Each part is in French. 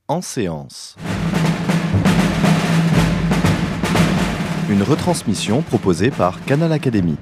En séance. Une retransmission proposée par Canal Académie.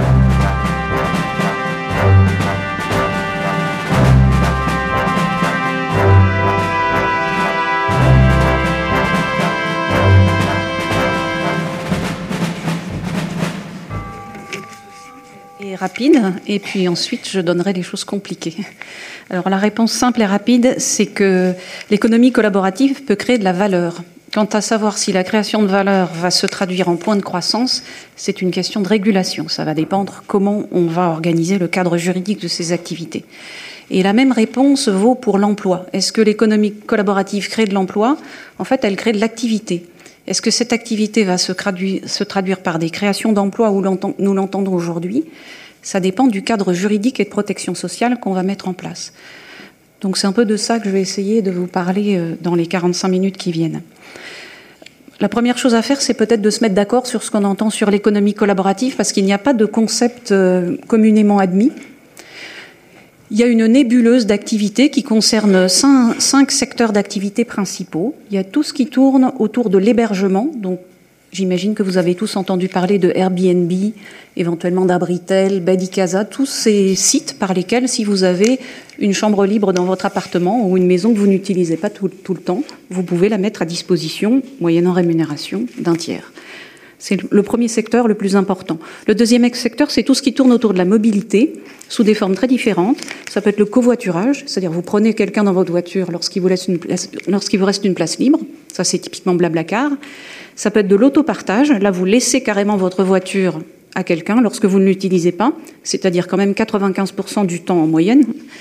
Rapide, et puis ensuite je donnerai les choses compliquées. Alors la réponse simple et rapide, c'est que l'économie collaborative peut créer de la valeur. Quant à savoir si la création de valeur va se traduire en point de croissance, c'est une question de régulation. Ça va dépendre comment on va organiser le cadre juridique de ces activités. Et la même réponse vaut pour l'emploi. Est-ce que l'économie collaborative crée de l'emploi ? En fait, elle crée de l'activité. Est-ce que cette activité va se traduire par des créations d'emplois où nous l'entendons aujourd'hui ? Ça dépend du cadre juridique et de protection sociale qu'on va mettre en place. Donc c'est un peu de ça que je vais essayer de vous parler dans les 45 minutes qui viennent. La première chose à faire, c'est peut-être de se mettre d'accord sur ce qu'on entend sur l'économie collaborative, parce qu'il n'y a pas de concept communément admis. Il y a une nébuleuse d'activités qui concerne 5 secteurs d'activité principaux. Il y a tout ce qui tourne autour de l'hébergement. Donc, j'imagine que vous avez tous entendu parler de Airbnb, éventuellement d'Abritel, Bedicasa, tous ces sites par lesquels, si vous avez une chambre libre dans votre appartement ou une maison que vous n'utilisez pas tout le temps, vous pouvez la mettre à disposition, moyennant rémunération, d'un tiers. C'est le premier secteur le plus important. Le deuxième secteur, c'est tout ce qui tourne autour de la mobilité, sous des formes très différentes. Ça peut être le covoiturage, c'est-à-dire vous prenez quelqu'un dans votre voiture lorsqu'il vous reste une place libre. Ça, c'est typiquement Blablacar. Ça peut être de l'autopartage. Là, vous laissez carrément votre voiture à quelqu'un lorsque vous ne l'utilisez pas, c'est-à-dire quand même 95% du temps en moyenne.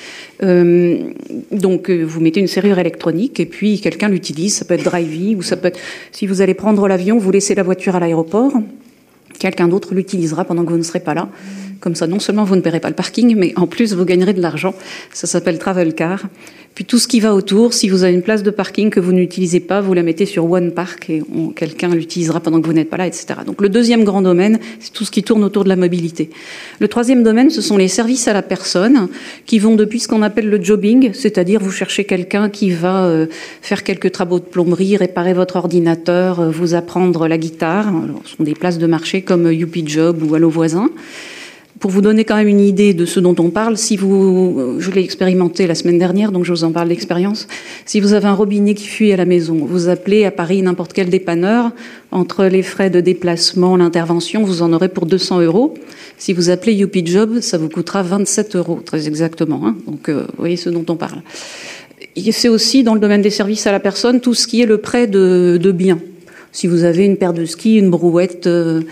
Donc, vous mettez une serrure électronique et puis quelqu'un l'utilise. Ça peut être Drivey ou ça peut être... Si vous allez prendre l'avion, vous laissez la voiture à l'aéroport. Quelqu'un d'autre l'utilisera pendant que vous ne serez pas là. Comme ça, non seulement vous ne paierez pas le parking, mais en plus, vous gagnerez de l'argent. Ça s'appelle Travel Car. Puis tout ce qui va autour, si vous avez une place de parking que vous n'utilisez pas, vous la mettez sur One Park et quelqu'un l'utilisera pendant que vous n'êtes pas là, etc. Donc le deuxième grand domaine, c'est tout ce qui tourne autour de la mobilité. Le troisième domaine, ce sont les services à la personne qui vont depuis ce qu'on appelle le jobbing, c'est-à-dire vous cherchez quelqu'un qui va faire quelques travaux de plomberie, réparer votre ordinateur, vous apprendre la guitare. Alors, ce sont des places de marché comme Youpi Job ou Allo Voisin. Pour vous donner quand même une idée de ce dont on parle, je l'ai expérimenté la semaine dernière, donc je vous en parle d'expérience. Si vous avez un robinet qui fuit à la maison, vous appelez à Paris n'importe quel dépanneur, entre les frais de déplacement, l'intervention, vous en aurez pour 200 €. Si vous appelez Youpi Job, ça vous coûtera 27 €, très exactement. Hein. Donc, vous voyez ce dont on parle. Et c'est aussi dans le domaine des services à la personne, tout ce qui est le prêt de biens. Si vous avez une paire de skis, une brouette,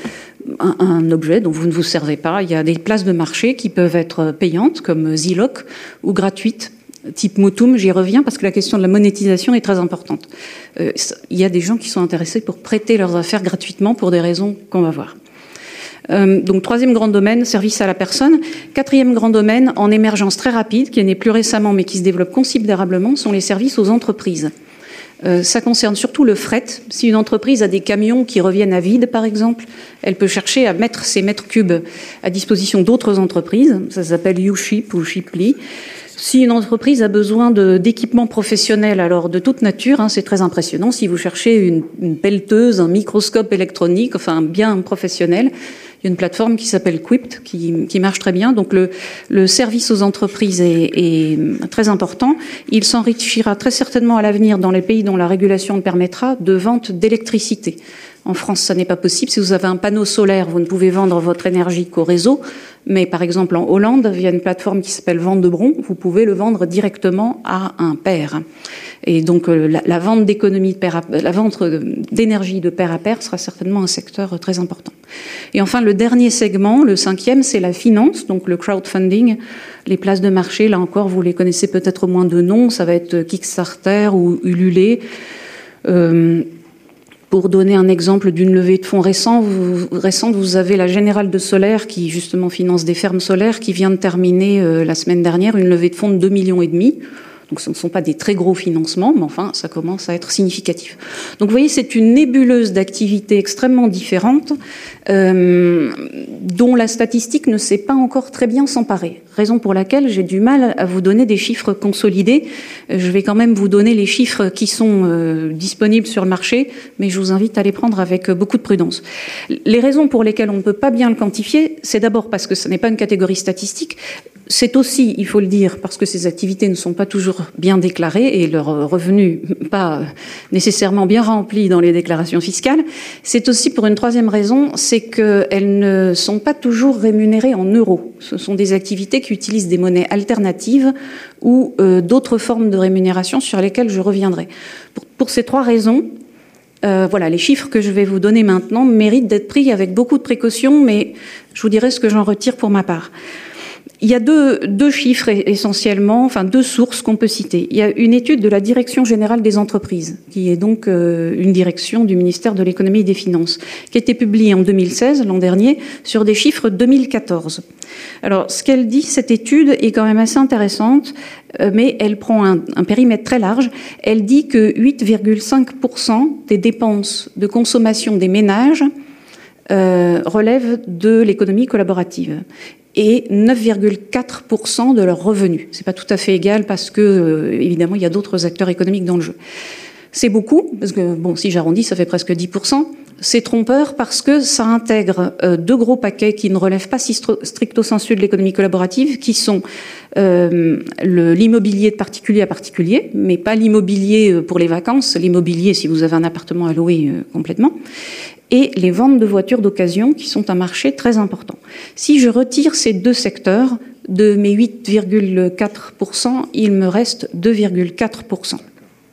un objet dont vous ne vous servez pas, il y a des places de marché qui peuvent être payantes, comme Zilloc, ou gratuites, type Motum. J'y reviens parce que la question de la monétisation est très importante. Il y a des gens qui sont intéressés pour prêter leurs affaires gratuitement pour des raisons qu'on va voir. Donc, troisième grand domaine, service à la personne. Quatrième grand domaine, en émergence très rapide, qui est né plus récemment mais qui se développe considérablement, sont les services aux entreprises. Ça concerne surtout le fret. Si une entreprise a des camions qui reviennent à vide, par exemple, elle peut chercher à mettre ces mètres cubes à disposition d'autres entreprises. Ça s'appelle YouShip ou Shiply. Si une entreprise a besoin d'équipements professionnels, alors de toute nature, hein, c'est très impressionnant. Si vous cherchez une pelleteuse, un microscope électronique, enfin bien professionnel, il y a une plateforme qui s'appelle Quipt qui marche très bien. Donc le service aux entreprises est très important. Il s'enrichira très certainement à l'avenir dans les pays dont la régulation le permettra de vente d'électricité. En France, ça n'est pas possible. Si vous avez un panneau solaire, vous ne pouvez vendre votre énergie qu'au réseau. Mais par exemple, en Hollande, via une plateforme qui s'appelle Vendebron, vous pouvez le vendre directement à un pair. Et donc, la vente d'énergie de pair à pair sera certainement un secteur très important. Et enfin, le dernier segment, le cinquième, c'est la finance, donc le crowdfunding. Les places de marché, là encore, vous les connaissez peut-être moins de nom. Ça va être Kickstarter ou Ulule. Pour donner un exemple d'une levée de fonds récente, vous avez la Générale de Solaire qui justement finance des fermes solaires qui vient de terminer la semaine dernière une levée de fonds de 2,5 millions. Donc ce ne sont pas des très gros financements, mais enfin ça commence à être significatif. Donc vous voyez, c'est une nébuleuse d'activités extrêmement différentes dont la statistique ne sait pas encore très bien s'emparer. raison pour laquelle j'ai du mal à vous donner des chiffres consolidés. Je vais quand même vous donner les chiffres qui sont disponibles sur le marché, mais je vous invite à les prendre avec beaucoup de prudence. Les raisons pour lesquelles on ne peut pas bien le quantifier, c'est d'abord parce que ce n'est pas une catégorie statistique. C'est aussi, il faut le dire, parce que ces activités ne sont pas toujours bien déclarées et leurs revenus pas nécessairement bien remplis dans les déclarations fiscales. C'est aussi pour une troisième raison, c'est qu'elles ne sont pas toujours rémunérées en euros. Ce sont des activités qui utilisent des monnaies alternatives ou d'autres formes de rémunération sur lesquelles je reviendrai. Pour ces trois raisons, voilà, les chiffres que je vais vous donner maintenant méritent d'être pris avec beaucoup de précautions, mais je vous dirai ce que j'en retire pour ma part. Il y a deux chiffres essentiellement, enfin deux sources qu'on peut citer. Il y a une étude de la Direction générale des entreprises, qui est donc une direction du ministère de l'économie et des finances, qui a été publiée en 2016, l'an dernier, sur des chiffres 2014. Alors, ce qu'elle dit, cette étude, est quand même assez intéressante, mais elle prend un périmètre très large. Elle dit que 8,5% des dépenses de consommation des ménages relèvent de l'économie collaborative et 9,4% de leurs revenus. C'est pas tout à fait égal parce que, évidemment, il y a d'autres acteurs économiques dans le jeu. C'est beaucoup, parce que, bon, si j'arrondis, ça fait presque 10%. C'est trompeur parce que ça intègre deux gros paquets qui ne relèvent pas si stricto sensu de l'économie collaborative, qui sont l'immobilier de particulier à particulier, mais pas l'immobilier pour les vacances, l'immobilier si vous avez un appartement à louer complètement, et les ventes de voitures d'occasion, qui sont un marché très important. Si je retire ces deux secteurs de mes 8,4%, il me reste 2,4%. D'accord ?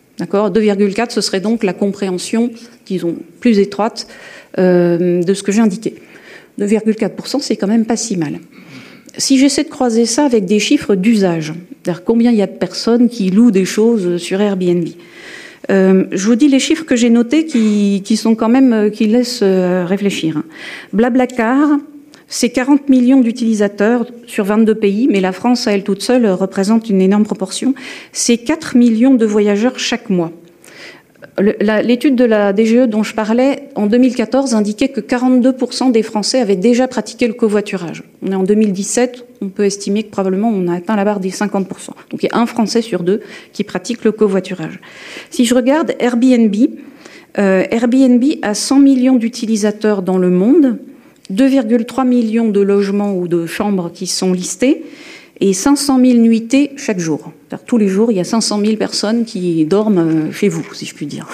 2,4, ce serait donc la compréhension, disons, plus étroite de ce que j'ai indiqué. 2,4%, c'est quand même pas si mal. Si j'essaie de croiser ça avec des chiffres d'usage, c'est-à-dire combien il y a de personnes qui louent des choses sur Airbnb, je vous dis les chiffres que j'ai notés qui sont quand même, qui laissent réfléchir. Blablacar, c'est 40 millions d'utilisateurs sur 22 pays, mais la France, à elle toute seule, représente une énorme proportion. C'est 4 millions de voyageurs chaque mois. L'étude de la DGE dont je parlais, en 2014, indiquait que 42% des Français avaient déjà pratiqué le covoiturage. On est en 2017, on peut estimer que probablement on a atteint la barre des 50%. Donc il y a un Français sur deux qui pratique le covoiturage. Si je regarde Airbnb, Airbnb a 100 millions d'utilisateurs dans le monde, 2,3 millions de logements ou de chambres qui sont listés et 500 000 nuitées chaque jour. Tous les jours, il y a 500 000 personnes qui dorment chez vous, si je puis dire.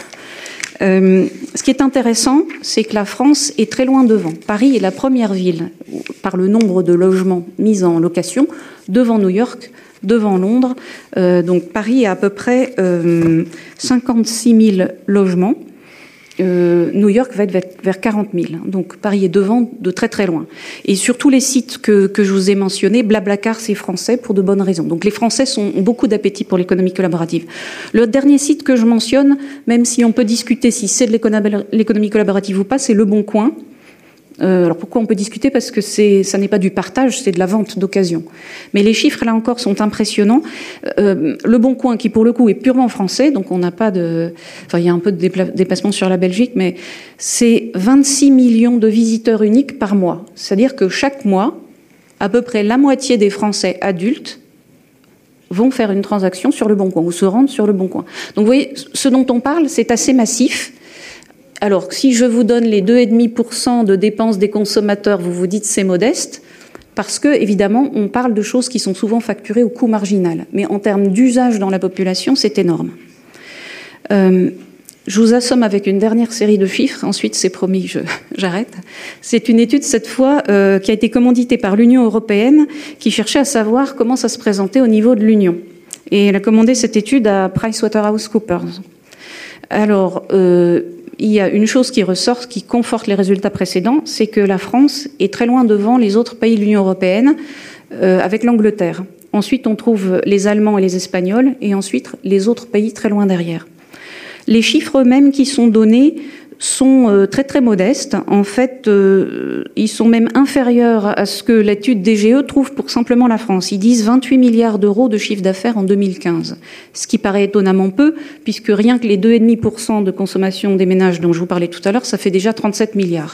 Ce qui est intéressant, c'est que la France est très loin devant. Paris est la première ville par le nombre de logements mis en location, devant New York, devant Londres. Donc Paris a à peu près 56 000 logements. New York va être vers 40 000. Donc Paris est devant de très très loin. Et sur tous les sites que je vous ai mentionnés, Blablacar, c'est français pour de bonnes raisons. Donc les Français ont beaucoup d'appétit pour l'économie collaborative. Le dernier site que je mentionne, même si on peut discuter si c'est de l'économie collaborative ou pas, c'est Le Bon Coin. Alors pourquoi on peut discuter ? Parce que ça n'est pas du partage, c'est de la vente d'occasion. Mais les chiffres, là encore, sont impressionnants. Le Bon Coin, qui pour le coup est purement français, donc on n'a pas de... Enfin, il y a un peu de déplacement sur la Belgique, mais c'est 26 millions de visiteurs uniques par mois. C'est-à-dire que chaque mois, à peu près la moitié des Français adultes vont faire une transaction sur Le Bon Coin, ou se rendent sur Le Bon Coin. Donc vous voyez, ce dont on parle, c'est assez massif. Alors, si je vous donne les 2,5% de dépenses des consommateurs, vous vous dites c'est modeste, parce que, évidemment, on parle de choses qui sont souvent facturées au coût marginal. Mais en termes d'usage dans la population, c'est énorme. Je vous assomme avec une dernière série de chiffres, ensuite c'est promis, j'arrête. C'est une étude, cette fois, qui a été commanditée par l'Union européenne, qui cherchait à savoir comment ça se présentait au niveau de l'Union. Et elle a commandé cette étude à PricewaterhouseCoopers. Alors, il y a une chose qui ressort, qui conforte les résultats précédents, c'est que la France est très loin devant les autres pays de l'Union européenne, avec l'Angleterre. Ensuite, on trouve les Allemands et les Espagnols, et ensuite les autres pays très loin derrière. Les chiffres eux-mêmes qui sont donnés sont très très modestes. En fait, ils sont même inférieurs à ce que l'étude DGE trouve pour simplement la France. Ils disent 28 milliards d'euros de chiffre d'affaires en 2015, ce qui paraît étonnamment peu, puisque rien que les 2,5% de consommation des ménages dont je vous parlais tout à l'heure, ça fait déjà 37 milliards.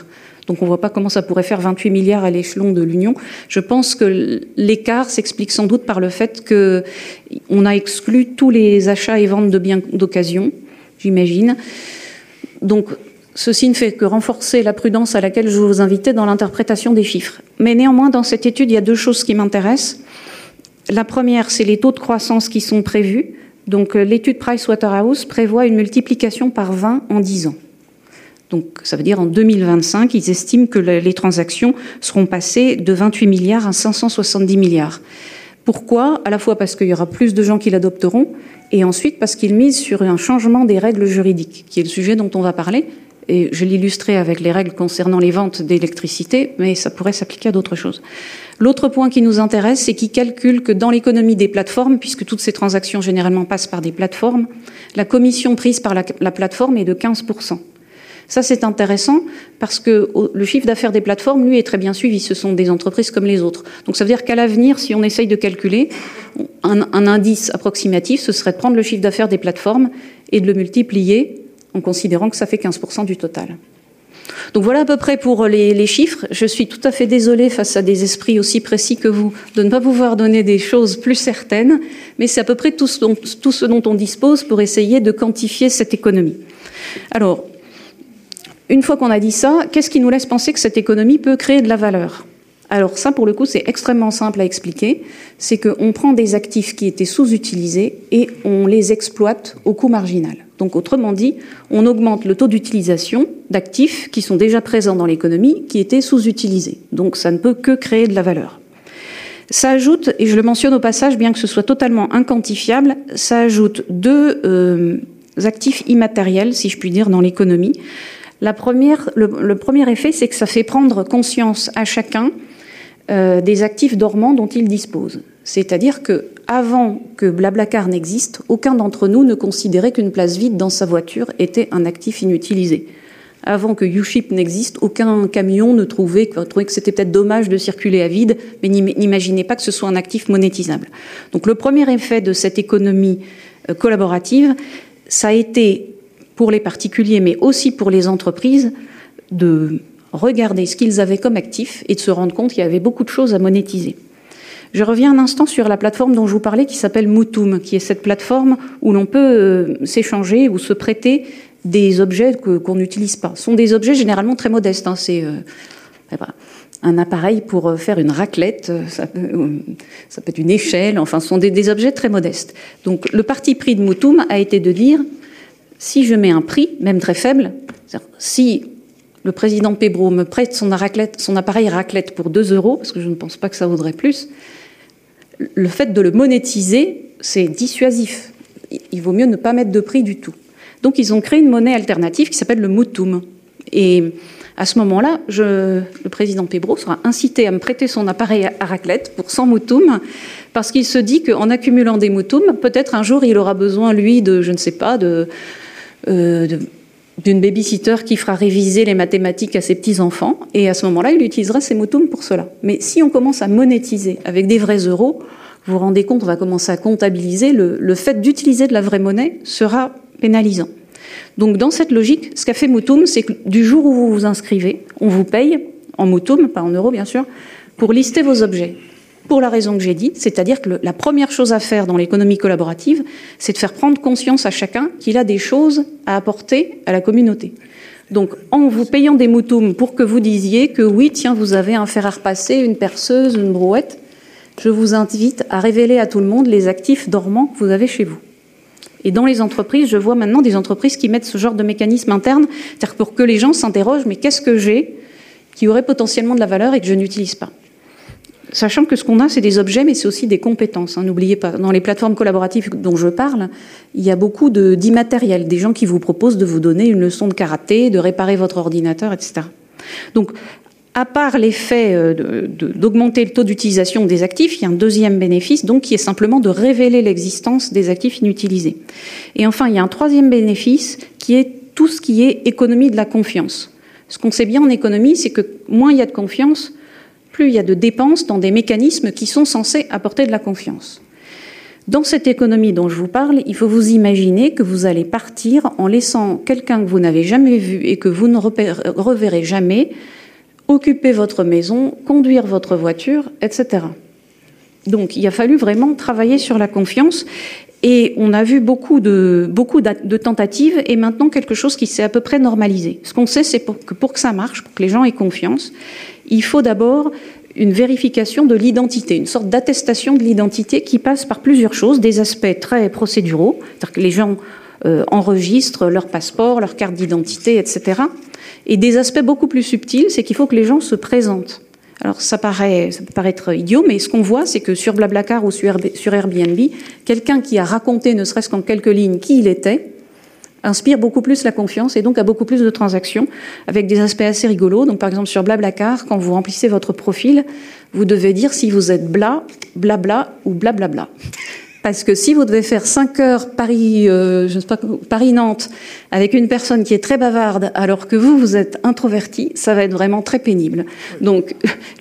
Donc on ne voit pas comment ça pourrait faire 28 milliards à l'échelon de l'Union. Je pense que l'écart s'explique sans doute par le fait qu'on a exclu tous les achats et ventes de biens d'occasion, j'imagine. Donc ceci ne fait que renforcer la prudence à laquelle je vous invitais dans l'interprétation des chiffres. Mais néanmoins, dans cette étude, il y a deux choses qui m'intéressent. La première, c'est les taux de croissance qui sont prévus. Donc l'étude Pricewaterhouse prévoit une multiplication par 20 en 10 ans. Donc ça veut dire en 2025, ils estiment que les transactions seront passées de 28 milliards à 570 milliards. Pourquoi ? À la fois parce qu'il y aura plus de gens qui l'adopteront, et ensuite parce qu'ils misent sur un changement des règles juridiques, qui est le sujet dont on va parler. Et je l'illustrais avec les règles concernant les ventes d'électricité, mais ça pourrait s'appliquer à d'autres choses. L'autre point qui nous intéresse, c'est qu'ils calculent que dans l'économie des plateformes, puisque toutes ces transactions généralement passent par des plateformes, la commission prise par la plateforme est de 15%. Ça, c'est intéressant parce que le chiffre d'affaires des plateformes, lui, est très bien suivi. Ce sont des entreprises comme les autres. Donc ça veut dire qu'à l'avenir, si on essaye de calculer, un indice approximatif, ce serait de prendre le chiffre d'affaires des plateformes et de le multiplier en considérant que ça fait 15% du total. Donc voilà à peu près pour les chiffres. Je suis tout à fait désolée face à des esprits aussi précis que vous de ne pas pouvoir donner des choses plus certaines, mais c'est à peu près tout ce dont on dispose pour essayer de quantifier cette économie. Alors, une fois qu'on a dit ça, qu'est-ce qui nous laisse penser que cette économie peut créer de la valeur ? Alors ça, pour le coup, c'est extrêmement simple à expliquer. C'est qu'on prend des actifs qui étaient sous-utilisés et on les exploite au coût marginal. Donc autrement dit, on augmente le taux d'utilisation d'actifs qui sont déjà présents dans l'économie, qui étaient sous-utilisés. Donc ça ne peut que créer de la valeur. Ça ajoute, et je le mentionne au passage, bien que ce soit totalement inquantifiable, ça ajoute deux actifs immatériels, si je puis dire, dans l'économie. Le premier effet, c'est que ça fait prendre conscience à chacun des actifs dormants dont il dispose. C'est-à-dire qu'avant que Blablacar n'existe, aucun d'entre nous ne considérait qu'une place vide dans sa voiture était un actif inutilisé. Avant que YouShip n'existe, aucun camion ne trouvait que c'était peut-être dommage de circuler à vide, mais n'imaginait pas que ce soit un actif monétisable. Donc le premier effet de cette économie collaborative, ça a été pour les particuliers, mais aussi pour les entreprises, de regarder ce qu'ils avaient comme actifs et de se rendre compte qu'il y avait beaucoup de choses à monétiser. Je reviens un instant sur la plateforme dont je vous parlais qui s'appelle Moutoum, qui est cette plateforme où l'on peut s'échanger ou se prêter des objets qu'on n'utilise pas. Ce sont des objets généralement très modestes. C'est un appareil pour faire une raclette, ça peut être une échelle, enfin ce sont des objets très modestes. Donc le parti pris de Moutoum a été de dire, si je mets un prix, même très faible, si le président Pébro me prête son appareil raclette pour 2 €, parce que je ne pense pas que ça vaudrait plus, le fait de le monétiser, c'est dissuasif. Il vaut mieux ne pas mettre de prix du tout. Donc ils ont créé une monnaie alternative qui s'appelle le Moutoum. Et à ce moment-là, le président Pébro sera incité à me prêter son appareil à raclette pour 100 Moutoum, parce qu'il se dit qu'en accumulant des Moutoum, peut-être un jour il aura besoin, lui, de, je ne sais pas, d'une babysitter qui fera réviser les mathématiques à ses petits-enfants, et à ce moment-là, il utilisera ses Moutoum pour cela. Mais si on commence à monétiser avec des vrais euros, vous vous rendez compte, on va commencer à comptabiliser, le fait d'utiliser de la vraie monnaie sera pénalisant. Donc dans cette logique, ce qu'a fait Moutoum, c'est que du jour où vous vous inscrivez, on vous paye, en Moutoum, pas en euros bien sûr, pour lister vos objets. Pour la raison que j'ai dit, c'est-à-dire que la première chose à faire dans l'économie collaborative, c'est de faire prendre conscience à chacun qu'il a des choses à apporter à la communauté. Donc, en vous payant des Moutoum pour que vous disiez que oui, tiens, vous avez un fer à repasser, une perceuse, une brouette, je vous invite à révéler à tout le monde les actifs dormants que vous avez chez vous. Et dans les entreprises, je vois maintenant des entreprises qui mettent ce genre de mécanisme interne, c'est-à-dire pour que les gens s'interrogent, mais qu'est-ce que j'ai qui aurait potentiellement de la valeur et que je n'utilise pas ? Sachant que ce qu'on a, c'est des objets, mais c'est aussi des compétences. N'oubliez pas, dans les plateformes collaboratives dont je parle, il y a beaucoup d'immatériel, des gens qui vous proposent de vous donner une leçon de karaté, de réparer votre ordinateur, etc. Donc, à part l'effet d'augmenter le taux d'utilisation des actifs, il y a un deuxième bénéfice, donc, qui est simplement de révéler l'existence des actifs inutilisés. Et enfin, il y a un troisième bénéfice, qui est tout ce qui est économie de la confiance. Ce qu'on sait bien en économie, c'est que moins il y a de confiance, plus il y a de dépenses dans des mécanismes qui sont censés apporter de la confiance. Dans cette économie dont je vous parle, il faut vous imaginer que vous allez partir en laissant quelqu'un que vous n'avez jamais vu et que vous ne reverrez jamais occuper votre maison, conduire votre voiture, etc. Donc il a fallu vraiment travailler sur la confiance et on a vu beaucoup de tentatives et maintenant quelque chose qui s'est à peu près normalisé. Ce qu'on sait, c'est que pour que ça marche, pour que les gens aient confiance, il faut d'abord une vérification de l'identité, une sorte d'attestation de l'identité qui passe par plusieurs choses, des aspects très procéduraux, c'est-à-dire que les gens enregistrent leur passeport, leur carte d'identité, etc. Et des aspects beaucoup plus subtils, c'est qu'il faut que les gens se présentent. Alors ça peut paraître idiot, mais ce qu'on voit, c'est que sur Blablacar ou sur Airbnb, quelqu'un qui a raconté, ne serait-ce qu'en quelques lignes, qui il était, inspire beaucoup plus la confiance et donc a beaucoup plus de transactions avec des aspects assez rigolos. Donc par exemple sur Blablacar, quand vous remplissez votre profil, vous devez dire si vous êtes bla, blabla ou blablabla. Parce que si vous devez faire 5 heures Paris-Nantes avec une personne qui est très bavarde alors que vous êtes introverti, ça va être vraiment très pénible. Donc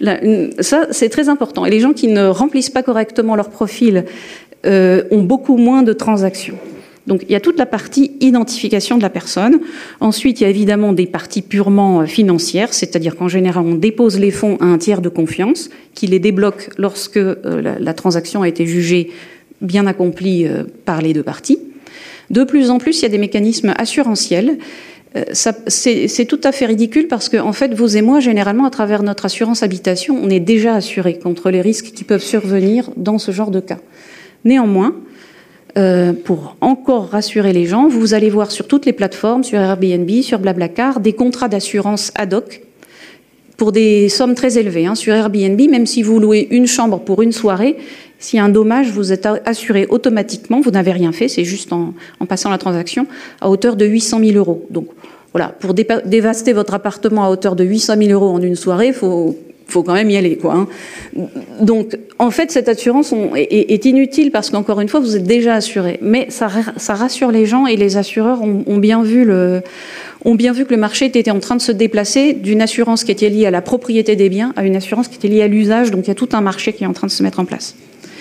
ça, c'est très important. Et les gens qui ne remplissent pas correctement leur profil ont beaucoup moins de transactions. Donc il y a toute la partie identification de la personne. Ensuite, il y a évidemment des parties purement financières, c'est-à-dire qu'en général, on dépose les fonds à un tiers de confiance qui les débloque lorsque la transaction a été jugée bien accompli par les deux parties. De plus en plus, il y a des mécanismes assurantiels. C'est tout à fait ridicule parce que, en fait, vous et moi, généralement, à travers notre assurance habitation, on est déjà assurés contre les risques qui peuvent survenir dans ce genre de cas. Néanmoins, pour encore rassurer les gens, vous allez voir sur toutes les plateformes, sur Airbnb, sur Blablacar, des contrats d'assurance ad hoc pour des sommes très élevées. Sur Airbnb, même si vous louez une chambre pour une soirée, s'il y a un dommage, vous êtes assuré automatiquement, vous n'avez rien fait, c'est juste en passant la transaction, à hauteur de 800 000 euros. Donc voilà, pour dévaster votre appartement à hauteur de 800 000 euros en une soirée, il faut quand même y aller, quoi. Donc en fait, cette assurance est inutile parce qu'encore une fois, vous êtes déjà assuré. Mais ça rassure les gens et les assureurs ont bien vu que le marché était en train de se déplacer d'une assurance qui était liée à la propriété des biens à une assurance qui était liée à l'usage. Donc il y a tout un marché qui est en train de se mettre en place.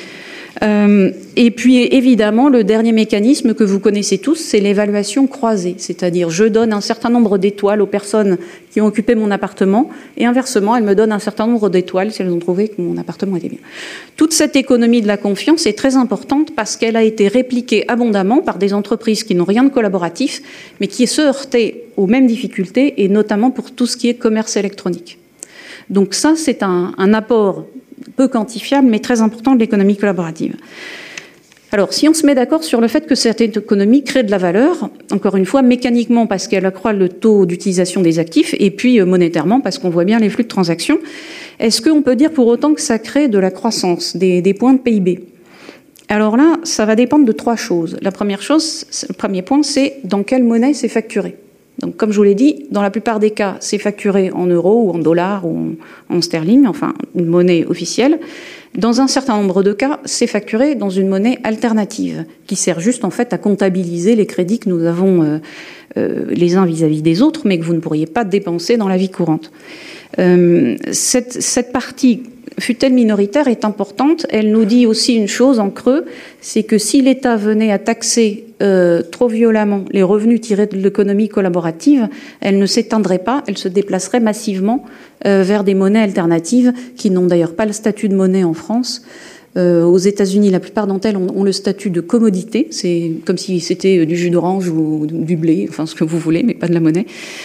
Et puis évidemment, le dernier mécanisme que vous connaissez tous, c'est l'évaluation croisée. C'est-à-dire, je donne un certain nombre d'étoiles aux personnes qui ont occupé mon appartement et inversement, elles me donnent un certain nombre d'étoiles si elles ont trouvé que mon appartement était bien. Toute cette économie de la confiance est très importante parce qu'elle a été répliquée abondamment par des entreprises qui n'ont rien de collaboratif, mais qui se heurtaient aux mêmes difficultés et notamment pour tout ce qui est commerce électronique. Donc ça, c'est un apport peu quantifiable, mais très important de l'économie collaborative. Alors, si on se met d'accord sur le fait que cette économie crée de la valeur, encore une fois, mécaniquement parce qu'elle accroît le taux d'utilisation des actifs, et puis monétairement parce qu'on voit bien les flux de transactions, est-ce qu'on peut dire pour autant que ça crée de la croissance, des points de PIB ? Alors là, ça va dépendre de 3 choses. Le premier point, c'est dans quelle monnaie c'est facturé. Donc, comme je vous l'ai dit, dans la plupart des cas, c'est facturé en euros ou en dollars ou en sterling, enfin une monnaie officielle. Dans un certain nombre de cas, c'est facturé dans une monnaie alternative qui sert juste en fait à comptabiliser les crédits que nous avons les uns vis-à-vis des autres, mais que vous ne pourriez pas dépenser dans la vie courante. Cette partie, fût-elle minoritaire, est importante. Elle nous dit aussi une chose en creux, c'est que si l'État venait à taxer trop violemment les revenus tirés de l'économie collaborative, elle ne s'éteindrait pas, elle se déplacerait massivement vers des monnaies alternatives qui n'ont d'ailleurs pas le statut de monnaie en France. Aux États-Unis, la plupart d'entre elles ont le statut de commodité. C'est comme si c'était du jus d'orange ou du blé, enfin ce que vous voulez, mais pas de la monnaie.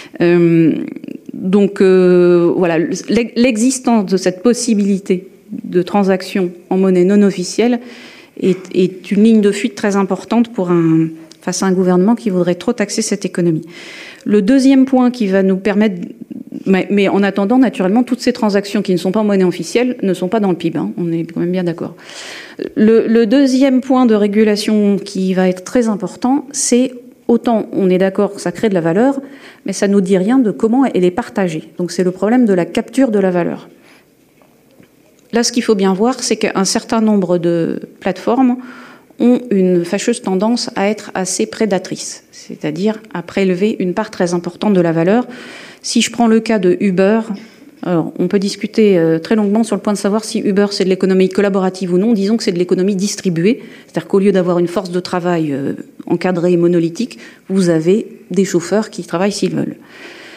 Donc voilà, l'existence de cette possibilité de transaction en monnaie non officielle est une ligne de fuite très importante face à un gouvernement qui voudrait trop taxer cette économie. Le deuxième point qui va nous permettre, mais en attendant, naturellement, toutes ces transactions qui ne sont pas en monnaie officielle ne sont pas dans le PIB, on est quand même bien d'accord. Le deuxième point de régulation qui va être très important, c'est autant on est d'accord que ça crée de la valeur, mais ça ne nous dit rien de comment elle est partagée. Donc c'est le problème de la capture de la valeur. Là, ce qu'il faut bien voir, c'est qu'un certain nombre de plateformes ont une fâcheuse tendance à être assez prédatrices, c'est-à-dire à prélever une part très importante de la valeur. Si je prends le cas de Uber, alors on peut discuter très longuement sur le point de savoir si Uber c'est de l'économie collaborative ou non. Disons que c'est de l'économie distribuée, c'est-à-dire qu'au lieu d'avoir une force de travail encadrée et monolithique, vous avez des chauffeurs qui travaillent s'ils veulent.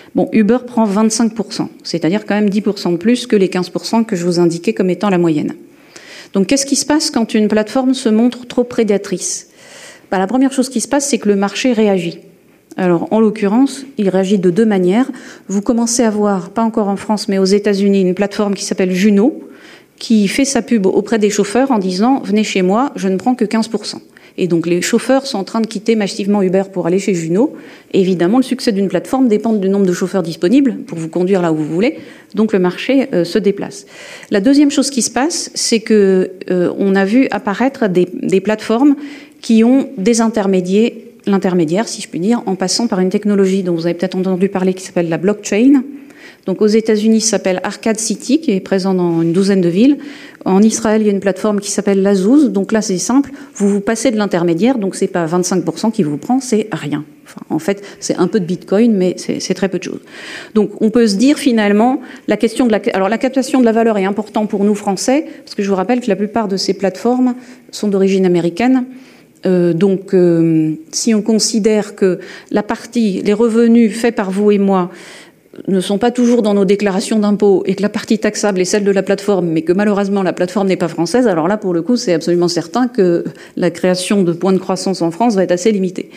Bon, Uber prend 25%, c'est-à-dire quand même 10% de plus que les 15% que je vous indiquais comme étant la moyenne. Donc qu'est-ce qui se passe quand une plateforme se montre trop prédatrice ? La première chose qui se passe, c'est que le marché réagit. Alors, en l'occurrence, il réagit de deux manières. Vous commencez à voir, pas encore en France, mais aux États-Unis, une plateforme qui s'appelle Juno, qui fait sa pub auprès des chauffeurs en disant « Venez chez moi, je ne prends que 15%. » Et donc, les chauffeurs sont en train de quitter massivement Uber pour aller chez Juno. Et évidemment, le succès d'une plateforme dépend du nombre de chauffeurs disponibles pour vous conduire là où vous voulez. Donc, le marché se déplace. La deuxième chose qui se passe, c'est que on a vu apparaître des plateformes qui ont désintermédié l'intermédiaire, si je puis dire, en passant par une technologie dont vous avez peut-être entendu parler qui s'appelle la blockchain. Donc aux États-Unis, ça s'appelle Arcade City, qui est présent dans une douzaine de villes. En Israël, il y a une plateforme qui s'appelle Lazuz. Donc là, c'est simple, vous passez de l'intermédiaire, donc c'est pas 25% qui vous prend, c'est rien. Enfin, en fait, c'est un peu de Bitcoin, mais c'est très peu de choses. Donc on peut se dire finalement, la question de alors la captation de la valeur est importante pour nous Français, parce que je vous rappelle que la plupart de ces plateformes sont d'origine américaine. Donc, si on considère que les revenus faits par vous et moi ne sont pas toujours dans nos déclarations d'impôts et que la partie taxable est celle de la plateforme, mais que malheureusement la plateforme n'est pas française, alors là, pour le coup, c'est absolument certain que la création de points de croissance en France va être assez limitée.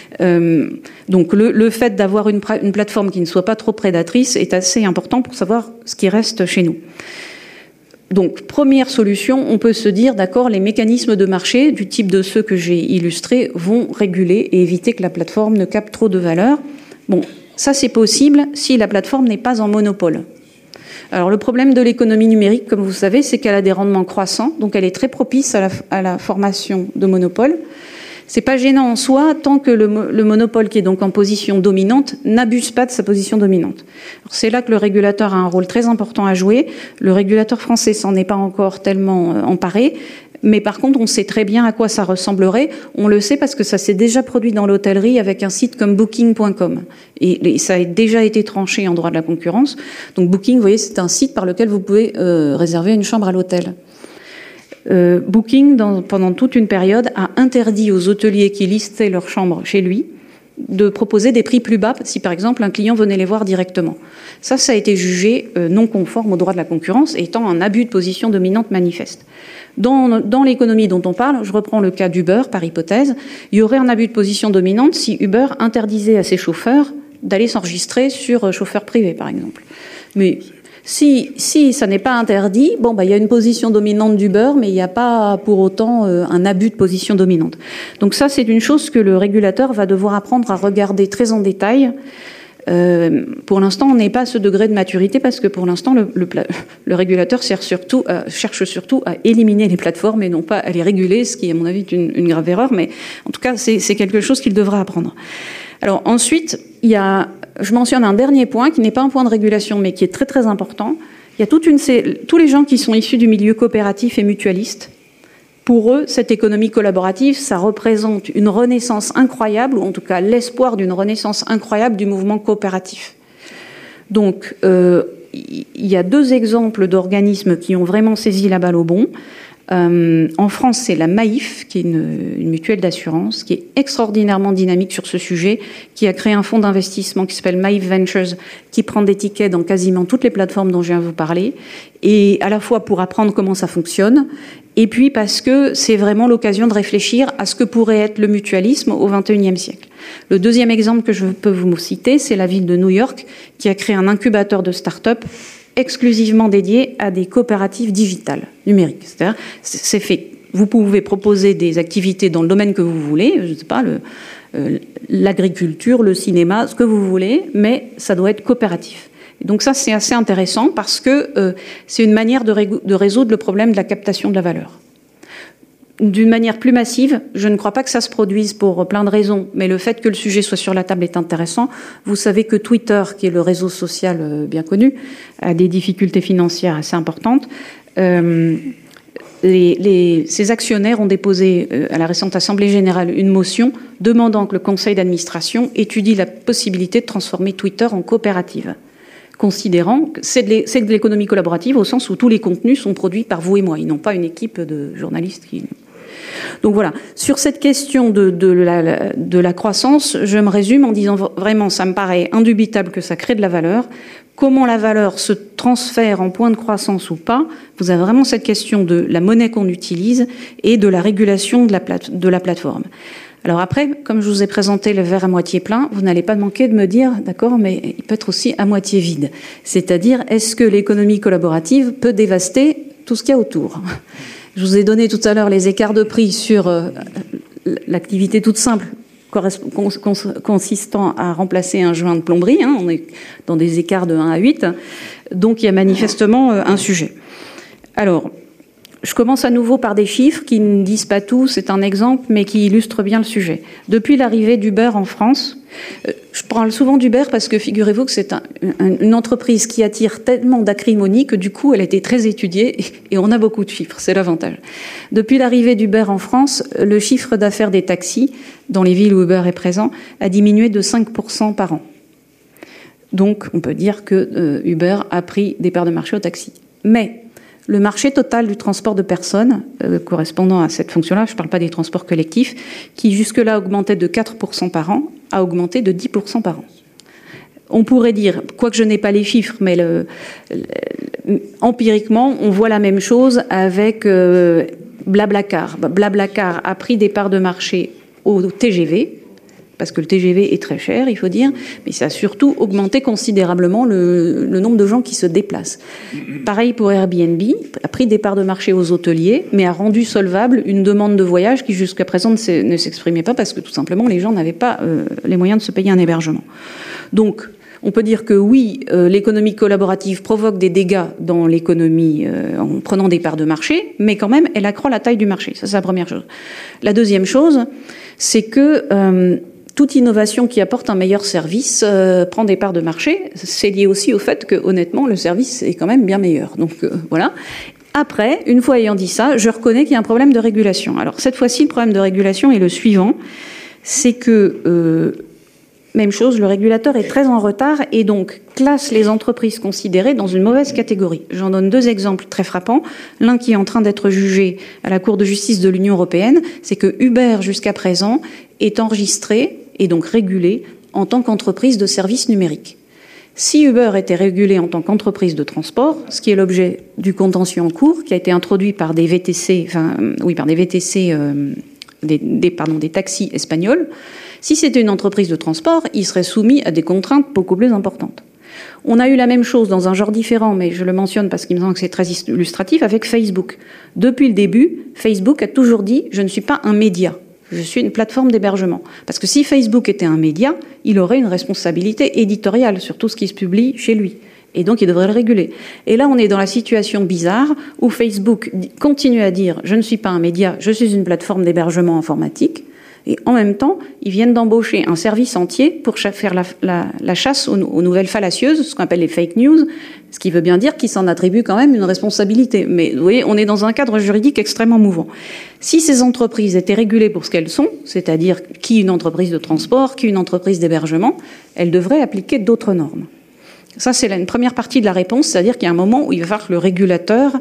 Donc, le fait d'avoir une plateforme qui ne soit pas trop prédatrice est assez important pour savoir ce qui reste chez nous. Donc, première solution, on peut se dire, d'accord, les mécanismes de marché, du type de ceux que j'ai illustrés, vont réguler et éviter que la plateforme ne capte trop de valeur. Bon, ça c'est possible si la plateforme n'est pas en monopole. Alors, le problème de l'économie numérique, comme vous savez, c'est qu'elle a des rendements croissants, donc elle est très propice à la formation de monopoles. C'est pas gênant en soi tant que le monopole qui est donc en position dominante n'abuse pas de sa position dominante. C'est là que le régulateur a un rôle très important à jouer. Le régulateur français s'en est pas encore tellement emparé, mais par contre on sait très bien à quoi ça ressemblerait. On le sait parce que ça s'est déjà produit dans l'hôtellerie avec un site comme Booking.com et ça a déjà été tranché en droit de la concurrence. Donc Booking, vous voyez, c'est un site par lequel vous pouvez réserver une chambre à l'hôtel. Booking, pendant toute une période, a interdit aux hôteliers qui listaient leurs chambres chez lui de proposer des prix plus bas si, par exemple, un client venait les voir directement. Ça a été jugé non conforme au droit de la concurrence et étant un abus de position dominante manifeste. Dans l'économie dont on parle, je reprends le cas d'Uber par hypothèse, il y aurait un abus de position dominante si Uber interdisait à ses chauffeurs d'aller s'enregistrer sur chauffeur privé, par exemple. Mais si ça n'est pas interdit, il y a une position dominante d'Uber, mais il n'y a pas pour autant un abus de position dominante. Donc ça, c'est une chose que le régulateur va devoir apprendre à regarder très en détail. Pour l'instant, on n'est pas à ce degré de maturité parce que pour l'instant, le régulateur cherche surtout à éliminer les plateformes et non pas à les réguler, ce qui, à mon avis, est une grave erreur. Mais en tout cas, c'est quelque chose qu'il devra apprendre. Alors ensuite, je mentionne un dernier point qui n'est pas un point de régulation, mais qui est très très important. Il y a tous les gens qui sont issus du milieu coopératif et mutualiste. Pour eux, cette économie collaborative, ça représente une renaissance incroyable, ou en tout cas l'espoir d'une renaissance incroyable du mouvement coopératif. Donc, il y a deux exemples d'organismes qui ont vraiment saisi la balle au bond. En France, c'est la Maïf, qui est une mutuelle d'assurance, qui est extraordinairement dynamique sur ce sujet, qui a créé un fonds d'investissement qui s'appelle Maïf Ventures, qui prend des tickets dans quasiment toutes les plateformes dont je viens de vous parler, et à la fois pour apprendre comment ça fonctionne, et puis parce que c'est vraiment l'occasion de réfléchir à ce que pourrait être le mutualisme au XXIe siècle. Le deuxième exemple que je peux vous citer, c'est la ville de New York, qui a créé un incubateur de start-up exclusivement dédié à des coopératives digitales, numériques. C'est-à-dire, c'est fait. Vous pouvez proposer des activités dans le domaine que vous voulez, je ne sais pas, l'agriculture, le cinéma, ce que vous voulez, mais ça doit être coopératif. Et donc ça, c'est assez intéressant parce que c'est une manière de résoudre le problème de la captation de la valeur. D'une manière plus massive, je ne crois pas que ça se produise pour plein de raisons, mais le fait que le sujet soit sur la table est intéressant. Vous savez que Twitter, qui est le réseau social bien connu, a des difficultés financières assez importantes. Ces actionnaires ont déposé à la récente Assemblée générale une motion demandant que le conseil d'administration étudie la possibilité de transformer Twitter en coopérative, considérant que c'est de l'économie collaborative au sens où tous les contenus sont produits par vous et moi. Ils n'ont pas une équipe de journalistes qui... Donc voilà, sur cette question de la croissance, je me résume en disant vraiment, ça me paraît indubitable que ça crée de la valeur. Comment la valeur se transfère en point de croissance ou pas, vous avez vraiment cette question de la monnaie qu'on utilise et de la régulation de la plateforme. Alors après, comme je vous ai présenté le verre à moitié plein, vous n'allez pas manquer de me dire, d'accord, mais il peut être aussi à moitié vide. C'est-à-dire, est-ce que l'économie collaborative peut dévaster tout ce qu'il y a autour ? Je vous ai donné tout à l'heure les écarts de prix sur l'activité toute simple consistant à remplacer un joint de plomberie. On est dans des écarts de 1 à 8. Donc il y a manifestement un sujet. Alors, je commence à nouveau par des chiffres qui ne disent pas tout, c'est un exemple, mais qui illustre bien le sujet. Depuis l'arrivée d'Uber en France, je parle souvent d'Uber parce que figurez-vous que c'est une entreprise qui attire tellement d'acrimonie que du coup elle a été très étudiée et on a beaucoup de chiffres, c'est l'avantage. Depuis l'arrivée d'Uber en France, le chiffre d'affaires des taxis dans les villes où Uber est présent a diminué de 5% par an. Donc on peut dire que Uber a pris des parts de marché aux taxis. Mais le marché total du transport de personnes correspondant à cette fonction-là, je ne parle pas des transports collectifs, qui jusque-là augmentait de 4% par an, a augmenté de 10% par an. On pourrait dire, quoique je n'ai pas les chiffres, mais empiriquement, on voit la même chose avec Blablacar. Blablacar a pris des parts de marché au TGV, parce que le TGV est très cher, il faut dire, mais ça a surtout augmenté considérablement le nombre de gens qui se déplacent. Pareil pour Airbnb, a pris des parts de marché aux hôteliers, mais a rendu solvable une demande de voyage qui jusqu'à présent ne s'exprimait pas parce que tout simplement les gens n'avaient pas les moyens de se payer un hébergement. Donc, on peut dire que oui, l'économie collaborative provoque des dégâts dans l'économie en prenant des parts de marché, mais quand même, elle accroît la taille du marché. Ça, c'est la première chose. La deuxième chose, c'est que toute innovation qui apporte un meilleur service prend des parts de marché. C'est lié aussi au fait que, honnêtement, le service est quand même bien meilleur. Donc, voilà. Après, une fois ayant dit ça, je reconnais qu'il y a un problème de régulation. Alors, cette fois-ci, le problème de régulation est le suivant. C'est que, même chose, le régulateur est très en retard et donc classe les entreprises considérées dans une mauvaise catégorie. J'en donne 2 exemples très frappants. L'un qui est en train d'être jugé à la Cour de justice de l'Union européenne, c'est que Uber, jusqu'à présent, est enregistré et donc régulé en tant qu'entreprise de services numériques. Si Uber était régulé en tant qu'entreprise de transport, ce qui est l'objet du contentieux en cours, qui a été introduit par des VTC, des taxis espagnols, si c'était une entreprise de transport, il serait soumis à des contraintes beaucoup plus importantes. On a eu la même chose dans un genre différent, mais je le mentionne parce qu'il me semble que c'est très illustratif, avec Facebook. Depuis le début, Facebook a toujours dit « je ne suis pas un média ». Je suis une plateforme d'hébergement. Parce que si Facebook était un média, il aurait une responsabilité éditoriale sur tout ce qui se publie chez lui. Et donc, il devrait le réguler. Et là, on est dans la situation bizarre où Facebook continue à dire « je ne suis pas un média, je suis une plateforme d'hébergement informatique ». Et en même temps, ils viennent d'embaucher un service entier pour faire la chasse aux nouvelles fallacieuses, ce qu'on appelle les fake news, ce qui veut bien dire qu'ils s'en attribuent quand même une responsabilité. Mais vous voyez, on est dans un cadre juridique extrêmement mouvant. Si ces entreprises étaient régulées pour ce qu'elles sont, c'est-à-dire qui une entreprise de transport, qui une entreprise d'hébergement, elles devraient appliquer d'autres normes. Ça, c'est une première partie de la réponse, c'est-à-dire qu'il y a un moment où il va falloir que le régulateur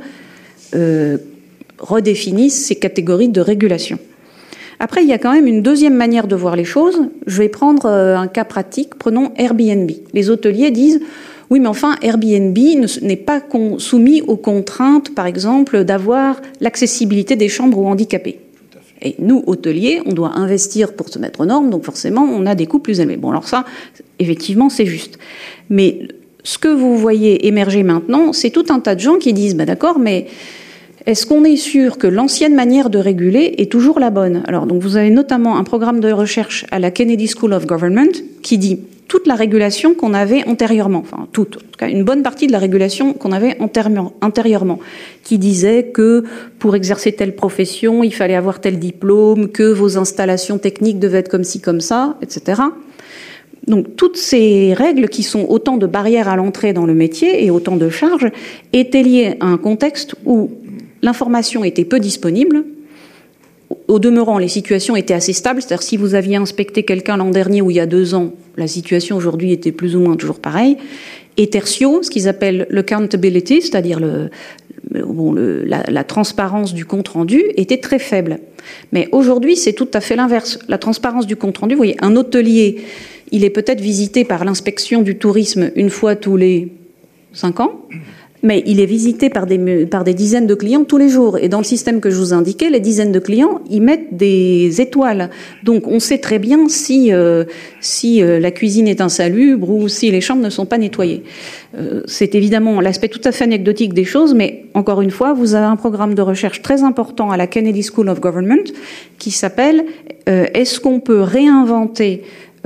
redéfinisse ces catégories de régulation. Après, il y a quand même une deuxième manière de voir les choses. Je vais prendre un cas pratique. Prenons Airbnb. Les hôteliers disent « oui, mais enfin, Airbnb n'est pas soumis aux contraintes, par exemple, d'avoir l'accessibilité des chambres aux handicapés. » Et nous, hôteliers, on doit investir pour se mettre aux normes, donc forcément, on a des coûts plus élevés. Bon, alors ça, effectivement, c'est juste. Mais ce que vous voyez émerger maintenant, c'est tout un tas de gens qui disent « bah, d'accord, mais… » est-ce qu'on est sûr que l'ancienne manière de réguler est toujours la bonne ? Alors, donc, vous avez notamment un programme de recherche à la Kennedy School of Government qui dit toute la régulation qu'on avait antérieurement, enfin toute, en tout cas une bonne partie de la régulation qu'on avait antérieurement, qui disait que pour exercer telle profession, il fallait avoir tel diplôme, que vos installations techniques devaient être comme ci, comme ça, etc. Donc, toutes ces règles qui sont autant de barrières à l'entrée dans le métier et autant de charges étaient liées à un contexte où l'information était peu disponible. Au demeurant, les situations étaient assez stables. C'est-à-dire, si vous aviez inspecté quelqu'un l'an dernier ou il y a 2 ans, la situation aujourd'hui était plus ou moins toujours pareille. Et tertio, ce qu'ils appellent l'accountability, c'est-à-dire bon, la transparence du compte-rendu était très faible. Mais aujourd'hui, c'est tout à fait l'inverse. La transparence du compte-rendu, vous voyez, un hôtelier, il est peut-être visité par l'inspection du tourisme une fois tous les 5 ans, mais il est visité par des dizaines de clients tous les jours. Et dans le système que je vous indiquais, les dizaines de clients, ils mettent des étoiles. Donc on sait très bien si la cuisine est insalubre ou si les chambres ne sont pas nettoyées. C'est évidemment l'aspect tout à fait anecdotique des choses, mais encore une fois, vous avez un programme de recherche très important à la Kennedy School of Government qui s'appelle « Est-ce qu'on peut réinventer »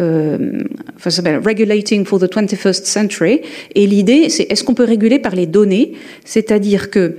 ça s'appelle Regulating for the 21st Century, et l'idée c'est est-ce qu'on peut réguler par les données, c'est-à-dire que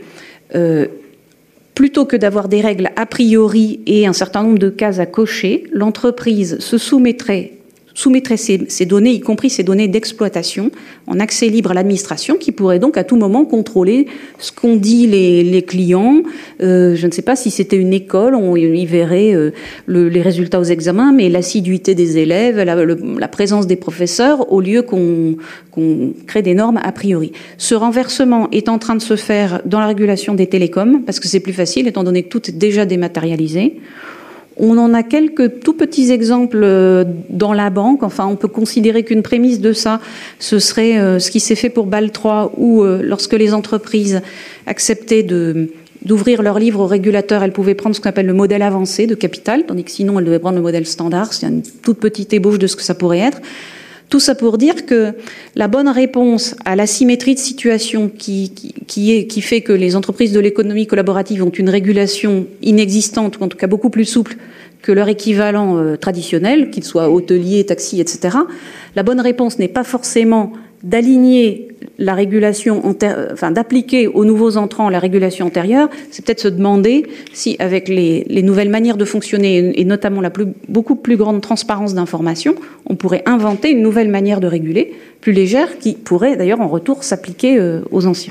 plutôt que d'avoir des règles a priori et un certain nombre de cases à cocher, l'entreprise se soumettrait ces données, y compris ces données d'exploitation, en accès libre à l'administration, qui pourrait donc à tout moment contrôler ce qu'ont dit les clients. Je ne sais pas si c'était une école, on y verrait les résultats aux examens, mais l'assiduité des élèves, la présence des professeurs, au lieu qu'on crée des normes a priori. Ce renversement est en train de se faire dans la régulation des télécoms, parce que c'est plus facile, étant donné que tout est déjà dématérialisé. On en a quelques tout petits exemples dans la banque. Enfin, on peut considérer qu'une prémisse de ça, ce serait ce qui s'est fait pour BAL 3, où lorsque les entreprises acceptaient d'ouvrir leur livre au régulateur, elles pouvaient prendre ce qu'on appelle le modèle avancé de capital, tandis que sinon elles devaient prendre le modèle standard. C'est une toute petite ébauche de ce que ça pourrait être. Tout ça pour dire que la bonne réponse à l'asymétrie de situation qui fait que les entreprises de l'économie collaborative ont une régulation inexistante, ou en tout cas beaucoup plus souple que leur équivalent traditionnel, qu'il soit hôtelier, taxi, etc. La bonne réponse n'est pas forcément d'aligner la régulation, d'appliquer aux nouveaux entrants la régulation antérieure, c'est peut-être se demander si, avec les nouvelles manières de fonctionner, et notamment beaucoup plus grande transparence d'information, on pourrait inventer une nouvelle manière de réguler, plus légère, qui pourrait d'ailleurs en retour s'appliquer aux anciens.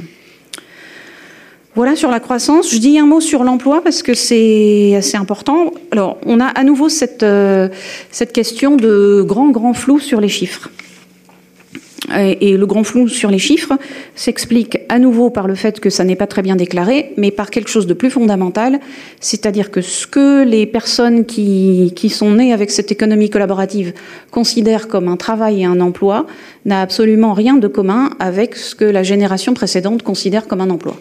Voilà sur la croissance. Je dis un mot sur l'emploi parce que c'est assez important. Alors, on a à nouveau cette question de grand flou sur les chiffres. Et le grand flou sur les chiffres s'explique à nouveau par le fait que ça n'est pas très bien déclaré, mais par quelque chose de plus fondamental, c'est-à-dire que ce que les personnes qui sont nées avec cette économie collaborative considèrent comme un travail et un emploi n'a absolument rien de commun avec ce que la génération précédente considère comme un emploi.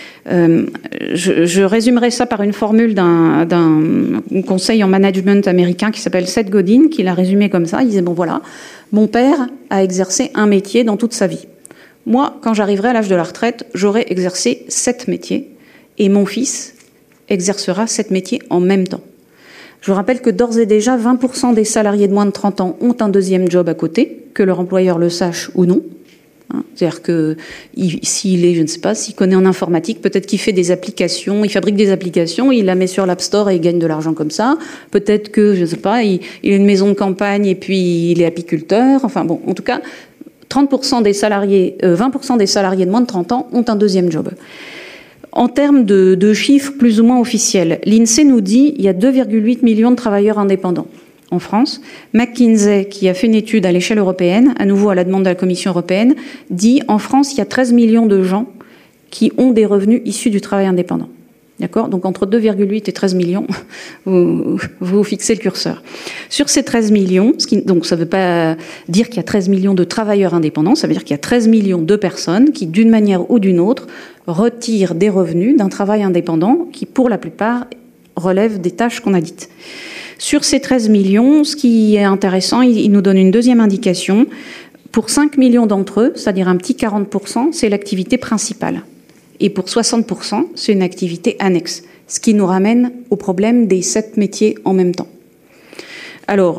Je résumerai ça par une formule d'un conseil en management américain qui s'appelle Seth Godin, qui l'a résumé comme ça. Il disait, bon voilà, mon père a exercé un métier dans toute sa vie. Moi, quand j'arriverai à l'âge de la retraite, j'aurai exercé 7 métiers et mon fils exercera 7 métiers en même temps. Je vous rappelle que d'ores et déjà, 20% des salariés de moins de 30 ans ont un deuxième job à côté, que leur employeur le sache ou non. C'est-à-dire que s'il est, je ne sais pas, s'il connaît en informatique, peut-être qu'il fait des applications, il fabrique des applications, il la met sur l'App Store et il gagne de l'argent comme ça. Peut-être que, je ne sais pas, il a une maison de campagne et puis il est apiculteur. Enfin bon, en tout cas, 20% des salariés de moins de 30 ans ont un deuxième job. En termes de chiffres plus ou moins officiels, l'INSEE nous dit qu'il y a 2,8 millions de travailleurs indépendants en France. McKinsey, qui a fait une étude à l'échelle européenne, à nouveau à la demande de la Commission européenne, dit en France, il y a 13 millions de gens qui ont des revenus issus du travail indépendant. D'accord ? Donc entre 2,8 et 13 millions, vous fixez le curseur. Sur ces 13 millions, donc ça ne veut pas dire qu'il y a 13 millions de travailleurs indépendants, ça veut dire qu'il y a 13 millions de personnes qui, d'une manière ou d'une autre, retirent des revenus d'un travail indépendant qui, pour la plupart, relève des tâches qu'on a dites. Sur ces 13 millions, ce qui est intéressant, il nous donne une deuxième indication. Pour 5 millions d'entre eux, c'est-à-dire un petit 40%, c'est l'activité principale. Et pour 60%, c'est une activité annexe. Ce qui nous ramène au problème des 7 métiers en même temps. Alors,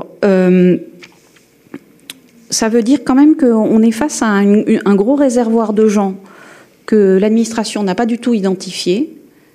ça veut dire quand même qu'on est face à un gros réservoir de gens que l'administration n'a pas du tout identifié.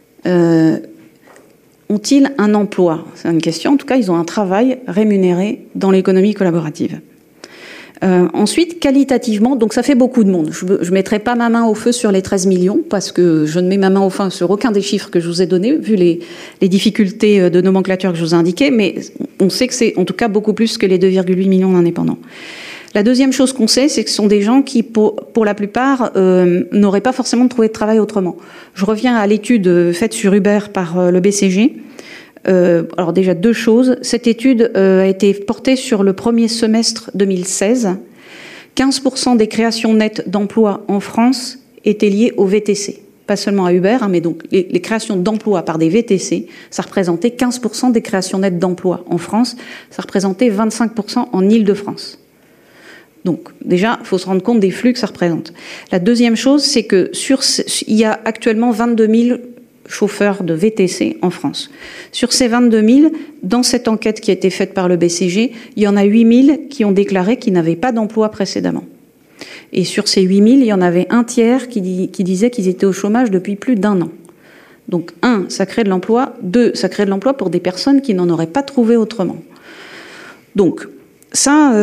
Ont-ils un emploi ? C'est une question. En tout cas, ils ont un travail rémunéré dans l'économie collaborative. Ensuite, qualitativement, donc ça fait beaucoup de monde. Je ne mettrai pas ma main au feu sur les 13 millions, parce que je ne mets ma main au feu sur aucun des chiffres que je vous ai donnés, vu les difficultés de nomenclature que je vous ai indiquées, mais on sait que c'est en tout cas beaucoup plus que les 2,8 millions d'indépendants. La deuxième chose qu'on sait, c'est que ce sont des gens qui, pour la plupart, n'auraient pas forcément trouvé de travail autrement. Je reviens à l'étude faite sur Uber par le BCG. Alors déjà, deux choses. Cette étude a été portée sur le premier semestre 2016. 15% des créations nettes d'emplois en France étaient liées au VTC. Pas seulement à Uber, mais donc les créations d'emplois par des VTC, ça représentait 15% des créations nettes d'emplois en France. Ça représentait 25% en Île-de-France. Donc déjà, il faut se rendre compte des flux que ça représente. La deuxième chose, c'est que il y a actuellement 22 000 chauffeurs de VTC en France. Sur ces 22 000, dans cette enquête qui a été faite par le BCG, il y en a 8 000 qui ont déclaré qu'ils n'avaient pas d'emploi précédemment. Et sur ces 8 000, il y en avait un tiers qui disait qu'ils étaient au chômage depuis plus d'1 an. Donc, 1, ça crée de l'emploi. 2, ça crée de l'emploi pour des personnes qui n'en auraient pas trouvé autrement. Donc, ça...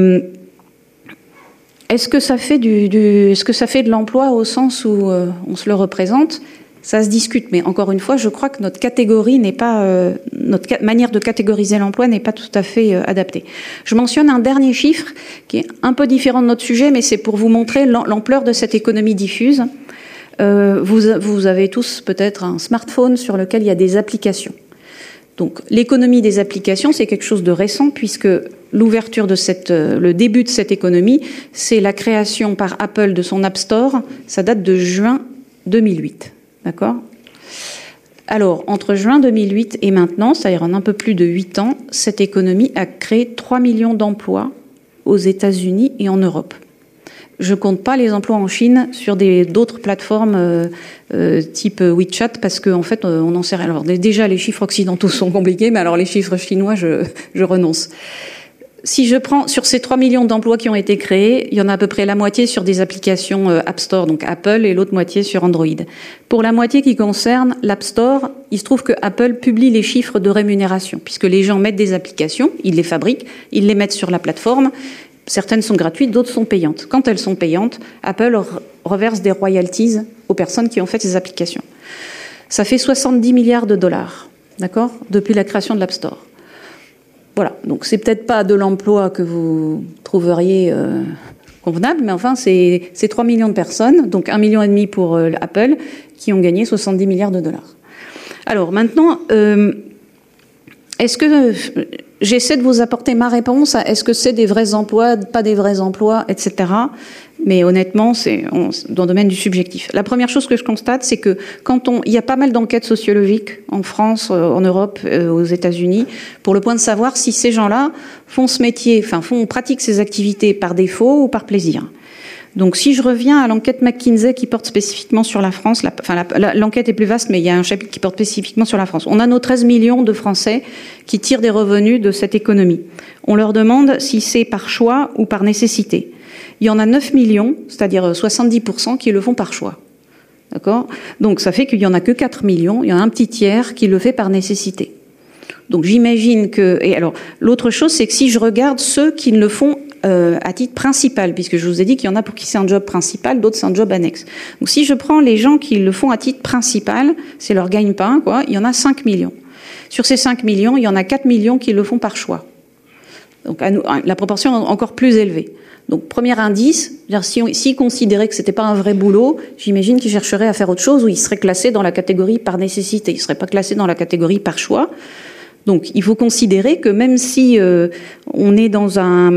Est-ce que ça fait est-ce que ça fait de l'emploi au sens où on se le représente ? Ça se discute, mais encore une fois, je crois que notre catégorie n'est pas, notre manière de catégoriser l'emploi n'est pas tout à fait adaptée. Je mentionne un dernier chiffre qui est un peu différent de notre sujet, mais c'est pour vous montrer l'ampleur de cette économie diffuse. Vous avez tous peut-être un smartphone sur lequel il y a des applications. Donc, l'économie des applications, c'est quelque chose de récent puisque l'ouverture de le début de cette économie, c'est la création par Apple de son App Store. Ça date de juin 2008. D'accord ? Alors, entre juin 2008 et maintenant, c'est-à-dire en un peu plus de 8 ans, cette économie a créé 3 millions d'emplois aux États-Unis et en Europe. Je compte pas les emplois en Chine sur d'autres plateformes type WeChat parce qu'en fait, on n'en sait rien. Alors déjà, les chiffres occidentaux sont compliqués, mais alors les chiffres chinois, je renonce. Si je prends sur ces 3 millions d'emplois qui ont été créés, il y en a à peu près la moitié sur des applications App Store, donc Apple, et l'autre moitié sur Android. Pour la moitié qui concerne l'App Store, il se trouve que Apple publie les chiffres de rémunération, puisque les gens mettent des applications, ils les fabriquent, ils les mettent sur la plateforme. Certaines sont gratuites, d'autres sont payantes. Quand elles sont payantes, Apple reverse des royalties aux personnes qui ont fait ces applications. Ça fait 70 milliards de dollars, d'accord, depuis la création de l'App Store. Voilà, donc c'est peut-être pas de l'emploi que vous trouveriez convenable, mais enfin c'est 3 millions de personnes, donc 1,5 million pour Apple, qui ont gagné 70 milliards de dollars. Alors maintenant, est-ce que j'essaie de vous apporter ma réponse à est-ce que c'est des vrais emplois, pas des vrais emplois, etc. Mais honnêtement, c'est dans le domaine du subjectif. La première chose que je constate, c'est que il y a pas mal d'enquêtes sociologiques en France, en Europe, aux États-Unis, pour le point de savoir si ces gens-là font ce métier, pratiquent ces activités par défaut ou par plaisir. Donc, si je reviens à l'enquête McKinsey qui porte spécifiquement sur la France, l'enquête est plus vaste, mais il y a un chapitre qui porte spécifiquement sur la France. On a nos 13 millions de Français qui tirent des revenus de cette économie. On leur demande si c'est par choix ou par nécessité. Il y en a 9 millions, c'est-à-dire 70%, qui le font par choix. D'accord ? Donc, ça fait qu'il y en a que 4 millions, il y en a un petit tiers qui le fait par nécessité. Donc, j'imagine que... Et alors, l'autre chose, c'est que si je regarde ceux qui le font à titre principal, puisque je vous ai dit qu'il y en a pour qui c'est un job principal, d'autres c'est un job annexe. Donc si je prends les gens qui le font à titre principal, c'est leur gagne-pain, quoi, il y en a 5 millions. Sur ces 5 millions, il y en a 4 millions qui le font par choix. Donc la proportion est encore plus élevée. Donc premier indice, s'ils considéraient que c'était pas un vrai boulot, j'imagine qu'ils chercheraient à faire autre chose ou ils seraient classés dans la catégorie par nécessité, ils seraient pas classés dans la catégorie par choix. Donc, il faut considérer que même si on est dans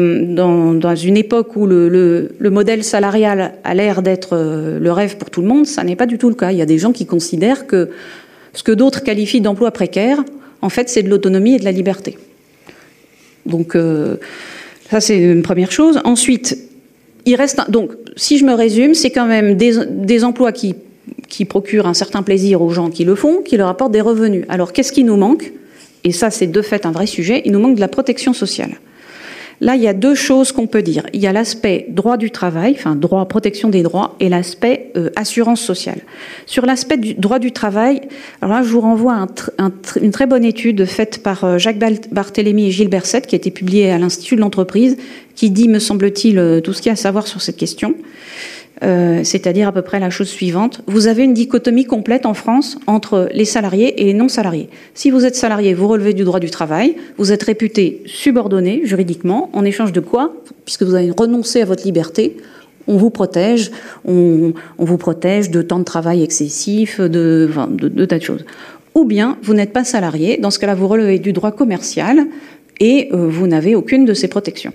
une époque où le modèle salarial a l'air d'être le rêve pour tout le monde, ça n'est pas du tout le cas. Il y a des gens qui considèrent que ce que d'autres qualifient d'emploi précaire, en fait, c'est de l'autonomie et de la liberté. Donc, ça, c'est une première chose. Ensuite, il reste... Donc, si je me résume, c'est quand même des emplois qui procurent un certain plaisir aux gens qui le font, qui leur apportent des revenus. Alors, qu'est-ce qui nous manque ? Et ça, c'est de fait un vrai sujet, il nous manque de la protection sociale. Là, il y a deux choses qu'on peut dire. Il y a l'aspect droit du travail, protection des droits, et l'aspect assurance sociale. Sur l'aspect du droit du travail, alors là, je vous renvoie à une très bonne étude faite par Jacques Barthélémy et Gilles Berset, qui a été publiée à l'Institut de l'entreprise, qui dit, me semble-t-il, tout ce qu'il y a à savoir sur cette question. c'est-à-dire à peu près la chose suivante. Vous avez une dichotomie complète en France entre les salariés et les non-salariés. Si vous êtes salarié, vous relevez du droit du travail, vous êtes réputé subordonné juridiquement, en échange de quoi? Puisque vous avez renoncé à votre liberté, on vous protège, on vous protège de temps de travail excessif, de tas de choses. Ou bien, vous n'êtes pas salarié, dans ce cas-là, vous relevez du droit commercial et vous n'avez aucune de ces protections.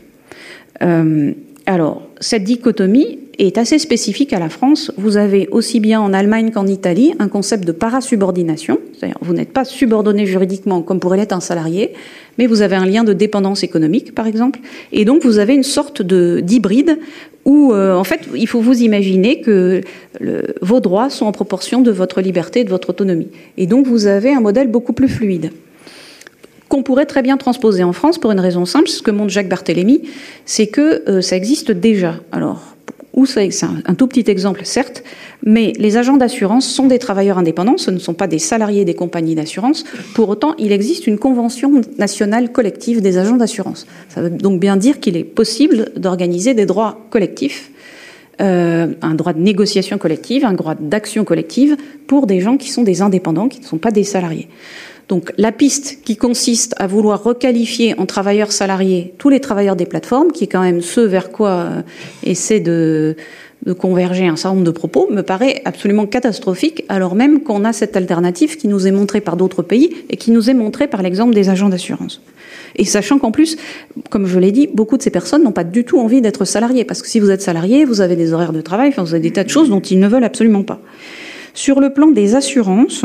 Alors, cette dichotomie est assez spécifique à la France. Vous avez aussi bien en Allemagne qu'en Italie un concept de parasubordination, c'est-à-dire vous n'êtes pas subordonné juridiquement comme pourrait l'être un salarié, mais vous avez un lien de dépendance économique, par exemple, et donc vous avez une sorte d'hybride où, en fait, il faut vous imaginer que vos droits sont en proportion de votre liberté et de votre autonomie. Et donc vous avez un modèle beaucoup plus fluide, qu'on pourrait très bien transposer en France pour une raison simple, ce que montre Jacques Barthélémy, c'est que ça existe déjà. Alors, c'est un tout petit exemple, certes, mais les agents d'assurance sont des travailleurs indépendants, ce ne sont pas des salariés des compagnies d'assurance. Pour autant, il existe une convention nationale collective des agents d'assurance. Ça veut donc bien dire qu'il est possible d'organiser des droits collectifs, un droit de négociation collective, un droit d'action collective pour des gens qui sont des indépendants, qui ne sont pas des salariés. Donc la piste qui consiste à vouloir requalifier en travailleurs salariés tous les travailleurs des plateformes, qui est quand même ce vers quoi essaie de converger un certain nombre de propos, me paraît absolument catastrophique, alors même qu'on a cette alternative qui nous est montrée par d'autres pays et qui nous est montrée par l'exemple des agents d'assurance. Et sachant qu'en plus, comme je l'ai dit, beaucoup de ces personnes n'ont pas du tout envie d'être salariés, parce que si vous êtes salarié, vous avez des horaires de travail, enfin, vous avez des tas de choses dont ils ne veulent absolument pas. Sur le plan des assurances,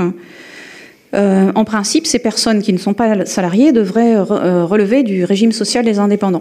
en principe, ces personnes qui ne sont pas salariées devraient relever du régime social des indépendants.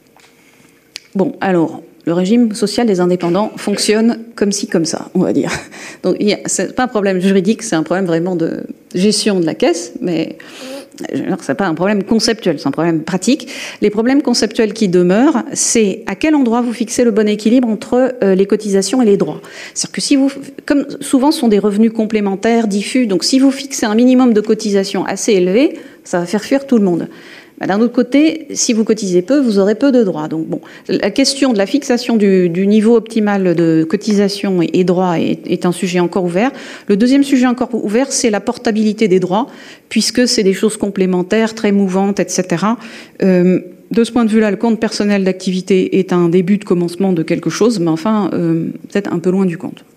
Bon, alors, le régime social des indépendants fonctionne comme ci, comme ça, on va dire. Donc, c'est pas un problème juridique, c'est un problème vraiment de gestion de la caisse, mais c'est pas un problème conceptuel, c'est un problème pratique. Les problèmes conceptuels qui demeurent, c'est à quel endroit vous fixez le bon équilibre entre les cotisations et les droits. C'est-à-dire que si vous, comme souvent ce sont des revenus complémentaires, diffus, donc si vous fixez un minimum de cotisation assez élevé, ça va faire fuir tout le monde. D'un autre côté, si vous cotisez peu, vous aurez peu de droits. Donc bon, la question de la fixation du niveau optimal de cotisation et droits est un sujet encore ouvert. Le deuxième sujet encore ouvert, c'est la portabilité des droits, puisque c'est des choses complémentaires, très mouvantes, etc. De ce point de vue-là, le compte personnel d'activité est un début de commencement de quelque chose, mais enfin, peut-être un peu loin du compte.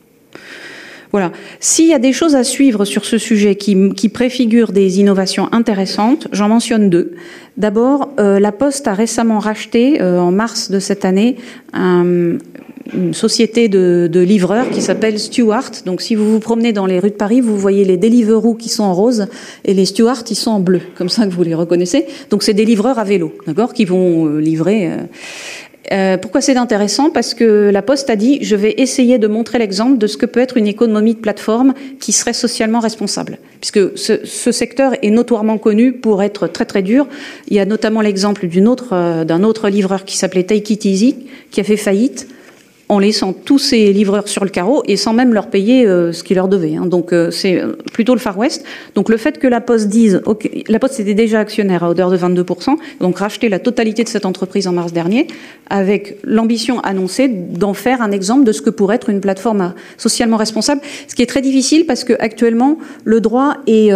Voilà. S'il y a des choses à suivre sur ce sujet qui préfigurent des innovations intéressantes, j'en mentionne deux. D'abord, la Poste a récemment racheté, en mars de cette année, une société de livreurs qui s'appelle Stewart. Donc, si vous vous promenez dans les rues de Paris, vous voyez les Deliveroo qui sont en rose et les Stewart, ils sont en bleu, comme ça que vous les reconnaissez. Donc, c'est des livreurs à vélo, d'accord, qui vont livrer. Pourquoi c'est intéressant? Parce que la Poste a dit « je vais essayer de montrer l'exemple de ce que peut être une économie de plateforme qui serait socialement responsable ». Puisque ce secteur est notoirement connu pour être très très dur. Il y a notamment l'exemple d'un autre livreur qui s'appelait Take It Easy, qui a fait faillite en laissant tous ses livreurs sur le carreau et sans même leur payer ce qu'ils leur devaient. Donc c'est plutôt le Far West. Donc le fait que la Poste dise, okay, la Poste était déjà actionnaire à hauteur de 22%, donc racheter la totalité de cette entreprise en mars dernier, avec l'ambition annoncée d'en faire un exemple de ce que pourrait être une plateforme socialement responsable, ce qui est très difficile parce que actuellement le droit est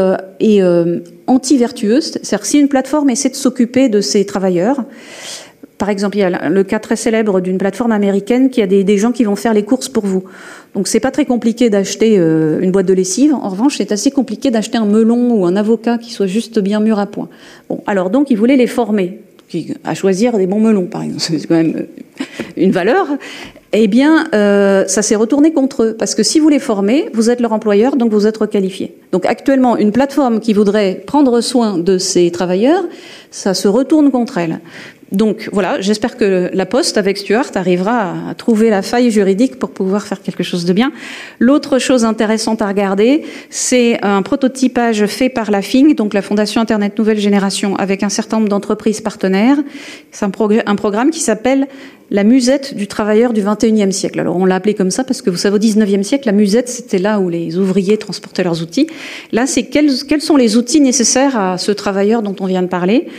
anti-vertueux. C'est-à-dire que si une plateforme essaie de s'occuper de ses travailleurs, par exemple, il y a le cas très célèbre d'une plateforme américaine qui a des gens qui vont faire les courses pour vous. Donc, c'est pas très compliqué d'acheter une boîte de lessive. En revanche, c'est assez compliqué d'acheter un melon ou un avocat qui soit juste bien mûr à point. Bon, alors donc, ils voulaient les former à choisir des bons melons, par exemple. C'est quand même une valeur. Eh bien, ça s'est retourné contre eux. Parce que si vous les formez, vous êtes leur employeur, donc vous êtes requalifié. Donc, actuellement, une plateforme qui voudrait prendre soin de ses travailleurs, ça se retourne contre elle. Donc voilà, j'espère que la Poste, avec Stewart, arrivera à trouver la faille juridique pour pouvoir faire quelque chose de bien. L'autre chose intéressante à regarder, c'est un prototypage fait par la FING, donc la Fondation Internet Nouvelle Génération, avec un certain nombre d'entreprises partenaires. C'est un programme qui s'appelle la musette du travailleur du 21e siècle. Alors on l'a appelé comme ça parce que vous savez, au 19e siècle, la musette, c'était là où les ouvriers transportaient leurs outils. Là, c'est quels sont les outils nécessaires à ce travailleur dont on vient de parler.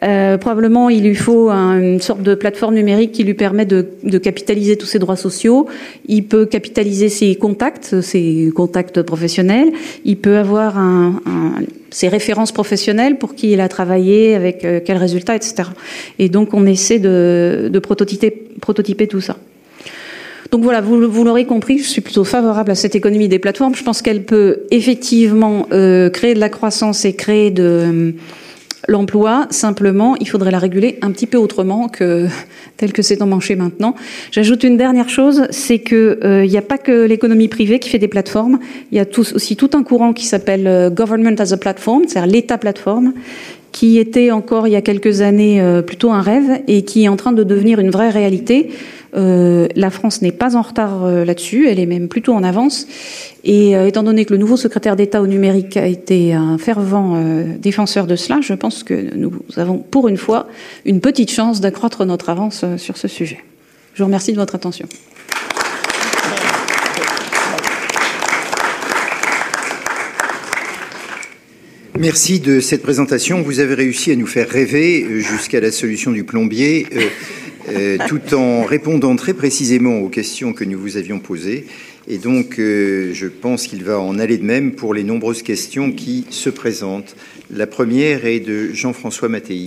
Probablement, il lui faut une sorte de plateforme numérique qui lui permet de capitaliser tous ses droits sociaux. Il peut capitaliser ses contacts professionnels. Il peut avoir ses références professionnelles, pour qui il a travaillé, avec quels résultats, etc. Et donc, on essaie de prototyper tout ça. Donc voilà, vous l'aurez compris, je suis plutôt favorable à cette économie des plateformes. Je pense qu'elle peut effectivement créer de la croissance et créer de l'emploi. Simplement, il faudrait la réguler un petit peu autrement que tel que c'est emmanché maintenant. J'ajoute une dernière chose, c'est que il n'y a pas que l'économie privée qui fait des plateformes. Il y a aussi tout un courant qui s'appelle Government as a Platform, c'est-à-dire l'État plateforme, qui était encore il y a quelques années plutôt un rêve et qui est en train de devenir une vraie réalité. La France n'est pas en retard là-dessus, elle est même plutôt en avance. Et étant donné que le nouveau secrétaire d'État au numérique a été un fervent défenseur de cela, je pense que nous avons pour une fois une petite chance d'accroître notre avance sur ce sujet. Je vous remercie de votre attention. Merci de cette présentation. Vous avez réussi à nous faire rêver jusqu'à la solution du plombier, tout en répondant très précisément aux questions que nous vous avions posées. Et donc, je pense qu'il va en aller de même pour les nombreuses questions qui se présentent. La première est de Jean-François Mattei.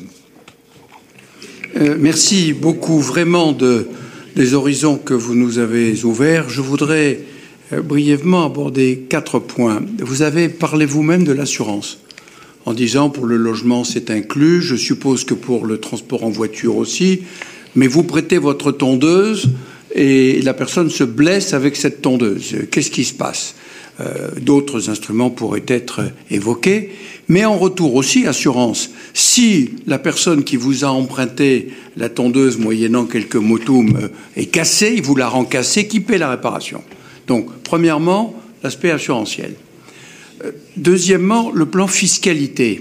Merci beaucoup vraiment des horizons que vous nous avez ouverts. Je voudrais brièvement aborder 4 points. Vous avez parlé vous-même de l'assurance, en disant pour le logement c'est inclus, je suppose que pour le transport en voiture aussi, mais vous prêtez votre tondeuse et la personne se blesse avec cette tondeuse. Qu'est-ce qui se passe? D'autres instruments pourraient être évoqués, mais en retour aussi, assurance. Si la personne qui vous a emprunté la tondeuse moyennant quelques motoums est cassée, il vous la rend cassée, qui paie la réparation? Donc, premièrement, l'aspect assurantiel. Deuxièmement, le plan fiscalité.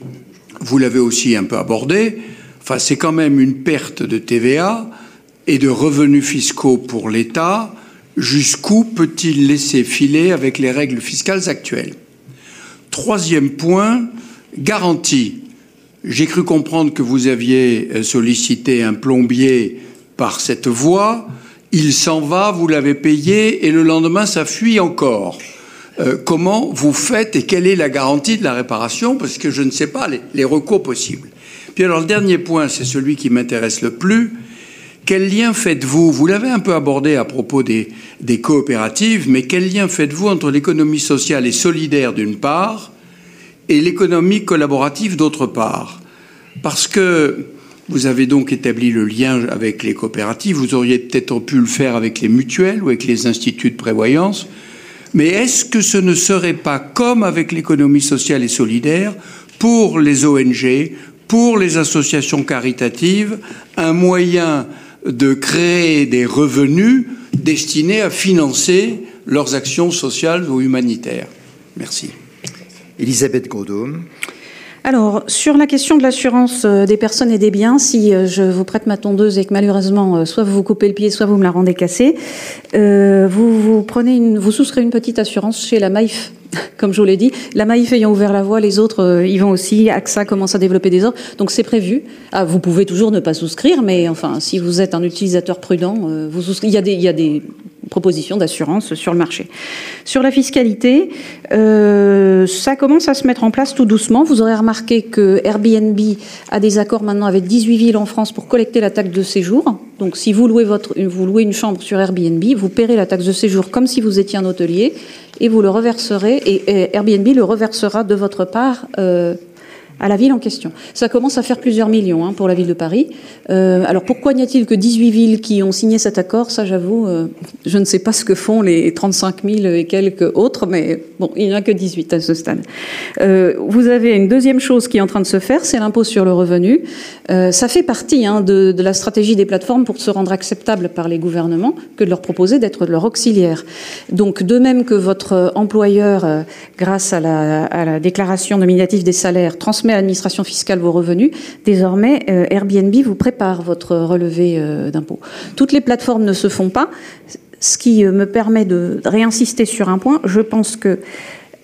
Vous l'avez aussi un peu abordé. Enfin, c'est quand même une perte de TVA et de revenus fiscaux pour l'État. Jusqu'où peut-il laisser filer avec les règles fiscales actuelles? Troisième point, garantie. J'ai cru comprendre que vous aviez sollicité un plombier par cette voie. Il s'en va, vous l'avez payé et le lendemain, ça fuit encore. Comment vous faites et quelle est la garantie de la réparation? Parce que je ne sais pas les recours possibles. Puis alors, le dernier point, c'est celui qui m'intéresse le plus. Quel lien faites-vous? Vous l'avez un peu abordé à propos des coopératives, mais quel lien faites-vous entre l'économie sociale et solidaire d'une part et l'économie collaborative d'autre part? Parce que vous avez donc établi le lien avec les coopératives, vous auriez peut-être pu le faire avec les mutuelles ou avec les instituts de prévoyance, mais est-ce que ce ne serait pas comme avec l'économie sociale et solidaire pour les ONG, pour les associations caritatives, un moyen de créer des revenus destinés à financer leurs actions sociales ou humanitaires? Merci. Elisabeth Groudaume. Alors, sur la question de l'assurance des personnes et des biens, si je vous prête ma tondeuse et que malheureusement, soit vous vous coupez le pied, soit vous me la rendez cassée, vous souscrivez une petite assurance chez la Maïf. Comme je vous l'ai dit, la Maïf ayant ouvert la voie, les autres y vont aussi. AXA commence à développer des offres, donc c'est prévu. Ah, vous pouvez toujours ne pas souscrire, mais enfin, si vous êtes un utilisateur prudent, vous souscrivez. Il y a des propositions d'assurance sur le marché. Sur la fiscalité, ça commence à se mettre en place tout doucement. Vous aurez remarqué que Airbnb a des accords maintenant avec 18 villes en France pour collecter la taxe de séjour. Donc, si vous louez une chambre sur Airbnb, vous paierez la taxe de séjour comme si vous étiez un hôtelier et vous le reverserez, et Airbnb le reversera de votre part à la ville en question. Ça commence à faire plusieurs millions pour la ville de Paris. Alors pourquoi n'y a-t-il que 18 villes qui ont signé cet accord? Ça, j'avoue, je ne sais pas ce que font les 35 000 et quelques autres, mais bon, il n'y en a que 18 à ce stade. Vous avez une deuxième chose qui est en train de se faire, c'est l'impôt sur le revenu. Ça fait partie de la stratégie des plateformes pour se rendre acceptable par les gouvernements que de leur proposer d'être leur auxiliaire. Donc, de même que votre employeur, grâce à la déclaration nominative des salaires, transmet à l'administration fiscale vos revenus, désormais, Airbnb vous prépare votre relevé d'impôt. Toutes les plateformes ne se font pas, ce qui me permet de réinsister sur un point. Je pense que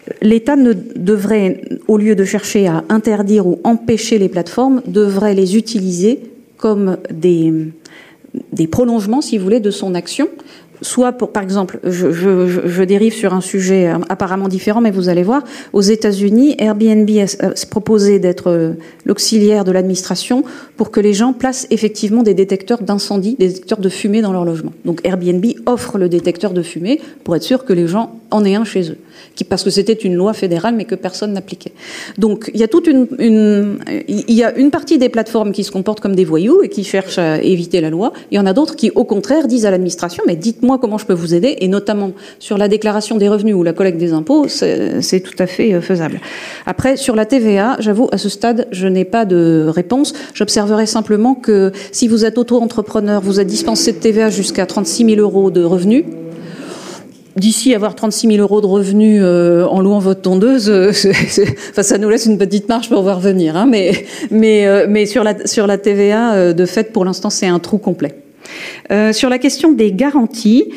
l'État ne devrait, au lieu de chercher à interdire ou empêcher les plateformes, devrait les utiliser comme des prolongements, si vous voulez, de son action. Soit pour, par exemple, je dérive sur un sujet apparemment différent, mais vous allez voir, aux États-Unis, Airbnb a proposé d'être l'auxiliaire de l'administration pour que les gens placent effectivement des détecteurs d'incendie, des détecteurs de fumée dans leur logement. Donc Airbnb offre le détecteur de fumée pour être sûr que les gens en aient un chez eux, parce que c'était une loi fédérale, mais que personne n'appliquait. Donc il y a il y a une partie des plateformes qui se comportent comme des voyous et qui cherchent à éviter la loi. Il y en a d'autres qui, au contraire, disent à l'administration, mais dites-moi comment je peux vous aider, et notamment sur la déclaration des revenus ou la collecte des impôts, c'est tout à fait faisable. Après, sur la TVA, j'avoue, à ce stade, je n'ai pas de réponse. J'observerai simplement que si vous êtes auto-entrepreneur, vous êtes dispensé de TVA jusqu'à 36 000 € de revenus. D'ici avoir 36 000 € de revenus en louant votre tondeuse, enfin, ça nous laisse une petite marge pour voir venir. Hein, mais sur la TVA, de fait, pour l'instant, c'est un trou complet. Sur la question des garanties,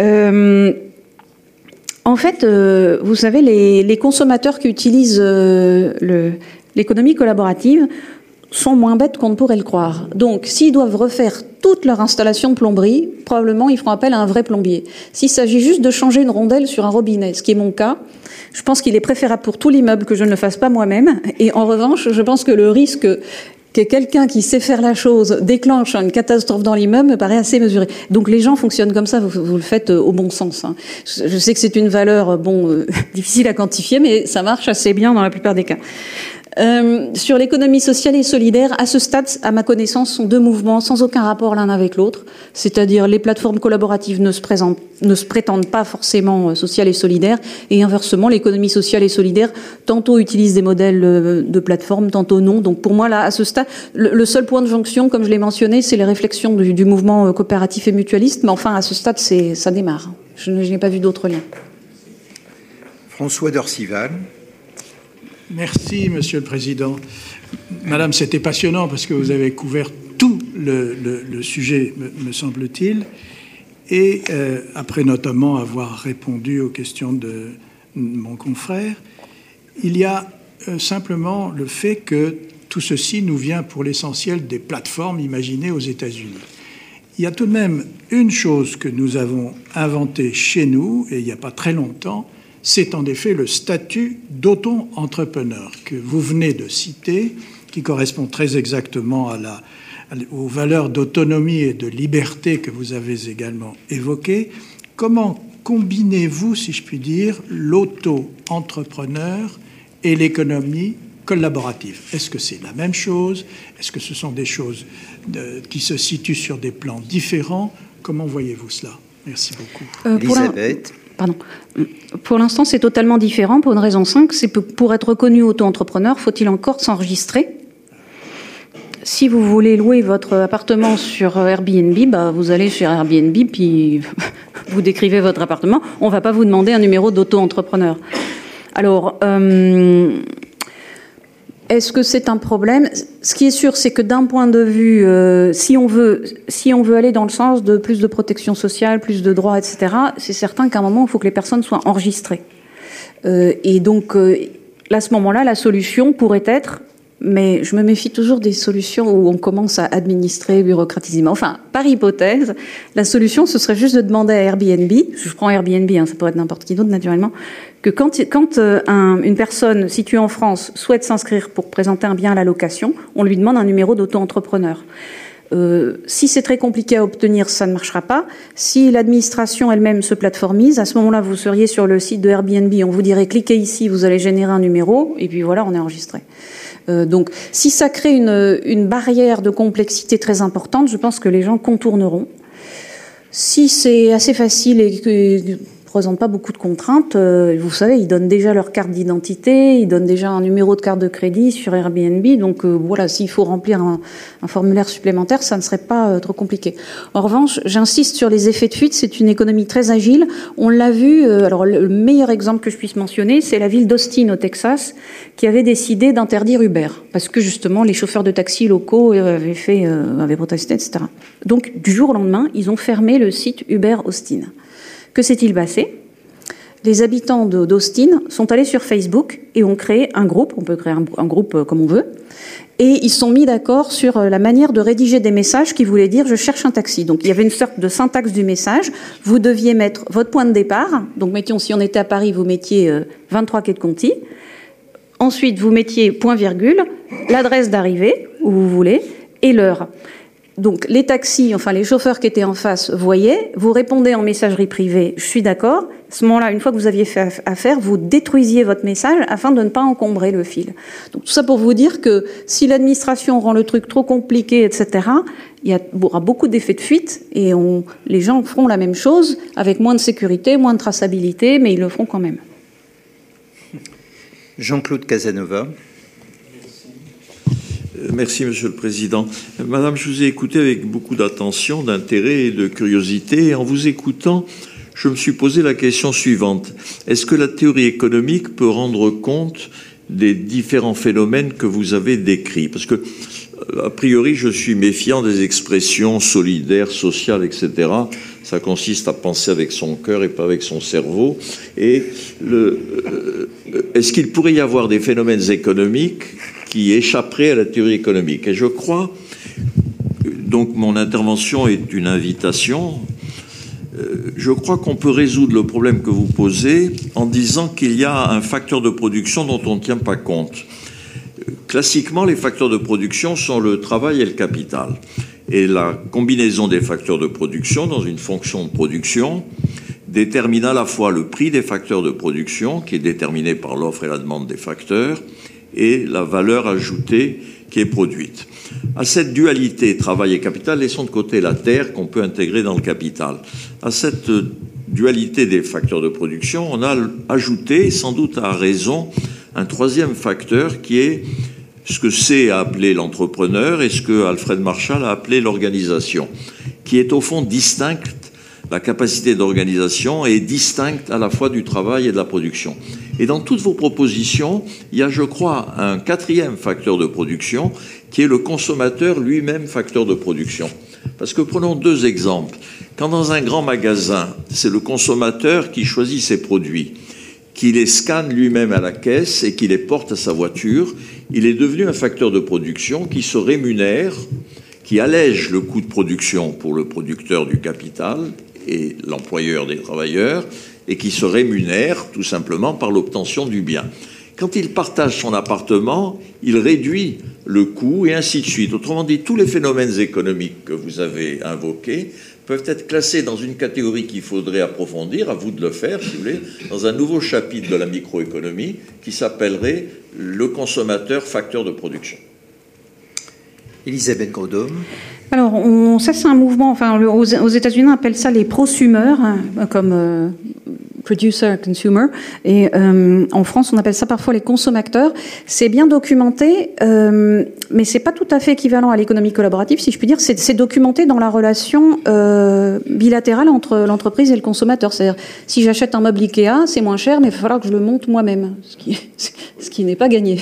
en fait, vous savez, les consommateurs qui utilisent l'économie collaborative sont moins bêtes qu'on ne pourrait le croire. Donc, s'ils doivent refaire toute leur installation de plomberie, probablement ils feront appel à un vrai plombier. S'il s'agit juste de changer une rondelle sur un robinet, ce qui est mon cas, je pense qu'il est préférable pour tout l'immeuble que je ne le fasse pas moi-même. Et en revanche, je pense que le risque que quelqu'un qui sait faire la chose déclenche une catastrophe dans l'immeuble me paraît assez mesuré. Donc les gens fonctionnent comme ça, vous le faites au bon sens. Hein. Je sais que c'est une valeur difficile à quantifier, mais ça marche assez bien dans la plupart des cas. Sur l'économie sociale et solidaire, à ce stade, à ma connaissance, sont deux mouvements sans aucun rapport l'un avec l'autre. C'est-à-dire les plateformes collaboratives ne se prétendent pas forcément sociales et solidaires, et inversement, l'économie sociale et solidaire tantôt utilise des modèles de plateformes, tantôt non. Donc pour moi, là, à ce stade, le seul point de jonction, comme je l'ai mentionné, c'est les réflexions du mouvement coopératif et mutualiste. Mais enfin, à ce stade, ça démarre. Je n'ai pas vu d'autres liens. François Dorcival. Merci, Monsieur le Président. Madame, c'était passionnant parce que vous avez couvert tout le sujet, me semble-t-il, et après notamment avoir répondu aux questions de mon confrère, il y a simplement le fait que tout ceci nous vient pour l'essentiel des plateformes imaginées aux États-Unis. Il y a tout de même une chose que nous avons inventée chez nous, et il n'y a pas très longtemps, c'est en effet le statut d'auto-entrepreneur que vous venez de citer, qui correspond très exactement aux valeurs d'autonomie et de liberté que vous avez également évoquées. Comment combinez-vous, si je puis dire, l'auto-entrepreneur et l'économie collaborative? Est-ce que c'est la même chose? Est-ce que ce sont des choses qui se situent sur des plans différents? Comment voyez-vous cela? Merci beaucoup. Elisabeth. Pardon. Pour l'instant, c'est totalement différent pour une raison simple, c'est que pour être reconnu auto-entrepreneur, faut-il encore s'enregistrer? Si vous voulez louer votre appartement sur Airbnb, vous allez chez Airbnb, puis vous décrivez votre appartement. On ne va pas vous demander un numéro d'auto-entrepreneur. Alors, est-ce que c'est un problème? Ce qui est sûr, c'est que d'un point de vue, si on veut aller dans le sens de plus de protection sociale, plus de droits, etc., c'est certain qu'à un moment, il faut que les personnes soient enregistrées. Et donc, à ce moment-là, la solution pourrait être, mais je me méfie toujours des solutions où on commence à administrer, bureaucratiser. Enfin, par hypothèse, la solution, ce serait juste de demander à Airbnb, je prends Airbnb, ça pourrait être n'importe qui d'autre naturellement, que quand une personne située en France souhaite s'inscrire pour présenter un bien à la location, on lui demande un numéro d'auto-entrepreneur. Si c'est très compliqué à obtenir, ça ne marchera pas. Si l'administration elle-même se plateformise, à ce moment-là, vous seriez sur le site de Airbnb, on vous dirait cliquez ici, vous allez générer un numéro, et puis voilà, on est enregistré. Donc, si ça crée une barrière de complexité très importante, je pense que les gens contourneront. Si c'est assez facile et que ne présentent pas beaucoup de contraintes, vous savez, ils donnent déjà leur carte d'identité, ils donnent déjà un numéro de carte de crédit sur Airbnb, donc voilà, s'il faut remplir un formulaire supplémentaire, ça ne serait pas trop compliqué. En revanche, j'insiste sur les effets de fuite, c'est une économie très agile. On l'a vu, alors le meilleur exemple que je puisse mentionner, c'est la ville d'Austin au Texas, qui avait décidé d'interdire Uber, parce que justement les chauffeurs de taxi locaux avaient protesté, etc. Donc du jour au lendemain, ils ont fermé le site Uber Austin. Que s'est-il passé ? les habitants d'Austin sont allés sur Facebook et ont créé un groupe. On peut créer un groupe comme on veut. Et ils se sont mis d'accord sur la manière de rédiger des messages qui voulaient dire « je cherche un taxi ». Donc il y avait une sorte de syntaxe du message. Vous deviez mettre votre point de départ. Donc mettons, si on était à Paris, vous mettiez 23 quai de Conti. Ensuite, vous mettiez point virgule, l'adresse d'arrivée, où vous voulez, et l'heure. Donc les taxis, enfin les chauffeurs qui étaient en face voyaient, vous répondez en messagerie privée « je suis d'accord ». À ce moment-là, une fois que vous aviez fait affaire, vous détruisiez votre message afin de ne pas encombrer le fil. Donc tout ça pour vous dire que si l'administration rend le truc trop compliqué, etc., il y aura beaucoup d'effets de fuite et les gens feront la même chose avec moins de sécurité, moins de traçabilité, mais ils le feront quand même. Jean-Claude Casanova. Merci, Monsieur le Président. Madame, je vous ai écouté avec beaucoup d'attention, d'intérêt et de curiosité. Et en vous écoutant, je me suis posé la question suivante. Est-ce que la théorie économique peut rendre compte des différents phénomènes que vous avez décrits? Parce que, a priori, je suis méfiant des expressions solidaires, sociales, etc. Ça consiste à penser avec son cœur et pas avec son cerveau. Et est-ce qu'il pourrait y avoir des phénomènes économiques qui échapperaient à la théorie économique? Et je crois, donc mon intervention est une invitation, je crois qu'on peut résoudre le problème que vous posez en disant qu'il y a un facteur de production dont on ne tient pas compte. Classiquement, les facteurs de production sont le travail et le capital. Et la combinaison des facteurs de production dans une fonction de production détermine à la fois le prix des facteurs de production, qui est déterminé par l'offre et la demande des facteurs, et la valeur ajoutée qui est produite. À cette dualité travail et capital, laissons de côté la terre qu'on peut intégrer dans le capital. À cette dualité des facteurs de production, on a ajouté, sans doute à raison, un troisième facteur qui est ce que c'est appelé l'entrepreneur et ce que Alfred Marshall a appelé l'organisation, qui est au fond distincte. La capacité d'organisation est distincte à la fois du travail et de la production. Et dans toutes vos propositions, il y a, je crois, un quatrième facteur de production qui est le consommateur lui-même facteur de production. Parce que prenons deux exemples. Quand dans un grand magasin, c'est le consommateur qui choisit ses produits, qui les scanne lui-même à la caisse et qui les porte à sa voiture, il est devenu un facteur de production qui se rémunère, qui allège le coût de production pour le producteur du capital et l'employeur des travailleurs, et qui se rémunère tout simplement par l'obtention du bien. Quand il partage son appartement, il réduit le coût et ainsi de suite. Autrement dit, tous les phénomènes économiques que vous avez invoqués peuvent être classés dans une catégorie qu'il faudrait approfondir, à vous de le faire, si vous voulez, dans un nouveau chapitre de la microéconomie qui s'appellerait le consommateur facteur de production. Elisabeth Grodhomme. Alors, ça c'est un mouvement, enfin aux États-Unis on appelle ça les prosumers, comme producer, consumer, et en France on appelle ça parfois les consommateurs. C'est bien documenté, mais c'est pas tout à fait équivalent à l'économie collaborative, si je puis dire. C'est documenté dans la relation bilatérale entre l'entreprise et le consommateur. C'est-à-dire, si j'achète un meuble Ikea, c'est moins cher, mais il va falloir que je le monte moi-même, ce qui n'est pas gagné.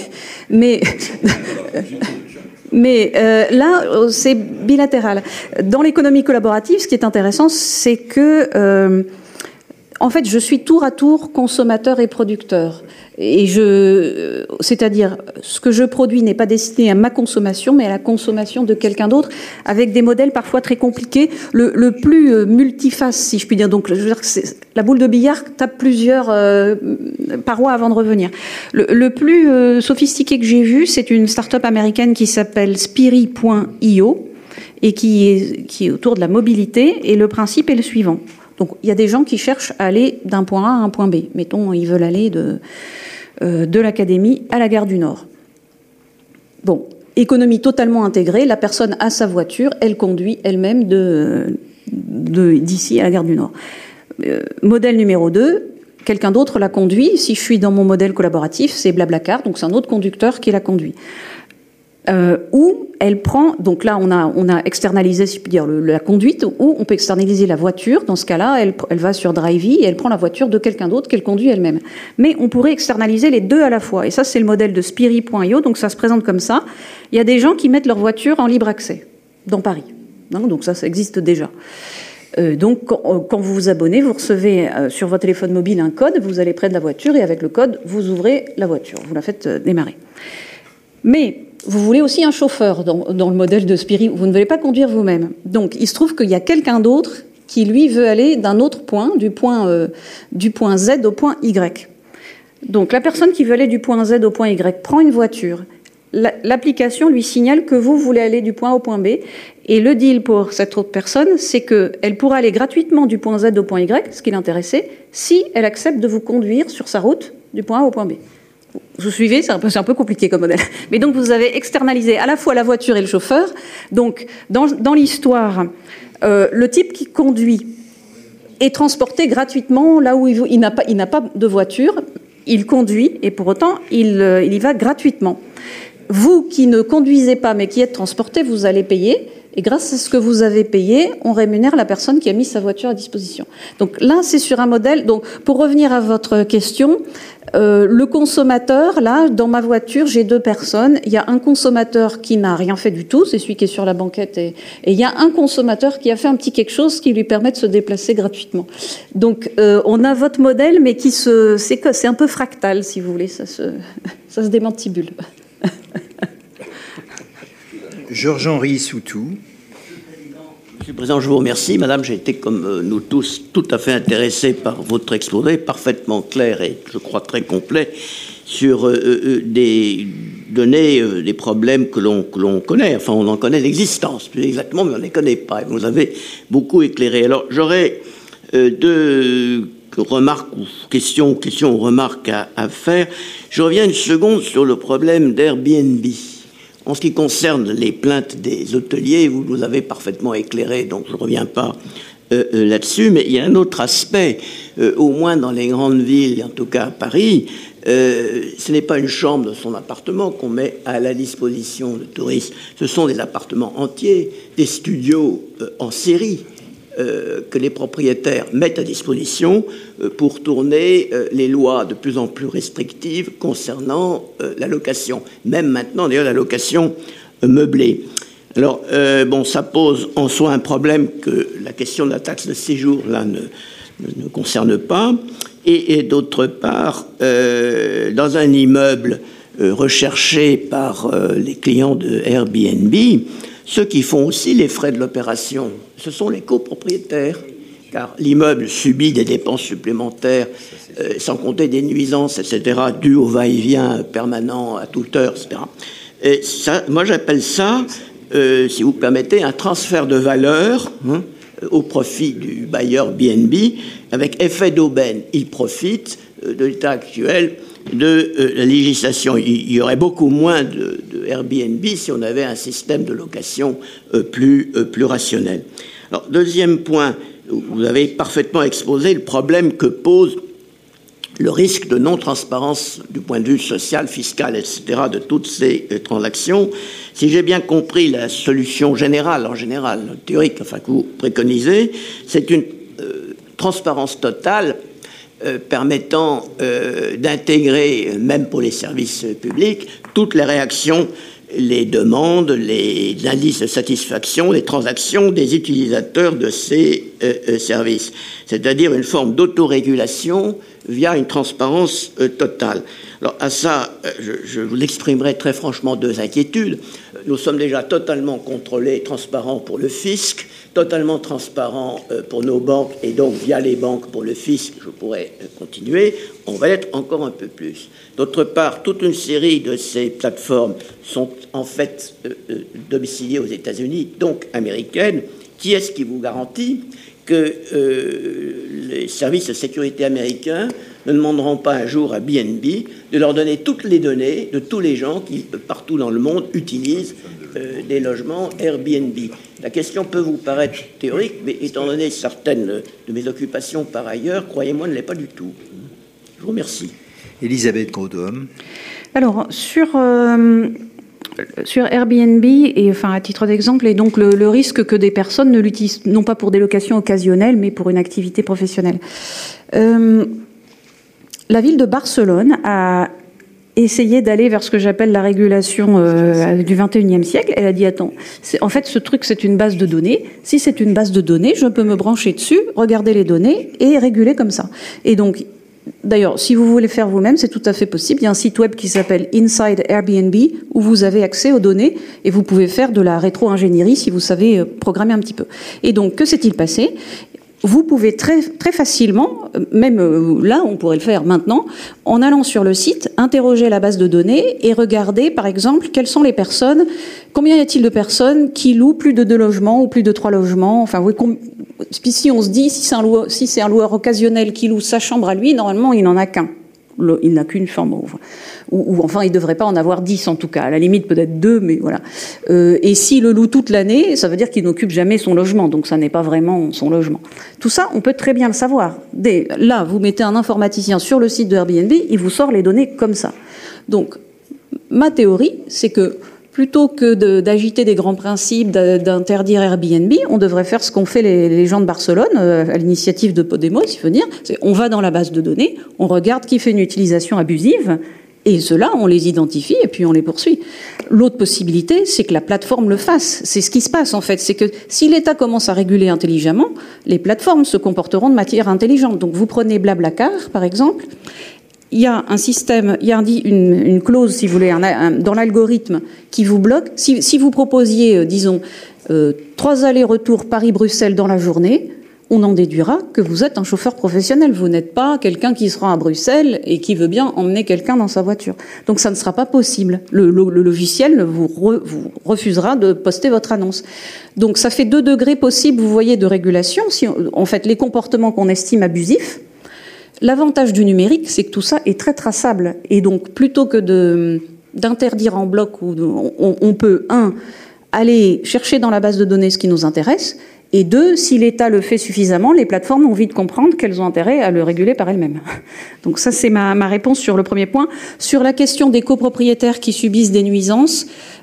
Mais là, c'est bilatéral. Dans l'économie collaborative, ce qui est intéressant, c'est que, en fait, je suis tour à tour consommateur et producteur. Et c'est-à-dire, ce que je produis n'est pas destiné à ma consommation, mais à la consommation de quelqu'un d'autre, avec des modèles parfois très compliqués, le plus multiface, si je puis dire. Donc, je veux dire que la boule de billard tape plusieurs parois avant de revenir. Le plus sophistiqué que j'ai vu, c'est une start-up américaine qui s'appelle Spiri.io et qui est autour de la mobilité. Et le principe est le suivant. Donc, il y a des gens qui cherchent à aller d'un point A à un point B. Mettons, ils veulent aller de l'Académie à la gare du Nord. Bon, économie totalement intégrée, la personne a sa voiture, elle conduit elle-même d'ici à la gare du Nord. Modèle numéro 2, quelqu'un d'autre la conduit. Si je suis dans mon modèle collaboratif, c'est Blablacar, donc c'est un autre conducteur qui la conduit. Où elle prend, donc là on a externalisé, si je puis dire, la conduite, ou on peut externaliser la voiture. Dans ce cas-là, elle va sur Drivey et elle prend la voiture de quelqu'un d'autre qu'elle conduit elle-même. Mais on pourrait externaliser les deux à la fois. Et ça, c'est le modèle de Spiri.io, donc ça se présente comme ça. Il y a des gens qui mettent leur voiture en libre accès, dans Paris. Non, donc ça existe déjà. Donc, quand vous vous abonnez, vous recevez sur votre téléphone mobile un code, vous allez près de la voiture et avec le code, vous ouvrez la voiture, vous la faites démarrer. Mais vous voulez aussi un chauffeur dans le modèle de Spirii, vous ne voulez pas conduire vous-même. Donc, il se trouve qu'il y a quelqu'un d'autre qui, lui, veut aller d'un autre point, du point Z au point Y. Donc, la personne qui veut aller du point Z au point Y prend une voiture. L'application lui signale que vous voulez aller du point A au point B. Et le deal pour cette autre personne, c'est qu'elle pourra aller gratuitement du point Z au point Y, ce qui l'intéressait, si elle accepte de vous conduire sur sa route du point A au point B. Vous suivez, c'est un peu compliqué comme modèle. Mais donc vous avez externalisé à la fois la voiture et le chauffeur. Donc dans l'histoire, le type qui conduit est transporté gratuitement là où il n'a pas de voiture. Il conduit et pour autant il y va gratuitement. Vous qui ne conduisez pas mais qui êtes transporté, vous allez payer. Et grâce à ce que vous avez payé, on rémunère la personne qui a mis sa voiture à disposition. Donc là, c'est sur un modèle. Donc, pour revenir à votre question, le consommateur, là, dans ma voiture, j'ai 2 personnes. Il y a un consommateur qui n'a rien fait du tout, c'est celui qui est sur la banquette, et il y a un consommateur qui a fait un petit quelque chose qui lui permet de se déplacer gratuitement. Donc, on a votre modèle, mais c'est un peu fractal, si vous voulez. Ça se démantibule. Georges-Henri Soutou. Monsieur le Président, je vous remercie. Madame, j'ai été, comme nous tous, tout à fait intéressé par votre exposé, parfaitement clair et, je crois, très complet, sur des données, des problèmes que l'on connaît. Enfin, on en connaît l'existence, plus exactement, mais on ne les connaît pas. Et vous avez beaucoup éclairé. Alors, j'aurais 2 remarques ou questions ou remarques à faire. Je reviens une seconde sur le problème d'Airbnb. En ce qui concerne les plaintes des hôteliers, vous nous avez parfaitement éclairé, donc je ne reviens pas là-dessus, mais il y a un autre aspect, au moins dans les grandes villes, et en tout cas à Paris, ce n'est pas une chambre de son appartement qu'on met à la disposition de touristes, ce sont des appartements entiers, des studios en série, que les propriétaires mettent à disposition pour tourner les lois de plus en plus restrictives concernant la location, même maintenant d'ailleurs la location meublée. Alors, ça pose en soi un problème que la question de la taxe de séjour, là, ne concerne pas. Et d'autre part, dans un immeuble recherché par les clients de Airbnb, ceux qui font aussi les frais de l'opération, ce sont les copropriétaires, car l'immeuble subit des dépenses supplémentaires, sans compter des nuisances, etc., dues au va-et-vient permanent à toute heure, etc. Et ça, moi, j'appelle ça, si vous permettez, un transfert de valeur au profit du bailleur BNB, avec effet d'aubaine. Il profite de l'état actuel de la législation. Il y aurait beaucoup moins de Airbnb si on avait un système de location plus rationnel. Alors, deuxième point, vous avez parfaitement exposé le problème que pose le risque de non-transparence du point de vue social, fiscal, etc., de toutes ces transactions. Si j'ai bien compris la solution générale, théorique, enfin, que vous préconisez, c'est une transparence totale permettant d'intégrer, même pour les services publics, toutes les réactions, les demandes, les indices de satisfaction, les transactions des utilisateurs de ces services. C'est-à-dire une forme d'autorégulation via une transparence totale. Alors à ça, je vous exprimerai très franchement 2 inquiétudes. Nous sommes déjà totalement contrôlés, transparents pour le fisc, totalement transparents pour nos banques et donc via les banques pour le fisc, je pourrais continuer, on va l'être encore un peu plus. D'autre part, toute une série de ces plateformes sont en fait domiciliées aux États-Unis, donc américaines. Qui est-ce qui vous garantit que les services de sécurité américains ne demanderont pas un jour à BNB de leur donner toutes les données de tous les gens qui, partout dans le monde, utilisent des logements Airbnb? La question peut vous paraître théorique, mais étant donné certaines de mes occupations par ailleurs, croyez-moi, ne l'est pas du tout. Je vous remercie. Elisabeth Groudhomme. Alors, sur Airbnb, et enfin à titre d'exemple, et donc le risque que des personnes ne l'utilisent non pas pour des locations occasionnelles, mais pour une activité professionnelle. La ville de Barcelone a essayé d'aller vers ce que j'appelle la régulation du 21e siècle. Elle a dit, attends, en fait, ce truc, c'est une base de données. Si c'est une base de données, je peux me brancher dessus, regarder les données et réguler comme ça. Et donc, d'ailleurs, si vous voulez faire vous-même, c'est tout à fait possible. Il y a un site web qui s'appelle Inside Airbnb où vous avez accès aux données et vous pouvez faire de la rétro-ingénierie si vous savez programmer un petit peu. Et donc, que s'est-il passé ? Vous pouvez très, très facilement, même là, on pourrait le faire maintenant, en allant sur le site, interroger la base de données et regarder, par exemple, quelles sont les personnes, combien y a-t-il de personnes qui louent plus de 2 logements ou plus de 3 logements, enfin, oui, si on se dit, si c'est un loueur occasionnel qui loue sa chambre à lui, normalement, il n'en a qu'un. Il n'a qu'une chambre. Ou enfin, il ne devrait pas en avoir 10 en tout cas. À la limite, peut-être 2, mais voilà. Et s'il le loue toute l'année, ça veut dire qu'il n'occupe jamais son logement. Donc, ça n'est pas vraiment son logement. Tout ça, on peut très bien le savoir. Là, vous mettez un informaticien sur le site de Airbnb, il vous sort les données comme ça. Donc, ma théorie, c'est que plutôt que d'agiter des grands principes, d'interdire Airbnb, on devrait faire ce qu'ont fait les gens de Barcelone, à l'initiative de Podemos, il faut dire. On va dans la base de données, on regarde qui fait une utilisation abusive, et ceux-là, on les identifie et puis on les poursuit. L'autre possibilité, c'est que la plateforme le fasse. C'est ce qui se passe, en fait. C'est que si l'État commence à réguler intelligemment, les plateformes se comporteront de manière intelligente. Donc, vous prenez Blablacar, par exemple. Il y a un système, il y a une clause, si vous voulez, dans l'algorithme qui vous bloque. Si vous proposiez, disons, 3 allers-retours Paris-Bruxelles dans la journée, on en déduira que vous êtes un chauffeur professionnel. Vous n'êtes pas quelqu'un qui se rend à Bruxelles et qui veut bien emmener quelqu'un dans sa voiture. Donc ça ne sera pas possible. Le logiciel vous refusera de poster votre annonce. Donc ça fait 2 degrés possibles, vous voyez, de régulation. En fait, les comportements qu'on estime abusifs. L'avantage du numérique, c'est que tout ça est très traçable. Et donc, plutôt que d'interdire en bloc, on peut, 1, aller chercher dans la base de données ce qui nous intéresse, et 2, si l'État le fait suffisamment, les plateformes ont envie de comprendre qu'elles ont intérêt à le réguler par elles-mêmes. Donc ça, c'est ma réponse sur le premier point. Sur la question des copropriétaires qui subissent des nuisances,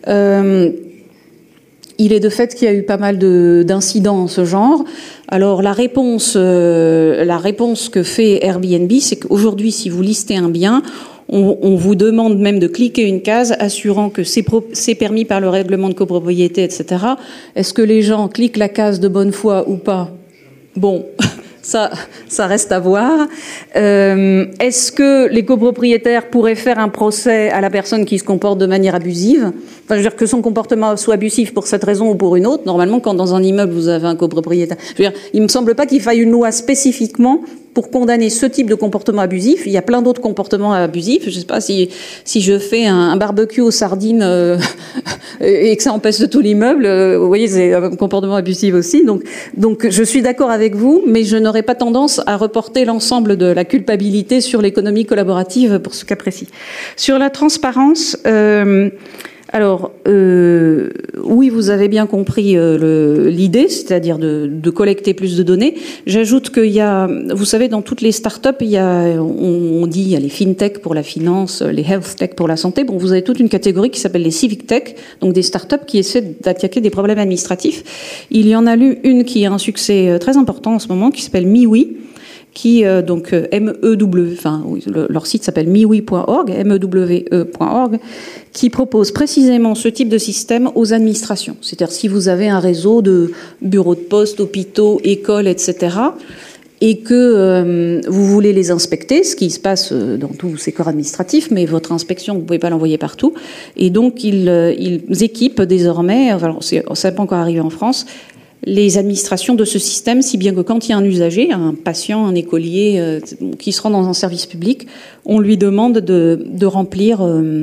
il est de fait qu'il y a eu pas mal d'incidents en ce genre. Alors la réponse que fait Airbnb, c'est qu'aujourd'hui, si vous listez un bien, on vous demande même de cliquer une case assurant que c'est permis par le règlement de copropriété, etc. Est-ce que les gens cliquent la case de bonne foi ou pas ? Bon, ça reste à voir. Est-ce que les copropriétaires pourraient faire un procès à la personne qui se comporte de manière abusive ? Enfin, je veux dire que son comportement soit abusif pour cette raison ou pour une autre. Normalement, quand dans un immeuble, vous avez un copropriétaire... Je veux dire, il me semble pas qu'il faille une loi spécifiquement pour condamner ce type de comportement abusif. Il y a plein d'autres comportements abusifs. Je sais pas si je fais un barbecue aux sardines et que ça empeste tout l'immeuble, vous voyez, c'est un comportement abusif aussi. Donc je suis d'accord avec vous, mais je n'aurais pas tendance à reporter l'ensemble de la culpabilité sur l'économie collaborative pour ce cas précis. Sur la transparence, alors, oui, vous avez bien compris l'idée, c'est-à-dire de collecter plus de données. J'ajoute qu'il y a, vous savez, dans toutes les startups, on dit, il y a les fintech pour la finance, les health tech pour la santé. Bon, vous avez toute une catégorie qui s'appelle les civic tech, donc des startups qui essaient d'attaquer des problèmes administratifs. Il y en a une qui a un succès très important en ce moment, qui s'appelle MeWe, qui donc MEW, enfin oui, leur site s'appelle mewe.org, mewe.org, qui propose précisément ce type de système aux administrations. C'est-à-dire si vous avez un réseau de bureaux de poste, hôpitaux, écoles, etc., et que vous voulez les inspecter, ce qui se passe dans tous ces corps administratifs, mais votre inspection, vous ne pouvez pas l'envoyer partout. Et donc, ils équipent désormais, alors ça n'est pas encore arrivé en France, les administrations de ce système, si bien que quand il y a un usager, un patient, un écolier qui se rend dans un service public, on lui demande de remplir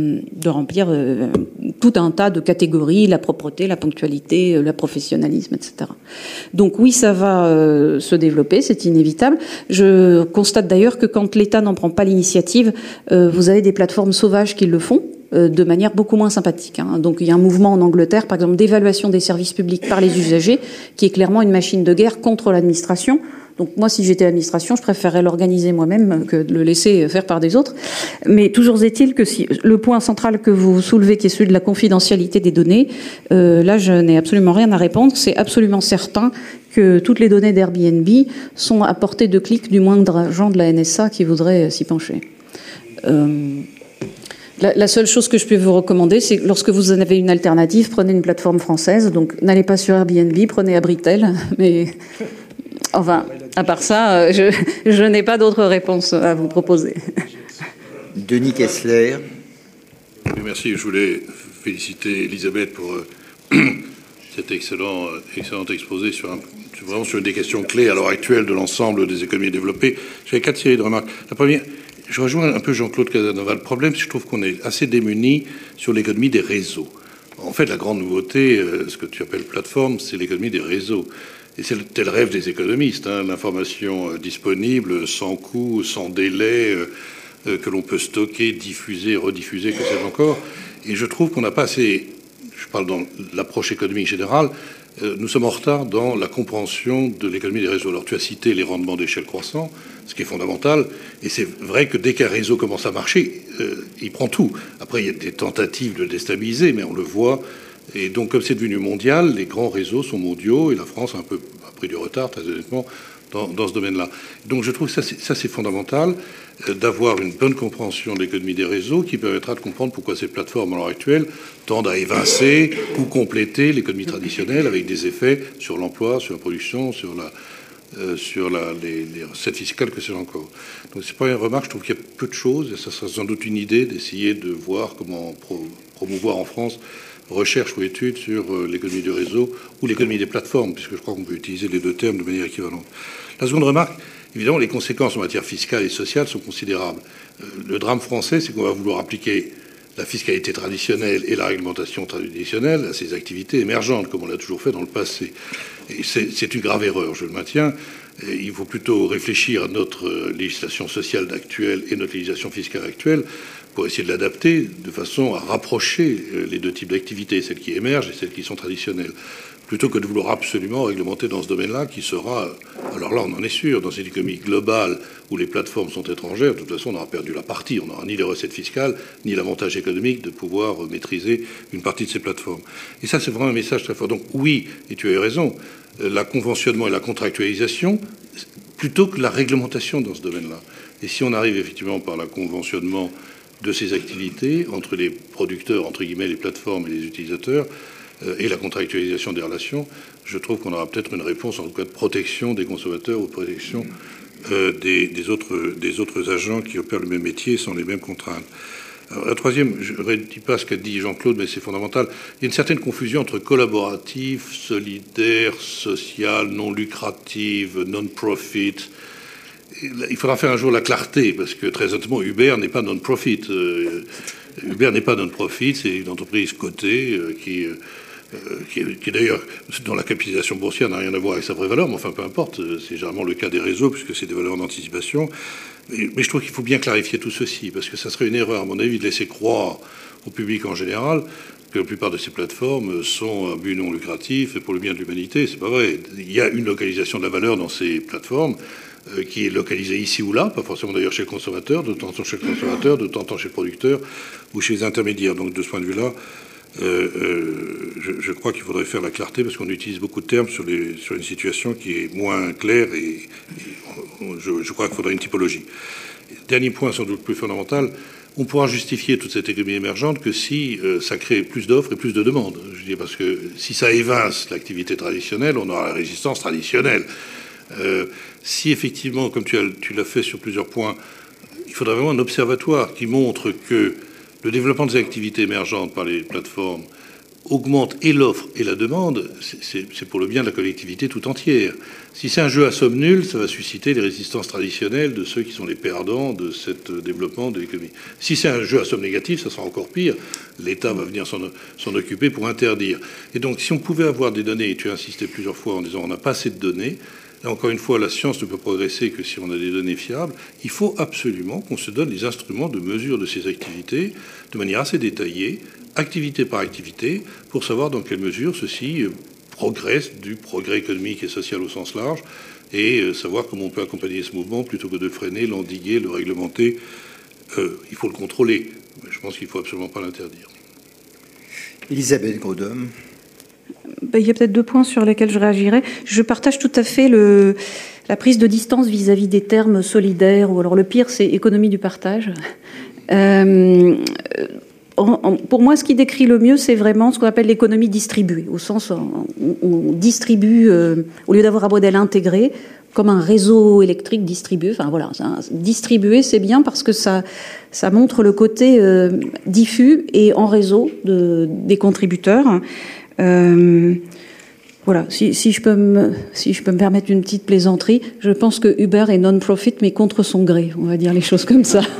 tout un tas de catégories, la propreté, la ponctualité, le professionnalisme, etc. Donc oui, ça va se développer, c'est inévitable. Je constate d'ailleurs que quand l'État n'en prend pas l'initiative, vous avez des plateformes sauvages qui le font, de manière beaucoup moins sympathique. Donc il y a un mouvement en Angleterre, par exemple, d'évaluation des services publics par les usagers, qui est clairement une machine de guerre contre l'administration. Donc moi, si j'étais l'administration, je préférerais l'organiser moi-même que de le laisser faire par des autres. Mais toujours est-il que si le point central que vous soulevez, qui est celui de la confidentialité des données, là, je n'ai absolument rien à répondre. C'est absolument certain que toutes les données d'Airbnb sont à portée de clic du moindre agent de la NSA qui voudrait s'y pencher. La seule chose que je peux vous recommander, c'est que lorsque vous en avez une alternative, prenez une plateforme française. Donc, n'allez pas sur Airbnb, prenez Abritel. Mais enfin, à part ça, je n'ai pas d'autres réponses à vous proposer. Denis Kessler. Oui, merci. Je voulais féliciter Elisabeth pour cet excellent exposé vraiment sur une des questions clés à l'heure actuelle de l'ensemble des économies développées. J'avais 4 séries de remarques. La première, je rejoins un peu Jean-Claude Casanova. Le problème, c'est que je trouve qu'on est assez démunis sur l'économie des réseaux. En fait, la grande nouveauté, ce que tu appelles plateforme, c'est l'économie des réseaux. Et c'est le rêve des économistes, hein, l'information disponible, sans coût, sans délai, que l'on peut stocker, diffuser, rediffuser, que sais-je encore. Et je trouve qu'on n'a pas assez, je parle dans l'approche économique générale, nous sommes en retard dans la compréhension de l'économie des réseaux. Alors tu as cité les rendements d'échelle croissants, ce qui est fondamental, et c'est vrai que dès qu'un réseau commence à marcher, il prend tout. Après, il y a des tentatives de le déstabiliser, mais on le voit. Et donc, comme c'est devenu mondial, les grands réseaux sont mondiaux, et la France a pris du retard, très honnêtement, dans ce domaine-là. Donc je trouve que ça c'est fondamental, d'avoir une bonne compréhension de l'économie des réseaux qui permettra de comprendre pourquoi ces plateformes à l'heure actuelle tendent à évincer ou compléter l'économie traditionnelle avec des effets sur l'emploi, sur la production, sur les recettes fiscales, que c'est encore. Donc c'est pas une remarque, je trouve qu'il y a peu de choses, et ça serait sans doute une idée d'essayer de voir comment promouvoir en France recherche ou études sur l'économie du réseau ou l'économie des plateformes, puisque je crois qu'on peut utiliser les deux termes de manière équivalente. La seconde remarque, évidemment, les conséquences en matière fiscale et sociale sont considérables. Le drame français, c'est qu'on va vouloir appliquer la fiscalité traditionnelle et la réglementation traditionnelle à ces activités émergentes, comme on l'a toujours fait dans le passé. Et c'est une grave erreur, je le maintiens. Et il faut plutôt réfléchir à notre législation sociale actuelle et notre législation fiscale actuelle pour essayer de l'adapter de façon à rapprocher les deux types d'activités, celles qui émergent et celles qui sont traditionnelles, plutôt que de vouloir absolument réglementer dans ce domaine-là, qui sera, alors là on en est sûr, dans une économie globale où les plateformes sont étrangères, de toute façon on aura perdu la partie, on n'aura ni les recettes fiscales, ni l'avantage économique de pouvoir maîtriser une partie de ces plateformes. Et ça c'est vraiment un message très fort. Donc oui, et tu as eu raison, la conventionnement et la contractualisation, plutôt que la réglementation dans ce domaine-là. Et si on arrive effectivement par la conventionnement de ces activités entre les producteurs, entre guillemets, les plateformes et les utilisateurs, et la contractualisation des relations, je trouve qu'on aura peut-être une réponse, en tout cas de protection des consommateurs ou de protection des autres agents qui opèrent le même métier sans les mêmes contraintes. Alors, la troisième, je ne redis pas ce qu'a dit Jean-Claude, mais c'est fondamental. Il y a une certaine confusion entre collaboratif, solidaire, social, non lucratif, non-profit. Il faudra faire un jour la clarté, parce que très honnêtement, Uber n'est pas non-profit. Uber n'est pas non-profit, c'est une entreprise cotée qui d'ailleurs, dont la capitalisation boursière n'a rien à voir avec sa vraie valeur, mais enfin peu importe, c'est généralement le cas des réseaux, puisque c'est des valeurs d'anticipation. Mais je trouve qu'il faut bien clarifier tout ceci, parce que ça serait une erreur, à mon avis, de laisser croire au public en général que la plupart de ces plateformes sont à but non lucratif et pour le bien de l'humanité. C'est pas vrai. Il y a une localisation de la valeur dans ces plateformes qui est localisée ici ou là, pas forcément d'ailleurs chez le consommateur, de temps en temps chez le consommateur, de temps en temps chez le producteur ou chez les intermédiaires. Donc de ce point de vue-là, je crois qu'il faudrait faire la clarté, parce qu'on utilise beaucoup de termes sur une situation qui est moins claire, et je crois qu'il faudrait une typologie. Dernier point, sans doute plus fondamental, on pourra justifier toute cette économie émergente que si ça crée plus d'offres et plus de demandes. Je dis parce que si ça évince l'activité traditionnelle, on aura la résistance traditionnelle. Si effectivement, comme tu l'as fait sur plusieurs points, il faudrait vraiment un observatoire qui montre que le développement des activités émergentes par les plateformes augmente et l'offre et la demande, c'est pour le bien de la collectivité tout entière. Si c'est un jeu à somme nulle, ça va susciter les résistances traditionnelles de ceux qui sont les perdants de ce développement de l'économie. Si c'est un jeu à somme négative, ça sera encore pire. L'État va venir s'en occuper pour interdire. Et donc, si on pouvait avoir des données, et tu as insisté plusieurs fois en disant on n'a pas assez de données, là, encore une fois, la science ne peut progresser que si on a des données fiables. Il faut absolument qu'on se donne les instruments de mesure de ces activités de manière assez détaillée, activité par activité, pour savoir dans quelle mesure ceci progresse du progrès économique et social au sens large, et savoir comment on peut accompagner ce mouvement plutôt que de le freiner, l'endiguer, le réglementer. Il faut le contrôler, mais je pense qu'il ne faut absolument pas l'interdire. Elisabeth Grodhomme. Il y a peut-être 2 points sur lesquels je réagirais. Je partage tout à fait la prise de distance vis-à-vis des termes solidaires, ou alors le pire, c'est économie du partage. Pour moi, ce qui décrit le mieux, c'est vraiment ce qu'on appelle l'économie distribuée, au sens où on distribue, au lieu d'avoir un modèle intégré, comme un réseau électrique distribué. Enfin voilà, distribué, c'est bien parce que ça montre le côté diffus et en réseau des contributeurs. Voilà, si je peux me permettre une petite plaisanterie, je pense que Uber est non-profit mais contre son gré, on va dire les choses comme ça.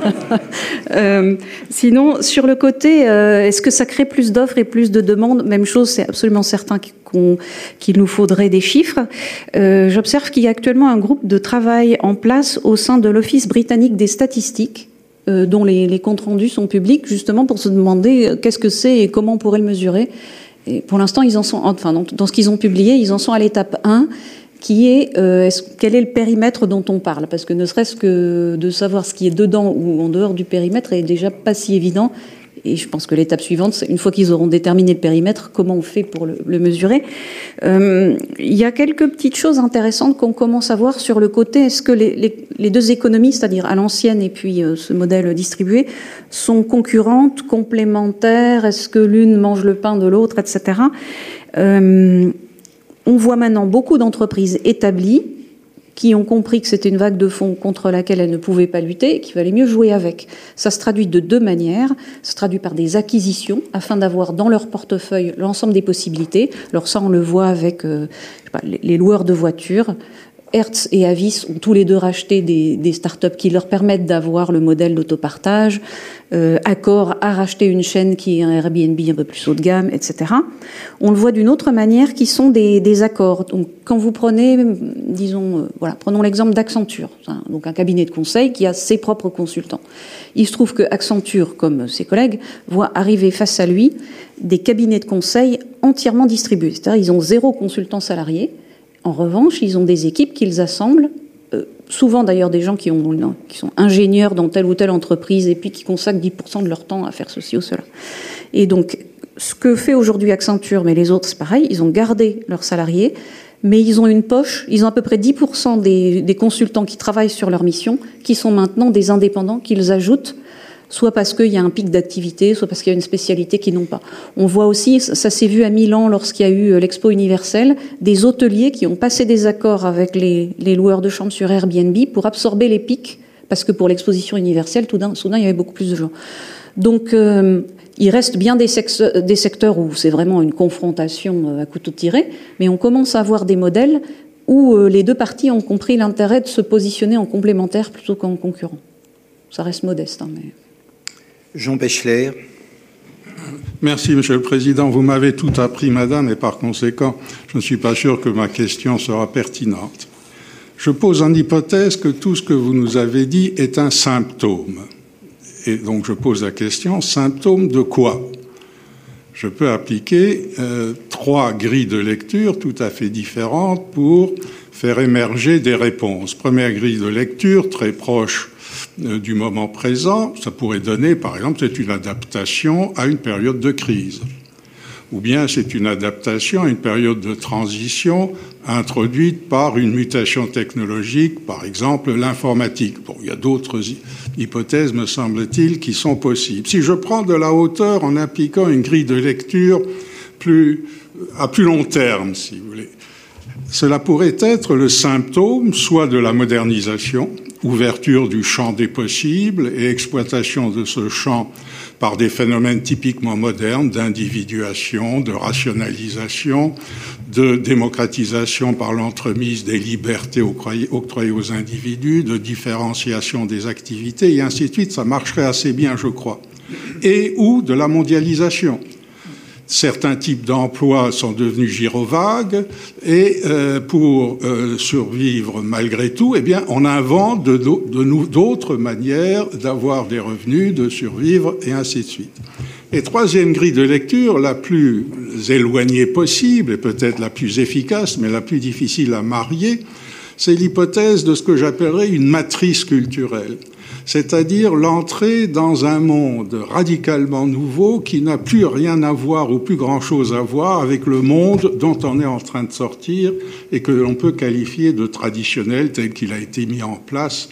Sinon, sur le côté, est-ce que ça crée plus d'offres et plus de demandes? Même chose, c'est absolument certain qu'il nous faudrait des chiffres. J'observe qu'il y a actuellement un groupe de travail en place au sein de l'Office britannique des statistiques, dont les comptes rendus sont publics, justement pour se demander qu'est-ce que c'est et comment on pourrait le mesurer. Et pour l'instant, ils en sont, enfin, dans ce qu'ils ont publié, ils en sont à l'étape 1, qui est quel est le périmètre dont on parle. Parce que ne serait-ce que de savoir ce qui est dedans ou en dehors du périmètre est déjà pas si évident. Et je pense que l'étape suivante, c'est une fois qu'ils auront déterminé le périmètre, comment on fait pour le mesurer. Il y a quelques petites choses intéressantes qu'on commence à voir sur le côté. Est-ce que les deux économies, c'est-à-dire à l'ancienne et puis ce modèle distribué, sont concurrentes, complémentaires? Est-ce que l'une mange le pain de l'autre, etc. On voit maintenant beaucoup d'entreprises établies qui ont compris que c'était une vague de fonds contre laquelle elles ne pouvaient pas lutter et qu'il valait mieux jouer avec. Ça se traduit de deux manières. Ça se traduit par des acquisitions afin d'avoir dans leur portefeuille l'ensemble des possibilités. Alors ça, on le voit avec les loueurs de voitures. Hertz et Avis ont tous les deux racheté des startups qui leur permettent d'avoir le modèle d'autopartage. Accor a racheté une chaîne qui est un Airbnb un peu plus haut de gamme, etc. On le voit d'une autre manière qui sont des accords. Donc, quand vous prenez, disons, prenons l'exemple d'Accenture, donc un cabinet de conseil qui a ses propres consultants. Il se trouve que Accenture, comme ses collègues, voit arriver face à lui des cabinets de conseil entièrement distribués. C'est-à-dire, ils ont 0 consultant salarié. En revanche, ils ont des équipes qu'ils assemblent, souvent d'ailleurs des gens qui sont ingénieurs dans telle ou telle entreprise et puis qui consacrent 10% de leur temps à faire ceci ou cela. Et donc, ce que fait aujourd'hui Accenture, mais les autres, c'est pareil, ils ont gardé leurs salariés, mais ils ont une poche, ils ont à peu près 10% des consultants qui travaillent sur leur mission, qui sont maintenant des indépendants qu'ils ajoutent, soit parce qu'il y a un pic d'activité, soit parce qu'il y a une spécialité qu'ils n'ont pas. On voit aussi, ça s'est vu à Milan lorsqu'il y a eu l'Expo universelle, des hôteliers qui ont passé des accords avec les loueurs de chambres sur Airbnb pour absorber les pics, parce que pour l'exposition universelle, soudain, il y avait beaucoup plus de gens. Donc, il reste bien des secteurs où c'est vraiment une confrontation à couteau tiré, mais on commence à avoir des modèles où les deux parties ont compris l'intérêt de se positionner en complémentaire plutôt qu'en concurrent. Ça reste modeste, mais... Jean Bechler. Merci, Monsieur le Président. Vous m'avez tout appris, Madame, et par conséquent, je ne suis pas sûr que ma question sera pertinente. Je pose en hypothèse que tout ce que vous nous avez dit est un symptôme. Et donc, je pose la question, symptôme de quoi? Je peux appliquer 3 grilles de lecture tout à fait différentes pour faire émerger des réponses. Première grille de lecture, très proche du moment présent, ça pourrait donner, par exemple, c'est une adaptation à une période de crise. Ou bien c'est une adaptation à une période de transition introduite par une mutation technologique, par exemple l'informatique. Bon, il y a d'autres hypothèses, me semble-t-il, qui sont possibles. Si je prends de la hauteur en appliquant une grille de lecture à plus long terme, si vous voulez, cela pourrait être le symptôme soit de la modernisation, ouverture du champ des possibles et exploitation de ce champ par des phénomènes typiquement modernes d'individuation, de rationalisation, de démocratisation par l'entremise des libertés octroyées aux individus, de différenciation des activités, et ainsi de suite. Ça marcherait assez bien, je crois. Et ou de la mondialisation. Certains types d'emplois sont devenus gyrovagues et pour survivre malgré tout, eh bien, on invente d'autres manières d'avoir des revenus, de survivre et ainsi de suite. Et troisième grille de lecture, la plus éloignée possible et peut-être la plus efficace, mais la plus difficile à marier, c'est l'hypothèse de ce que j'appellerais une matrice culturelle. C'est-à-dire l'entrée dans un monde radicalement nouveau qui n'a plus rien à voir ou plus grand-chose à voir avec le monde dont on est en train de sortir et que l'on peut qualifier de traditionnel tel qu'il a été mis en place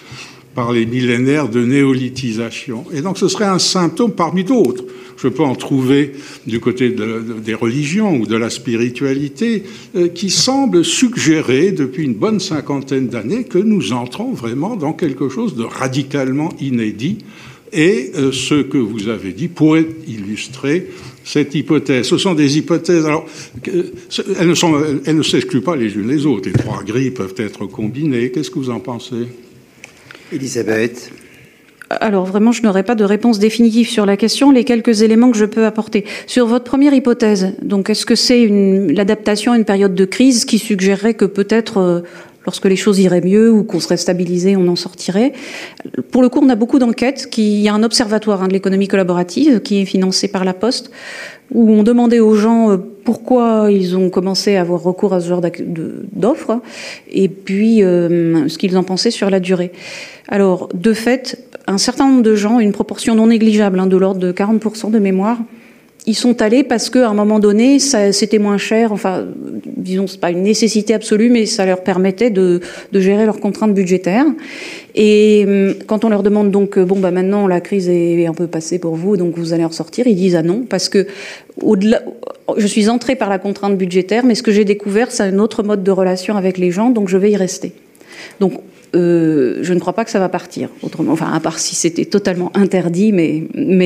par les millénaires de néolithisation. Et donc ce serait un symptôme parmi d'autres. Je peux en trouver du côté des religions ou de la spiritualité qui semble suggérer depuis une bonne cinquantaine d'années que nous entrons vraiment dans quelque chose de radicalement inédit. Et ce que vous avez dit pourrait illustrer cette hypothèse. Ce sont des hypothèses, alors, elles ne s'excluent pas les unes les autres. Les trois grilles peuvent être combinées. Qu'est-ce que vous en pensez ? Elisabeth. Alors vraiment, je n'aurai pas de réponse définitive sur la question. Les quelques éléments que je peux apporter. Sur votre première hypothèse, donc est-ce que c'est l'adaptation à une période de crise qui suggérerait que peut-être, lorsque les choses iraient mieux ou qu'on serait stabilisé, on en sortirait? Pour le coup, on a beaucoup d'enquêtes. Il y a un observatoire de l'économie collaborative qui est financé par la Poste, où on demandait aux gens pourquoi ils ont commencé à avoir recours à ce genre d'offres, et puis ce qu'ils en pensaient sur la durée. Alors, de fait, un certain nombre de gens, une proportion non négligeable, de l'ordre de 40% de mémoire, ils sont allés parce qu'à un moment donné, c'était moins cher. Enfin, disons, c'est pas une nécessité absolue, mais ça leur permettait de gérer leurs contraintes budgétaires. Et quand on leur demande donc, maintenant la crise est un peu passée pour vous, donc vous allez en ressortir, ils disent non, parce que au-delà, je suis entrée par la contrainte budgétaire, mais ce que j'ai découvert, c'est un autre mode de relation avec les gens, donc je vais y rester. Donc, je ne crois pas que ça va partir autrement, enfin à part si c'était totalement interdit, mais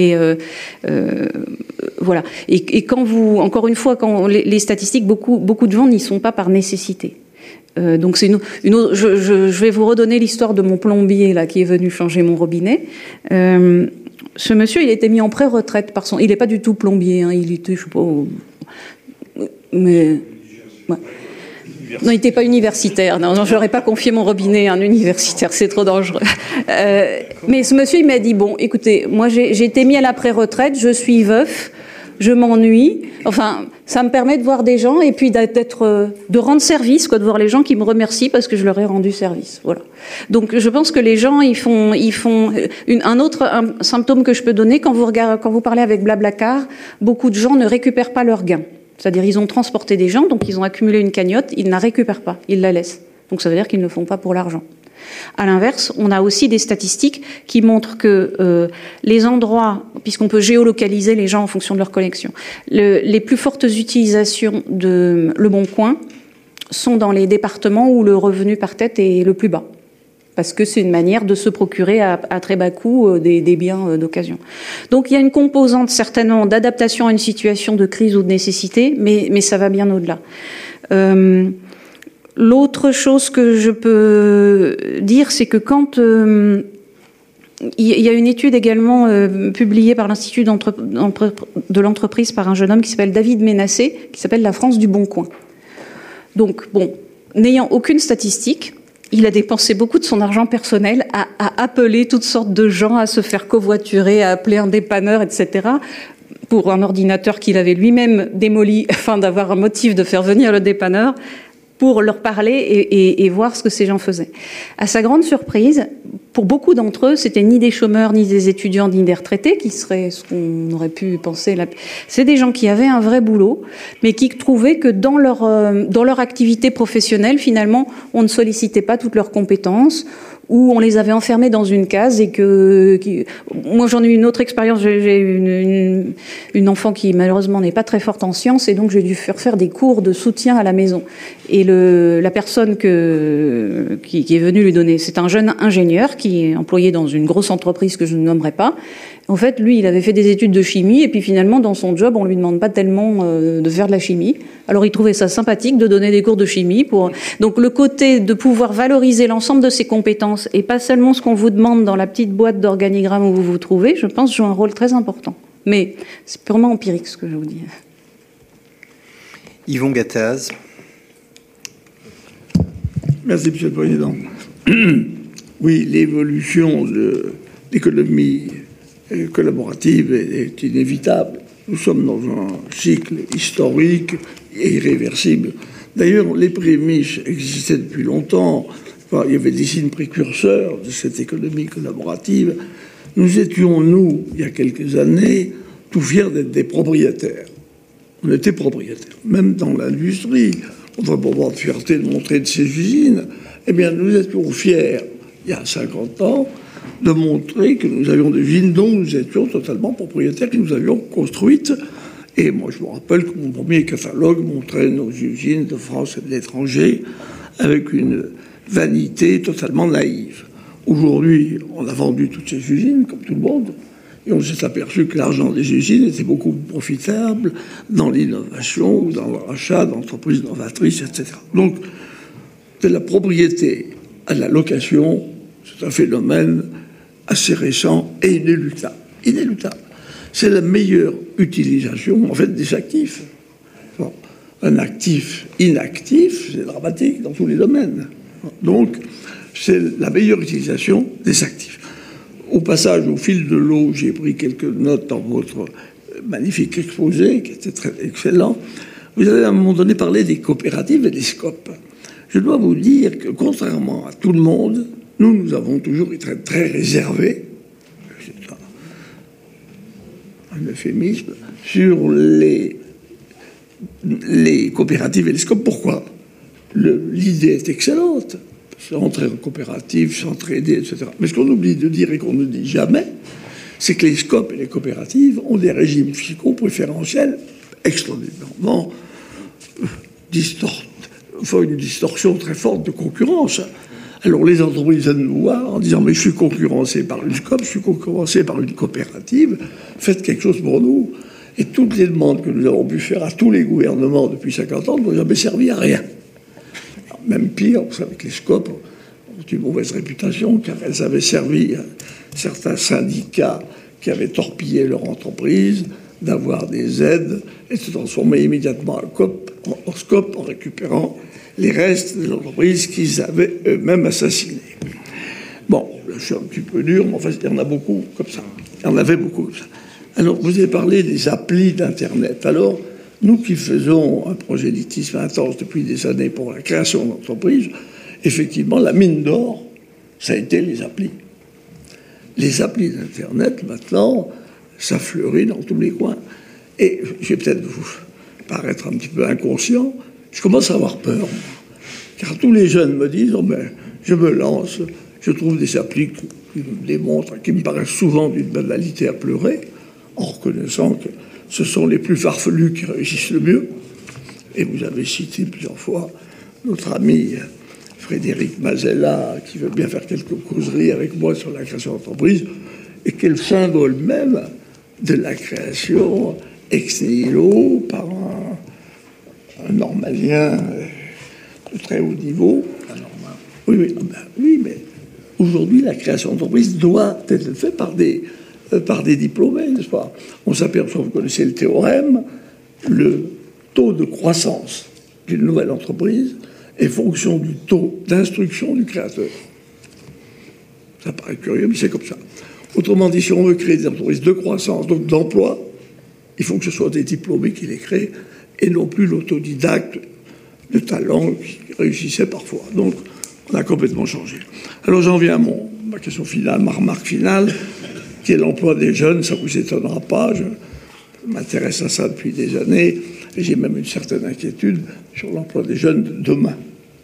voilà. Et quand vous, encore une fois, quand les statistiques, beaucoup de gens n'y sont pas par nécessité. Donc c'est une autre. Je vais vous redonner l'histoire de mon plombier là qui est venu changer mon robinet. Ce monsieur, il a été mis en pré-retraite par son. Il n'est pas du tout plombier, il était, je sais pas, mais. Ouais. Non, il n'était pas universitaire. Non, je n'aurais pas confié mon robinet à un universitaire, c'est trop dangereux. Mais ce monsieur, il m'a dit, bon, écoutez, moi j'ai été mis à la pré-retraite, je suis veuf, je m'ennuie. Enfin, ça me permet de voir des gens et puis de rendre service, de voir les gens qui me remercient parce que je leur ai rendu service. Voilà. Donc, je pense que les gens, ils font un symptôme que je peux donner quand vous parlez avec Blablacar, beaucoup de gens ne récupèrent pas leurs gains. C'est-à-dire, ils ont transporté des gens, donc ils ont accumulé une cagnotte, ils ne la récupèrent pas, ils la laissent. Donc ça veut dire qu'ils ne le font pas pour l'argent. À l'inverse, on a aussi des statistiques qui montrent que les endroits, puisqu'on peut géolocaliser les gens en fonction de leur collection, les plus fortes utilisations de Le Bon Coin sont dans les départements où le revenu par tête est le plus bas. Parce que c'est une manière de se procurer à très bas coût des biens d'occasion. Donc il y a une composante certainement d'adaptation à une situation de crise ou de nécessité, mais ça va bien au-delà. L'autre chose que je peux dire, c'est que quand il y a une étude également publiée par l'Institut de l'entreprise par un jeune homme qui s'appelle David Ménassé, qui s'appelle La France du Bon Coin. Donc n'ayant aucune statistique, il a dépensé beaucoup de son argent personnel à appeler toutes sortes de gens, à se faire covoiturer, à appeler un dépanneur, etc., pour un ordinateur qu'il avait lui-même démoli afin d'avoir un motif de faire venir le dépanneur, pour leur parler et voir ce que ces gens faisaient. À sa grande surprise, pour beaucoup d'entre eux, c'était ni des chômeurs, ni des étudiants, ni des retraités, qui seraient ce qu'on aurait pu penser. C'est des gens qui avaient un vrai boulot, mais qui trouvaient que dans leur activité professionnelle, finalement, on ne sollicitait pas toutes leurs compétences, où on les avait enfermés dans une case et moi j'en ai eu une autre expérience, j'ai une enfant qui malheureusement n'est pas très forte en sciences et donc j'ai dû faire des cours de soutien à la maison. Et la personne qui est venue lui donner, c'est un jeune ingénieur qui est employé dans une grosse entreprise que je ne nommerai pas. En fait, lui, il avait fait des études de chimie et puis finalement, dans son job, on lui demande pas tellement de faire de la chimie. Alors, il trouvait ça sympathique de donner des cours de chimie donc le côté de pouvoir valoriser l'ensemble de ses compétences et pas seulement ce qu'on vous demande dans la petite boîte d'organigramme où vous vous trouvez, je pense, joue un rôle très important. Mais c'est purement empirique, ce que je vous dis. Yvon Gattaz. Merci, Monsieur le Président. Oui, l'évolution de l'économie collaborative est inévitable. Nous sommes dans un cycle historique et irréversible. D'ailleurs, les prémices existaient depuis longtemps. Enfin, il y avait des signes précurseurs de cette économie collaborative. Nous étions, il y a quelques années, tout fiers d'être des propriétaires. On était propriétaires. Même dans l'industrie, on devrait pas avoir de fierté de montrer de ses usines. Eh bien, nous étions fiers il y a 50 ans, de montrer que nous avions des usines dont nous étions totalement propriétaires, que nous avions construites. Et moi, je me rappelle que mon premier catalogue montrait nos usines de France et de l'étranger avec une vanité totalement naïve. Aujourd'hui, on a vendu toutes ces usines, comme tout le monde, et on s'est aperçu que l'argent des usines était beaucoup plus profitable dans l'innovation ou dans le rachat d'entreprises novatrices, etc. Donc, de la propriété à la location, c'est un phénomène assez récent et inéluctable. Inéluctable. C'est la meilleure utilisation, en fait, des actifs. Bon, un actif inactif, c'est dramatique dans tous les domaines. Donc, c'est la meilleure utilisation des actifs. Au passage, au fil de l'eau, j'ai pris quelques notes dans votre magnifique exposé, qui était très excellent. Vous avez à un moment donné parlé des coopératives et des SCOP. Je dois vous dire que, contrairement à tout le monde, nous avons toujours été très réservés, c'est un euphémisme, sur les coopératives et les SCOP. Pourquoi? L'idée est excellente. Entrer en coopérative, s'entraider, etc. Mais ce qu'on oublie de dire et qu'on ne dit jamais, c'est que les SCOP et les coopératives ont des régimes fiscaux préférentiels extraordinairement une distorsion très forte de concurrence. Alors les entreprises viennent nous voir en disant « mais je suis concurrencé par une SCOP, je suis concurrencé par une coopérative, faites quelque chose pour nous ». Et toutes les demandes que nous avons pu faire à tous les gouvernements depuis 50 ans n'ont jamais servi à rien. Même pire, vous savez que les SCOP ont une mauvaise réputation car elles avaient servi à certains syndicats qui avaient torpillé leur entreprise d'avoir des aides et se transformer immédiatement en SCOP en récupérant les restes des entreprises qu'ils avaient eux-mêmes assassinées. Bon, je suis un petit peu dur, mais enfin, il y en a beaucoup comme ça. Il y en avait beaucoup comme ça. Alors, vous avez parlé des applis d'Internet. Alors, nous qui faisons un prosélytisme intense depuis des années pour la création d'entreprises, effectivement, la mine d'or, ça a été les applis. Les applis d'Internet, maintenant, ça fleurit dans tous les coins. Et je vais peut-être vous paraître un petit peu inconscient, je commence à avoir peur. Car tous les jeunes me disent, oh ben, je me lance, je trouve des applis qui me démontrent, qui me paraissent souvent d'une banalité à pleurer, en reconnaissant que ce sont les plus farfelus qui réussissent le mieux. Et vous avez cité plusieurs fois notre ami Frédéric Mazella, qui veut bien faire quelques causeries avec moi sur la création d'entreprise, et qui est le symbole même de la création ex nihilo par un normalien de très haut niveau. Oui, mais aujourd'hui, la création d'entreprise doit être faite par des diplômés, n'est-ce pas? On s'aperçoit, vous connaissez le théorème, le taux de croissance d'une nouvelle entreprise est fonction du taux d'instruction du créateur. Ça paraît curieux, mais c'est comme ça. Autrement dit, si on veut créer des entreprises de croissance, donc d'emploi, il faut que ce soit des diplômés qui les créent et non plus l'autodidacte de talent qui réussissait parfois. Donc, on a complètement changé. Alors, j'en viens à ma question finale, ma remarque finale, qui est l'emploi des jeunes. Ça ne vous étonnera pas. Je m'intéresse à ça depuis des années et j'ai même une certaine inquiétude sur l'emploi des jeunes de demain.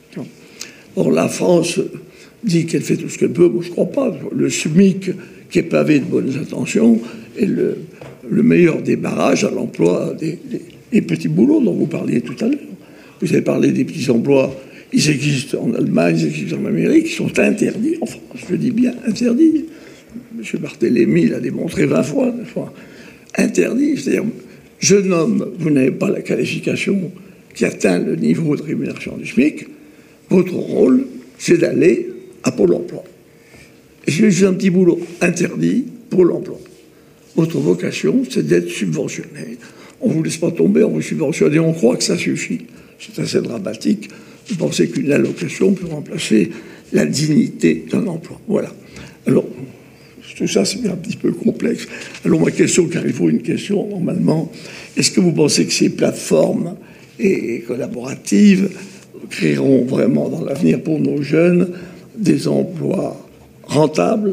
Or, la France dit qu'elle fait tout ce qu'elle peut. Moi, je ne crois pas. Le SMIC, qui est pavé de bonnes intentions, est le meilleur débarrage à l'emploi des petits boulots dont vous parliez tout à l'heure. Vous avez parlé des petits emplois. Ils existent en Allemagne, ils existent en Amérique, ils sont interdits en France. Je dis bien interdits. M. Barthélémy l'a démontré 20 fois. Interdit, c'est-à-dire, jeune homme, vous n'avez pas la qualification qui atteint le niveau de rémunération du SMIC, votre rôle, c'est d'aller à Pôle emploi. Et si j'ai un petit boulot interdit, Pôle emploi. Votre vocation, c'est d'être subventionné. On ne vous laisse pas tomber, on vous subventionne et on croit que ça suffit. C'est assez dramatique de penser qu'une allocation peut remplacer la dignité d'un emploi. Voilà. Alors, tout ça, c'est un petit peu complexe. Alors, ma question, car il faut une question, normalement, est-ce que vous pensez que ces plateformes et collaboratives créeront vraiment dans l'avenir pour nos jeunes des emplois rentables,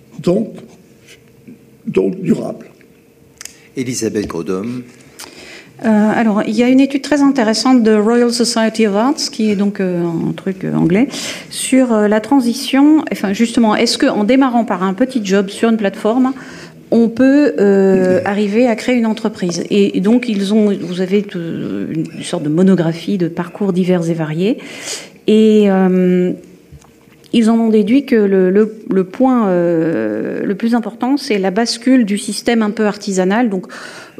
donc durables? Elisabeth Grodhomme. Alors, il y a une étude très intéressante de Royal Society of Arts, qui est donc un truc anglais, sur la transition. Enfin, justement, est-ce qu'en démarrant par un petit job sur une plateforme, on peut arriver à créer une entreprise? Et donc, vous avez une sorte de monographie de parcours divers et variés. Et ils en ont déduit que le point le plus important, c'est la bascule du système un peu artisanal. Donc,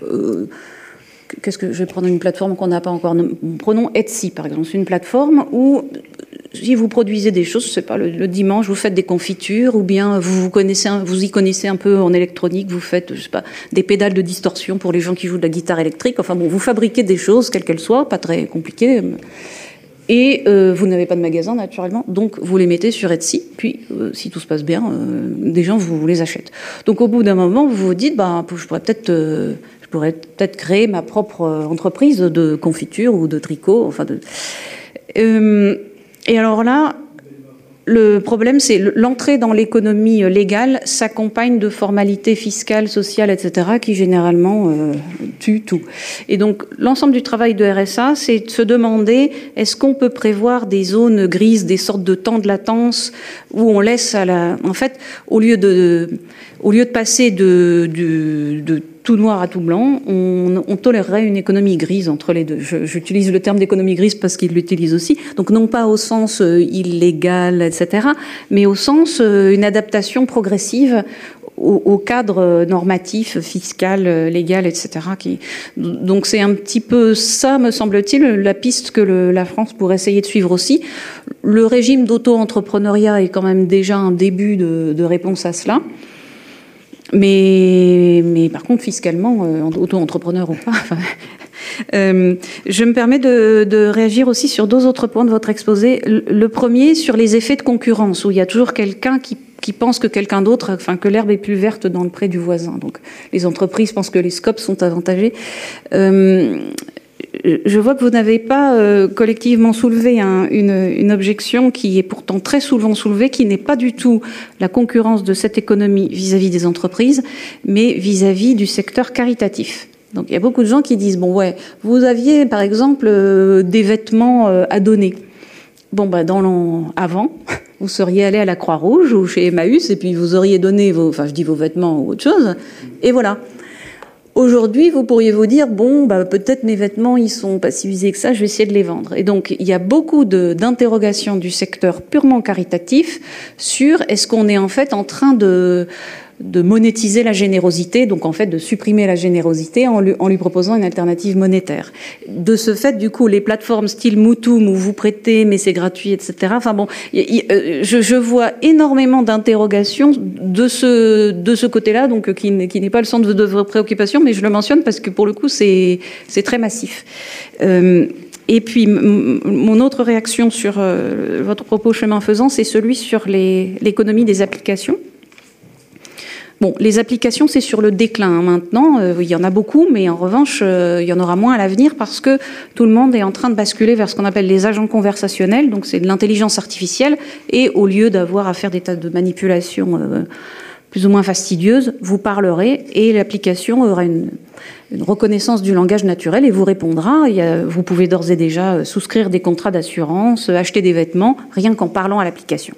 je vais prendre une plateforme qu'on n'a pas encore. Prenons Etsy, par exemple. C'est une plateforme où, si vous produisez des choses, je sais pas, le dimanche, vous faites des confitures, ou bien vous y connaissez un peu en électronique, vous faites, je sais pas, des pédales de distorsion pour les gens qui jouent de la guitare électrique. Enfin bon, vous fabriquez des choses, quelles qu'elles soient, pas très compliquées. Et vous n'avez pas de magasin, naturellement, donc vous les mettez sur Etsy. Puis, si tout se passe bien, des gens vous les achètent. Donc, au bout d'un moment, vous vous dites, je pourrais peut-être créer ma propre entreprise de confiture ou de tricot. Et alors là, le problème, c'est l'entrée dans l'économie légale s'accompagne de formalités fiscales, sociales, etc., qui généralement tuent tout. Et donc, l'ensemble du travail de RSA, c'est de se demander, est-ce qu'on peut prévoir des zones grises, des sortes de temps de latence, où on laisse en fait, au lieu de passer de tout noir à tout blanc, on tolérerait une économie grise entre les deux. J'utilise le terme d'économie grise parce qu'ils l'utilisent aussi. Donc non pas au sens illégal, etc., mais au sens une adaptation progressive au cadre normatif, fiscal, légal, etc. Donc c'est un petit peu ça, me semble-t-il, la piste que la France pourrait essayer de suivre aussi. Le régime d'auto-entrepreneuriat est quand même déjà un début de réponse à cela. Mais par contre, fiscalement, auto-entrepreneur ou pas, je me permets de réagir aussi sur deux autres points de votre exposé. Le premier, sur les effets de concurrence, où il y a toujours quelqu'un qui pense que quelqu'un d'autre, que l'herbe est plus verte dans le pré du voisin. Donc, les entreprises pensent que les scopes sont avantagés. Je vois que vous n'avez pas collectivement soulevé une objection qui est pourtant très souvent soulevée, qui n'est pas du tout la concurrence de cette économie vis-à-vis des entreprises, mais vis-à-vis du secteur caritatif. Donc il y a beaucoup de gens qui disent, vous aviez par exemple des vêtements à donner. Avant, vous seriez allé à la Croix-Rouge ou chez Emmaüs et puis vous auriez donné vos vêtements ou autre chose, et voilà. Aujourd'hui, vous pourriez vous dire, peut-être mes vêtements, ils sont pas si usés que ça, je vais essayer de les vendre. Et donc, il y a beaucoup d'interrogations du secteur purement caritatif sur est-ce qu'on est en fait en train de monétiser la générosité, donc en fait de supprimer la générosité en lui proposant une alternative monétaire. De ce fait, du coup, les plateformes style Moutoum où vous prêtez mais c'est gratuit, etc. Je vois énormément d'interrogations de ce côté-là, donc qui n'est pas le centre de vos préoccupations, mais je le mentionne parce que pour le coup c'est très massif. Et puis, mon autre réaction sur votre propos chemin faisant, c'est celui sur l'économie des applications. Les applications, c'est sur le déclin maintenant. Il y en a beaucoup, mais en revanche, il y en aura moins à l'avenir parce que tout le monde est en train de basculer vers ce qu'on appelle les agents conversationnels. Donc, c'est de l'intelligence artificielle. Et au lieu d'avoir à faire des tas de manipulations plus ou moins fastidieuses, vous parlerez et l'application aura une reconnaissance du langage naturel et vous répondra. Vous pouvez d'ores et déjà souscrire des contrats d'assurance, acheter des vêtements, rien qu'en parlant à l'application.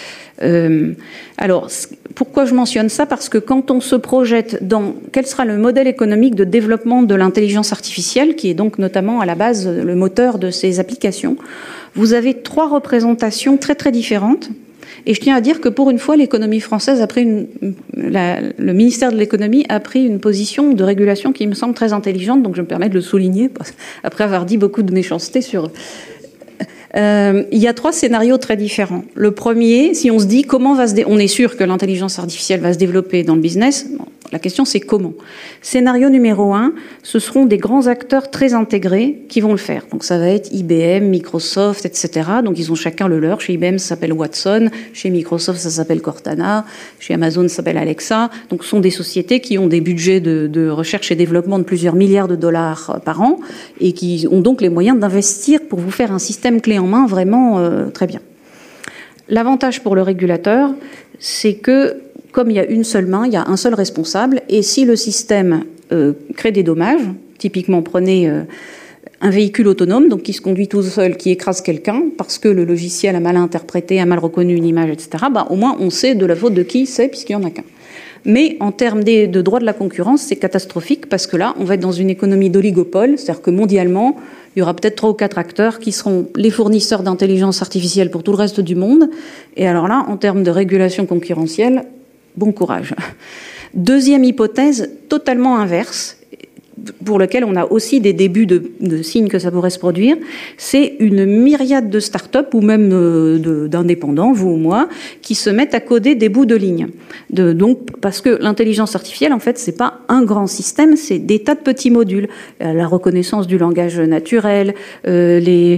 Alors, pourquoi je mentionne ça? Parce que quand on se projette dans quel sera le modèle économique de développement de l'intelligence artificielle, qui est donc notamment à la base le moteur de ces applications, vous avez trois représentations très très différentes. Et je tiens à dire que pour une fois, l'économie française a pris le ministère de l'économie a pris une position de régulation qui me semble très intelligente, donc je me permets de le souligner, après avoir dit beaucoup de méchanceté sur... il y a trois scénarios très différents. Le premier, si on se dit comment on est sûr que l'intelligence artificielle va se développer dans le business, la question c'est comment. Scénario numéro 1, ce seront des grands acteurs très intégrés qui vont le faire. Donc ça va être IBM, Microsoft, etc. Donc ils ont chacun le leur. Chez IBM, ça s'appelle Watson. Chez Microsoft, ça s'appelle Cortana. Chez Amazon, ça s'appelle Alexa. Donc ce sont des sociétés qui ont des budgets de recherche et développement de plusieurs milliards de dollars par an et qui ont donc les moyens d'investir pour vous faire un système clé en main vraiment très bien. L'avantage pour le régulateur, c'est que comme il y a une seule main, il y a un seul responsable, et si le système crée des dommages, Typiquement, prenez un véhicule autonome, donc qui se conduit tout seul, qui écrase quelqu'un, parce que le logiciel a mal interprété, a mal reconnu une image, etc. Au moins, on sait de la faute de qui c'est, puisqu'il n'y en a qu'un. Mais en termes de droit de la concurrence, c'est catastrophique, parce que là, on va être dans une économie d'oligopole, c'est-à-dire que mondialement, il y aura peut-être 3 ou 4 acteurs qui seront les fournisseurs d'intelligence artificielle pour tout le reste du monde. Et alors là, en termes de régulation concurrentielle, bon courage. Deuxième hypothèse, totalement inverse, pour lequel on a aussi des débuts de signes que ça pourrait se produire, c'est une myriade de start-up ou même d'indépendants, vous ou moi, qui se mettent à coder des bouts de ligne. Donc, parce que l'intelligence artificielle, en fait, c'est pas un grand système, c'est des tas de petits modules. La reconnaissance du langage naturel, la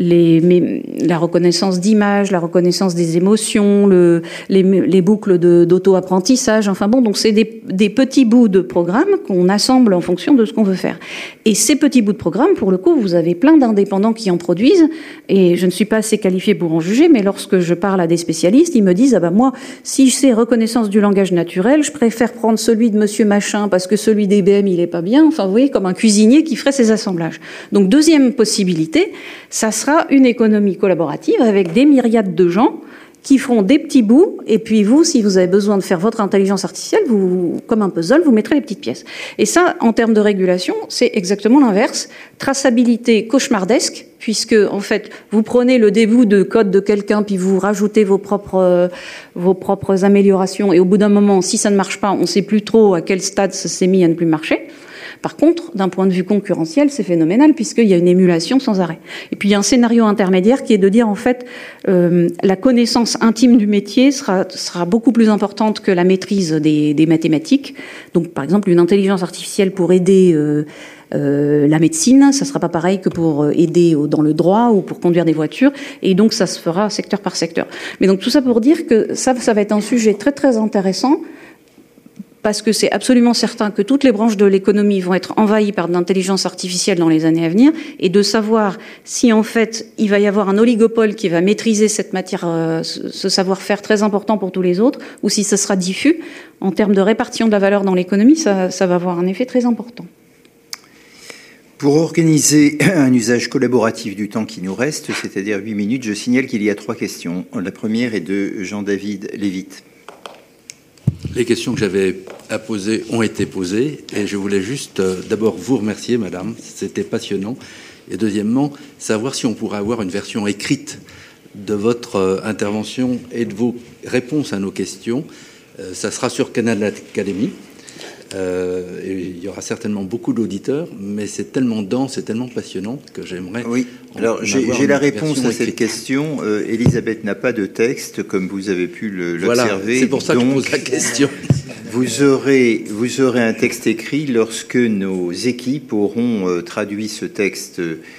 reconnaissance d'images, la reconnaissance des émotions, les boucles d'auto-apprentissage. Enfin bon, donc c'est des petits bouts de programme qu'on assemble en fonction de ce qu'on veut faire. Et ces petits bouts de programme, pour le coup, vous avez plein d'indépendants qui en produisent, et je ne suis pas assez qualifiée pour en juger, mais lorsque je parle à des spécialistes, ils me disent, moi, si je sais reconnaissance du langage naturel, je préfère prendre celui de monsieur machin, parce que celui d'IBM, il est pas bien. Enfin, vous voyez, comme un cuisinier qui ferait ses assemblages. Donc, deuxième possibilité, ça sera une économie collaborative avec des myriades de gens qui feront des petits bouts, et puis vous, si vous avez besoin de faire votre intelligence artificielle, vous, comme un puzzle, vous mettrez les petites pièces. Et ça, en termes de régulation, c'est exactement l'inverse. Traçabilité cauchemardesque, puisque, en fait, vous prenez le début de code de quelqu'un, puis vous rajoutez vos propres améliorations, et au bout d'un moment, si ça ne marche pas, on ne sait plus trop à quel stade ça s'est mis à ne plus marcher. Par contre, d'un point de vue concurrentiel, c'est phénoménal puisqu'il y a une émulation sans arrêt. Et puis il y a un scénario intermédiaire qui est de dire en fait la connaissance intime du métier sera beaucoup plus importante que la maîtrise des mathématiques. Donc par exemple une intelligence artificielle pour aider la médecine, ça ne sera pas pareil que pour aider dans le droit ou pour conduire des voitures, et donc ça se fera secteur par secteur. Mais donc tout ça pour dire que ça va être un sujet très très intéressant, parce que c'est absolument certain que toutes les branches de l'économie vont être envahies par de l'intelligence artificielle dans les années à venir, et de savoir si en fait il va y avoir un oligopole qui va maîtriser cette matière, ce savoir-faire très important pour tous les autres, ou si ce sera diffus, en termes de répartition de la valeur dans l'économie, ça va avoir un effet très important. Pour organiser un usage collaboratif du temps qui nous reste, c'est-à-dire 8 minutes, je signale qu'il y a 3 questions. La première est de Jean-David Lévite. Les questions que j'avais à poser ont été posées, et je voulais juste d'abord vous remercier, madame, c'était passionnant, et deuxièmement, savoir si on pourrait avoir une version écrite de votre intervention et de vos réponses à nos questions. Ça sera sur Canal Academy, et il y aura certainement beaucoup d'auditeurs, mais c'est tellement dense et tellement passionnant que j'aimerais... Oui, alors j'ai la réponse à cette question. Elisabeth n'a pas de texte, comme vous avez pu l'observer. Voilà, c'est pour ça que je pose la question. Vous aurez un texte écrit lorsque nos équipes auront traduit ce texte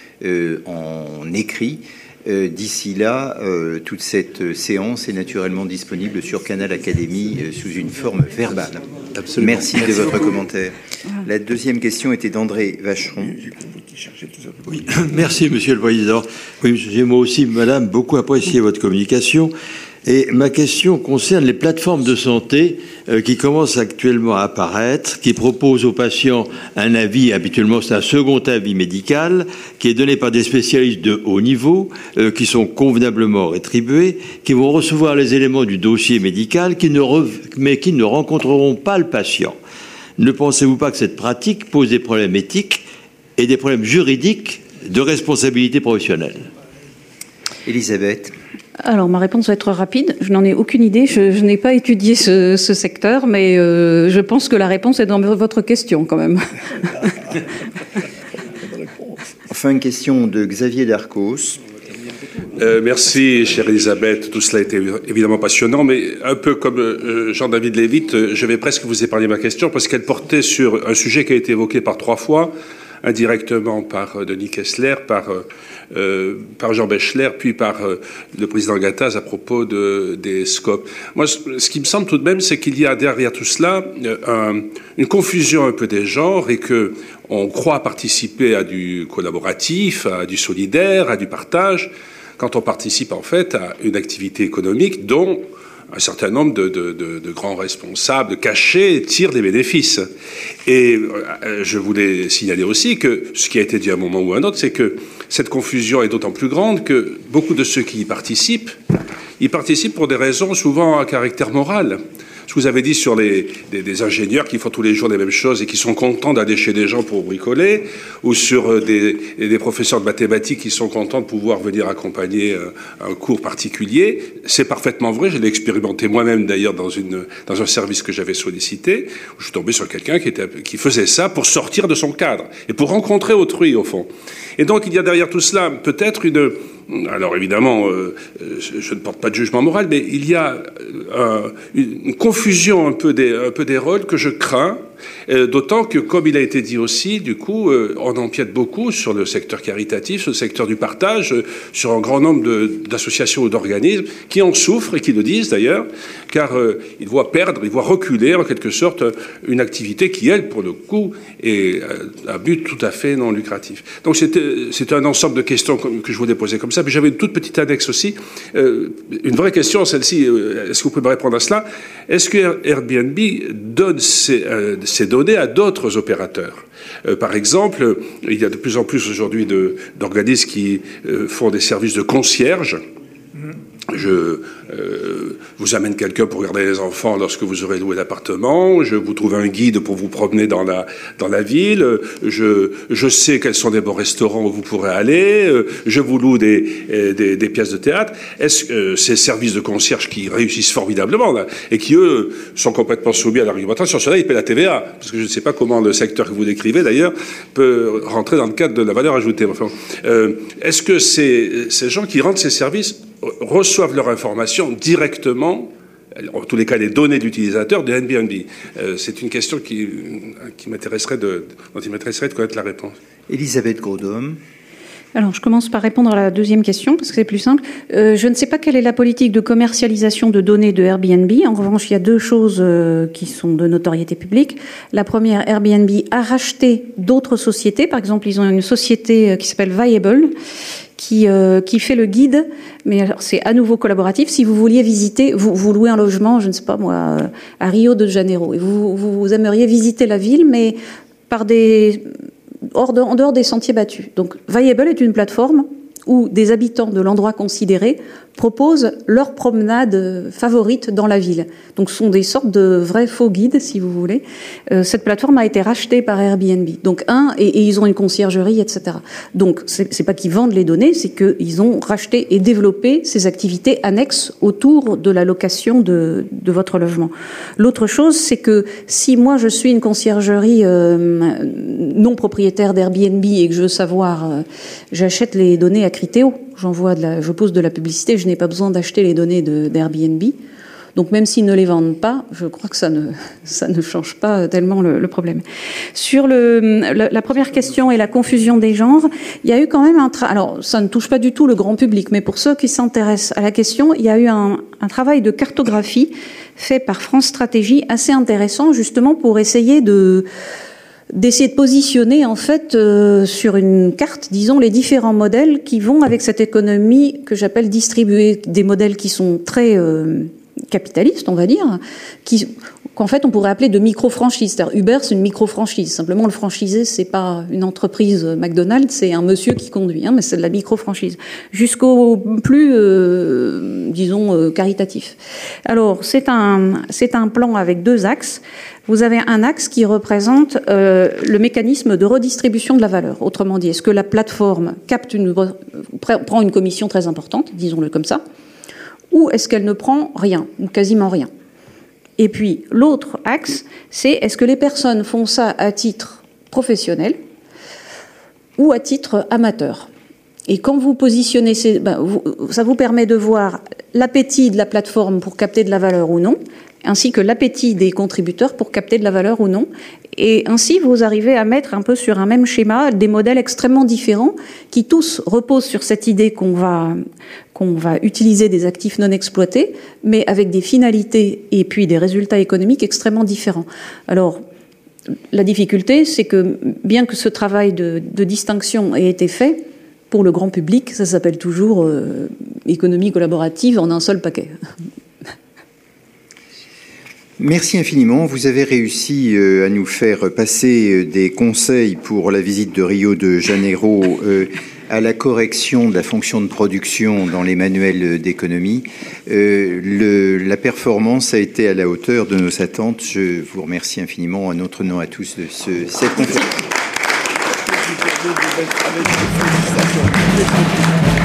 en écrit. D'ici là, toute cette séance est naturellement disponible sur Canal Academy sous une forme verbale. Absolument. Merci de votre commentaire. La deuxième question était d'André Vacheron. Oui, merci Monsieur le Président. Oui, j'ai moi aussi, Madame, beaucoup apprécié votre communication. Et ma question concerne les plateformes de santé qui commencent actuellement à apparaître, qui proposent aux patients un avis, habituellement c'est un second avis médical, qui est donné par des spécialistes de haut niveau, qui sont convenablement rétribués, qui vont recevoir les éléments du dossier médical, mais qui ne rencontreront pas le patient. Ne pensez-vous pas que cette pratique pose des problèmes éthiques et des problèmes juridiques de responsabilité professionnelle? Elisabeth. Alors, ma réponse va être rapide. Je n'en ai aucune idée. Je n'ai pas étudié ce secteur, mais je pense que la réponse est dans votre question, quand même. Enfin, une question de Xavier Darcos. Merci, chère Elisabeth. Tout cela a été évidemment passionnant, mais un peu comme Jean-David Lévite, je vais presque vous épargner ma question parce qu'elle portait sur un sujet qui a été évoqué par 3 fois, indirectement par Denis Kessler, par Jean Bechler, puis par le président Gattaz à propos des scopes. Moi, ce qui me semble tout de même, c'est qu'il y a derrière tout cela une confusion un peu des genres et que on croit participer à du collaboratif, à du solidaire, à du partage, quand on participe en fait à une activité économique dont un certain nombre de grands responsables cachés tirent des bénéfices. Et je voulais signaler aussi que ce qui a été dit à un moment ou à un autre, c'est que cette confusion est d'autant plus grande que beaucoup de ceux qui y participent pour des raisons souvent à caractère moral. Ce que vous avez dit sur des ingénieurs qui font tous les jours les mêmes choses et qui sont contents d'aller chez des gens pour bricoler, ou sur des professeurs de mathématiques qui sont contents de pouvoir venir accompagner un cours particulier, c'est parfaitement vrai. Je l'ai expérimenté moi-même d'ailleurs dans un service que j'avais sollicité, où je suis tombé sur quelqu'un qui faisait ça pour sortir de son cadre et pour rencontrer autrui au fond. Et donc il y a derrière tout cela peut-être alors évidemment, je ne porte pas de jugement moral, mais il y a une confusion un peu des rôles que je crains, d'autant que, comme il a été dit aussi, du coup, on empiète beaucoup sur le secteur caritatif, sur le secteur du partage, sur un grand nombre d'associations ou d'organismes qui en souffrent et qui le disent d'ailleurs, car ils voient reculer en quelque sorte une activité qui, elle, pour le coup, est un but tout à fait non lucratif. Donc c'est un ensemble de questions que je voulais poser comme ça. Mais j'avais une toute petite annexe aussi. Une vraie question, celle-ci, est-ce que vous pouvez me répondre à cela? Est-ce que Airbnb donne ces données à d'autres opérateurs? Par exemple, il y a de plus en plus aujourd'hui d'organismes qui font des services de concierge. Je vous amène quelqu'un pour garder les enfants lorsque vous aurez loué l'appartement. Je vous trouve un guide pour vous promener dans la ville. Je sais quels sont les bons restaurants où vous pourrez aller. Je vous loue des pièces de théâtre. Est-ce que ces services de concierge qui réussissent formidablement là, et qui, eux, sont complètement soumis à l'argumentation, sur cela, ils paient la TVA. Parce que je ne sais pas comment le secteur que vous décrivez, d'ailleurs, peut rentrer dans le cadre de la valeur ajoutée. Enfin, est-ce que ces gens qui rendent ces services reçoivent leur information directement, en tous les cas les données d'utilisateurs de Airbnb? C'est une question dont il m'intéresserait de connaître la réponse. Elisabeth Groudhomme. Alors, je commence par répondre à la deuxième question, parce que c'est plus simple. Je ne sais pas quelle est la politique de commercialisation de données de Airbnb. En revanche, il y a deux choses qui sont de notoriété publique. La première, Airbnb a racheté d'autres sociétés. Par exemple, ils ont une société qui s'appelle Viable, qui fait le guide, mais alors c'est à nouveau collaboratif. Si vous vouliez visiter, vous louez un logement, je ne sais pas moi, à Rio de Janeiro, et vous aimeriez visiter la ville, mais par en dehors des sentiers battus. Donc, Viable est une plateforme où des habitants de l'endroit considéré proposent leur promenade favorite dans la ville. Donc, ce sont des sortes de vrais faux guides, si vous voulez. Cette plateforme a été rachetée par Airbnb. Donc, et ils ont une conciergerie, etc. Donc, c'est pas qu'ils vendent les données, c'est qu'ils ont racheté et développé ces activités annexes autour de la location de votre logement. L'autre chose, c'est que si moi, je suis une conciergerie non propriétaire d'Airbnb et que je veux savoir, j'achète les données à Criteo, je pose de la publicité, je n'ai pas besoin d'acheter les données d'Airbnb. Donc même s'ils ne les vendent pas, je crois que ça ne change pas tellement le problème. Sur la première question et la confusion des genres, il y a eu quand même alors ça ne touche pas du tout le grand public, mais pour ceux qui s'intéressent à la question, il y a eu un travail de cartographie fait par France Stratégie assez intéressant, justement pour essayer d'essayer de positionner en fait sur une carte, disons, les différents modèles qui vont avec cette économie que j'appelle distribuée, des modèles qui sont très capitalistes, on va dire, qu'en fait on pourrait appeler de micro-franchise. C'est-à-dire Uber, c'est une micro-franchise. Simplement, le franchisé, c'est pas une entreprise McDonald's, c'est un monsieur qui conduit, mais c'est de la micro-franchise. Jusqu'au plus, disons, caritatif. Alors, c'est un plan avec deux axes. Vous avez un axe qui représente le mécanisme de redistribution de la valeur. Autrement dit, est-ce que la plateforme prend une commission très importante, disons-le comme ça, ou est-ce qu'elle ne prend rien, ou quasiment rien? Et puis, l'autre axe, c'est est-ce que les personnes font ça à titre professionnel ou à titre amateur? Et quand vous positionnez, ça vous permet de voir l'appétit de la plateforme pour capter de la valeur ou non, ainsi que l'appétit des contributeurs pour capter de la valeur ou non. Et ainsi, vous arrivez à mettre un peu sur un même schéma des modèles extrêmement différents qui tous reposent sur cette idée qu'on va utiliser des actifs non exploités, mais avec des finalités et puis des résultats économiques extrêmement différents. Alors, la difficulté, c'est que bien que ce travail de distinction ait été fait, pour le grand public, ça s'appelle toujours économie collaborative en un seul paquet. Merci infiniment. Vous avez réussi à nous faire passer des conseils pour la visite de Rio de Janeiro à la correction de la fonction de production dans les manuels d'économie. La performance a été à la hauteur de nos attentes. Je vous remercie infiniment à notre nom à tous de cette conférence.